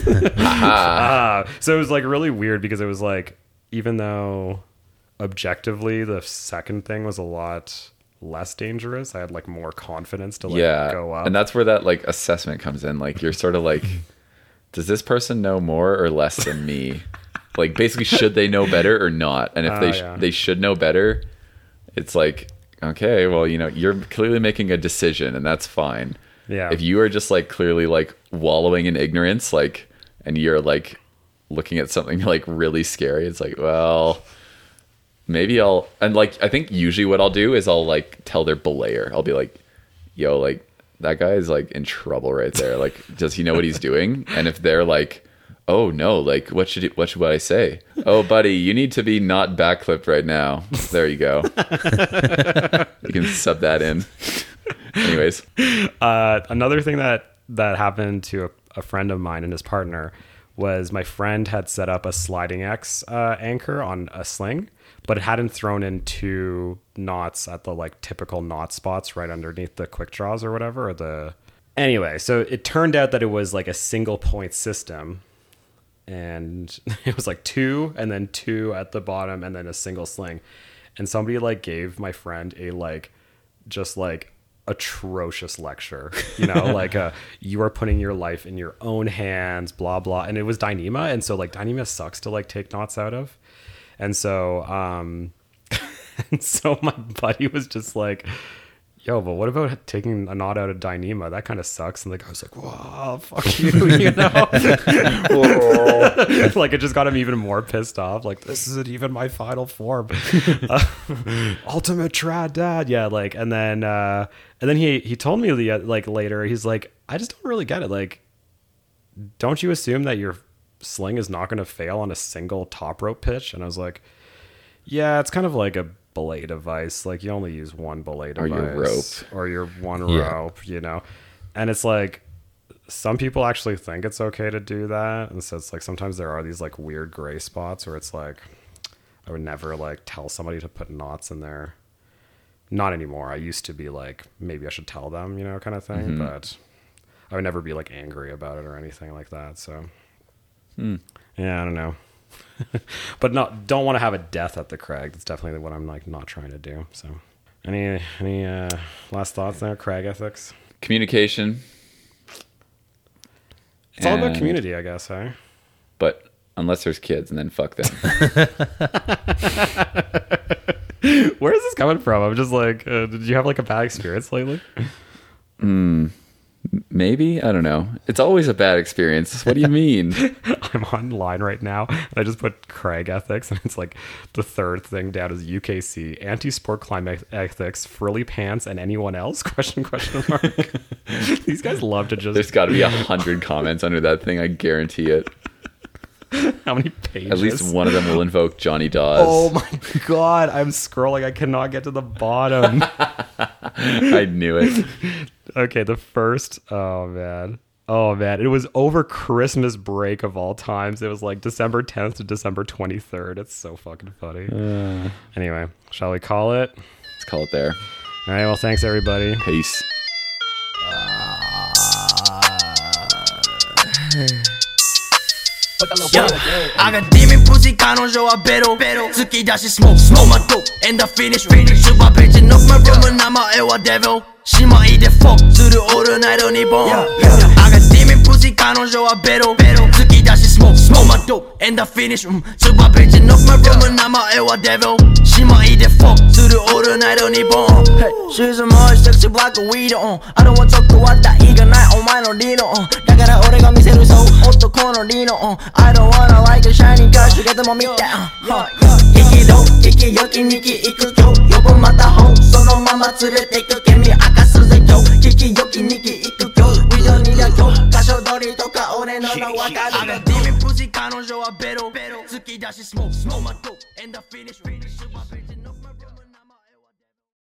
uh, so it was like really weird because it was like, even though objectively the second thing was a lot less dangerous, I had like more confidence to like yeah. go up. And that's where that like assessment comes in. Like you're sort of like, does this person know more or less than me? Like basically, should they know better or not? And if uh, they sh- yeah. they should know better, it's like, okay, well, you know, you're clearly making a decision and that's fine. Yeah. If you are just like clearly like wallowing in ignorance, like, and you're like looking at something like really scary, it's like, well, maybe I'll, and like, I think usually what I'll do is I'll like tell their belayer. I'll be like, yo, like that guy is like in trouble right there. Like, does he know what he's doing? And if they're like, oh no, like what should, what should I say? Oh buddy, you need to be not backflipped right now. There you go. You can sub that in. Anyways. Uh, another thing that, that happened to a, a friend of mine and his partner was my friend had set up a sliding X uh, anchor on a sling, but it hadn't thrown in two knots at the like typical knot spots right underneath the quick draws or whatever. Or the anyway, so it turned out that it was like a single point system, and it was like two and then two at the bottom and then a single sling. And somebody like gave my friend a like just like atrocious lecture, you know, like uh you are putting your life in your own hands, blah blah. And it was Dyneema, and so like Dyneema sucks to like take knots out of. And so um and so my buddy was just like, yo, but what about taking a knot out of Dyneema? That kind of sucks. And the guy was like, whoa, fuck you, you know? Like it just got him even more pissed off. Like, this isn't even my final form. uh, ultimate trad dad. Yeah, like, and then uh and then he he told me the like later, he's like, I just don't really get it. Like, don't you assume that your sling is not going to fail on a single top rope pitch? And I was like, yeah, it's kind of like a belay device. Like you only use one belay device or your rope or your one yeah. rope, you know. And it's like some people actually think it's okay to do that, and so it's like sometimes there are these like weird gray spots where it's like I would never like tell somebody to put knots in there. Not anymore. I used to be like, maybe I should tell them, you know, kind of thing. Mm-hmm. But I would never be like angry about it or anything like that. So, Hmm. yeah, I don't know. But not don't want to have a death at the Craig. That's definitely what I'm like not trying to do. So, any any uh, last thoughts there, Craig ethics? Communication. It's all about And- community, I guess, eh? But unless there's kids, and then fuck them. Where is this coming from? I'm just like, uh, did you have like a bad experience lately? Maybe, I don't know. It's always a bad experience. What do you mean? I'm online right now, and I just put Craig ethics, and it's like the third thing down is U K C anti-sport climate ethics, frilly pants, and anyone else? Question question mark. These guys love to just. There's got to be a hundred comments under that thing. I guarantee it. How many pages? At least one of them will invoke Johnny Dawes. Oh my god! I'm scrolling. I cannot get to the bottom. I knew it. Okay, the first. Oh man. Oh man. It was over Christmas break of all times. It was like December tenth to December twenty-third. It's so fucking funny. Uh, Anyway, shall we call it? let's call it there. All right. Well, thanks everybody. Peace. Yeah, I got demon pussy 彼女はベロ好きだしスモークスモーマド And the finish finish スーパーベンチ Knock my room 名前は Devil 姉妹でフォークするオールナイトニボン I got demon pussy 彼女はベロ好きだしスモークスモーマド And the finish スーパーベンチ Knock my room 名前は Devil 姉妹でフォークするオールナイトニボン Hey, she's a more sexy black weed on I don't want to talk は大がないお前のリードだから俺が見せるそう男のリード I don't wanna like a shining car しげても見て息ど息よきにき行くよ呼ぶまた本そのまま連れて行く君明かすぜよ息よきにき行くよ We don't need a よ歌唱取りとか俺の名わかる I got demon pussy 彼女はベロ好きだしスモークスモーマド And the finish finish